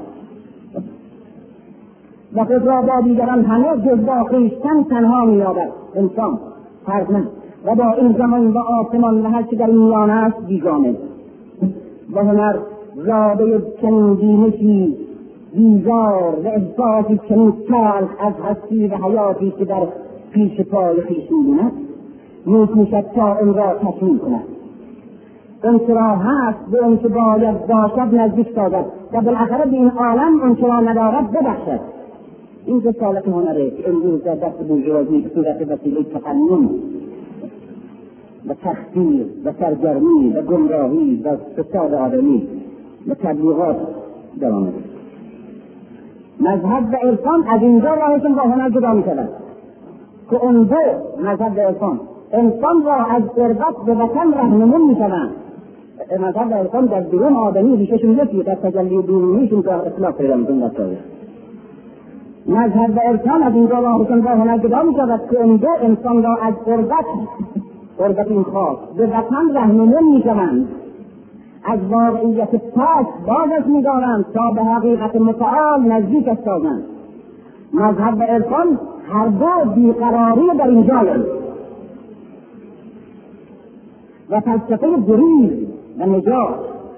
و خود را با دیگران همه جز با خویشتن تنها می‌یابد. انسان فرزند و با این زمان و آسمان و هر چه در میان است بیگانه. و هنر زاده چنین بینشی بیزار و احساسی چنین تلخ از هستی و حیاتی که در پیش پای خویش می‌بیند می‌کوشد تا اون را تسلیم کند. اون که را هست به اون که باید باشد نزدیک سازد و بالاخره به این عالم اون که را ندارد ببخشد. این رسالت هنره که امروز در دست بورژوازی به صورت وسیله تفنن و تخدیر و سرگرمی و گمراهی و فساد آدمی و تبلیغات در آمده. مذهب و عرفان از اینجا راهشون با هنر جدا می‌شود که اون دو مذهب و عرفان انسان را از قربت به وطن رهنمون می‌شوند. مذهب و عرفان در درون آدمی ریشه‌شون یکیه، در تجلی بیرونیشون که اصلاح پیدا می‌کنند. مذهب و عرفان از اینجا راهشون با هنر جدا می‌شود که اون دو انسان را از قربت قربت این خاص به وطن رهنمون می‌شوند، از واقعیت پاک بازش می‌دارند تا به حقیقت متعال نزدیک سازند. مذهب و عرفان هر دو بیقراری در اینجایند و فلسفه گریز و نجات.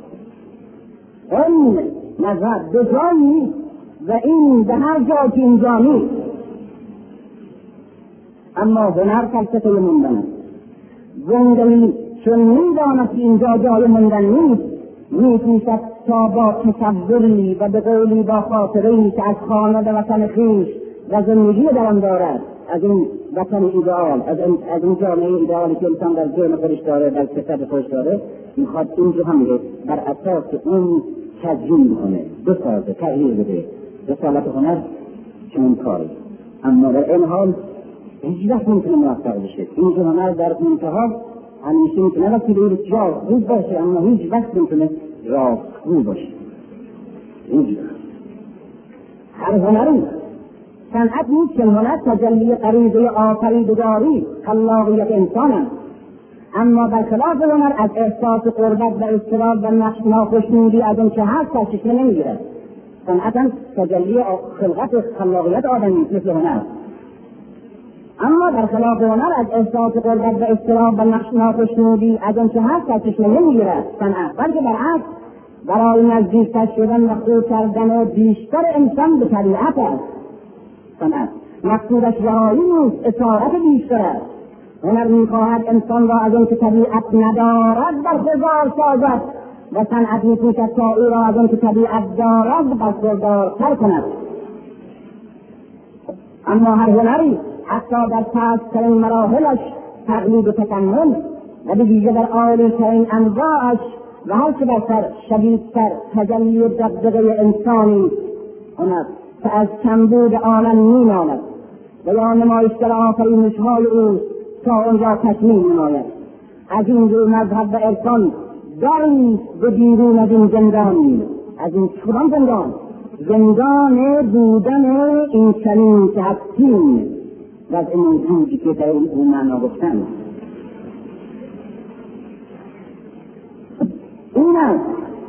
این مذهب به جایی و این به هر جا که اینجا نیست. اما هنر فلسفه موندن است زندگی چون می‌داند که اینجا جای ماندن نیست، می‌کوشد تا با تصوری و به قولی با خاطره‌ای که از خانه و وطن خویش و زندگی در آن دارد، از این وطن ایدئال، از این از این جامعه ایدئالی که انسان در ذهن خودش داره، در صفت خودش داره، میخواد این جهان رو بر اساس اون تجزیه کنه، بسازه، تغییر بده. رسالت هنر چنین کاری، اما در این حال هیچ وقت نمیتونه موفق بشه. این هنر در منتها همیشه میتونه وقتی به جا خوب باشه، اما هیچ وقت نمیتونه راستگو باشه. هیچ هر هنری صنعت نیست که هنر تجلی غریزه آفریدگاری خلاقیت انسان است، اما برخلاف هنر از احساس قربت و اضطراب و ناخوشنودی از اون چه هست سرچشمه نمیگیرد. صنعت تجلی خلقت خلاقیت آدمی مثل هنر، اما برخلاف هنر از احساس قربت و اضطراب و ناخوشنودی از اون چه هست سرچشمه نمیگیرد صنعت، بلکه برعکس برای نزدیکتر شدن و خو کردن بیشتر انسان به طبیعت است. صنعت مقصودش رهایی نیست، اسارت بیشتر است. هنر میخواهد انسان را از اون که طبیعت ندارد برخوردار سازد و صنعت میکوشد تا او را از اون که طبیعت دارد برخوردارتر کند. اما هر هنری حتی در پست‌ترین مراحلش تقلید و تکمل و به ویژه در عالی‌ترین انواعش و هر چه برتر شدیدتر تجلی دغدغه انسانی هنر که از کمبود عالم میماند و یا نمایشگر آفرینش‌های او تا آن را تکمیل نماید. از این رو مذهب و عرفان داری به بیرون از این زندان، از این کدام زندان؟ زندان بودن این چنین که هستیم و از این موجودی که در اون معنا گفتن. این است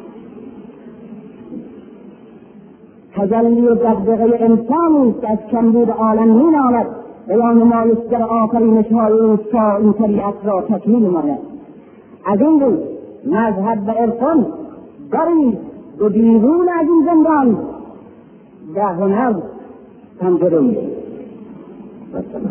تجلی و دغدغه انسانی که از کمبود عالم مینالد و یا نمایشگر آفرینش‌های او تا این طبیعت را تکمیل نماید. از این رو مذهب و عرفان داری به بیرون از این زندان و هنر پنجره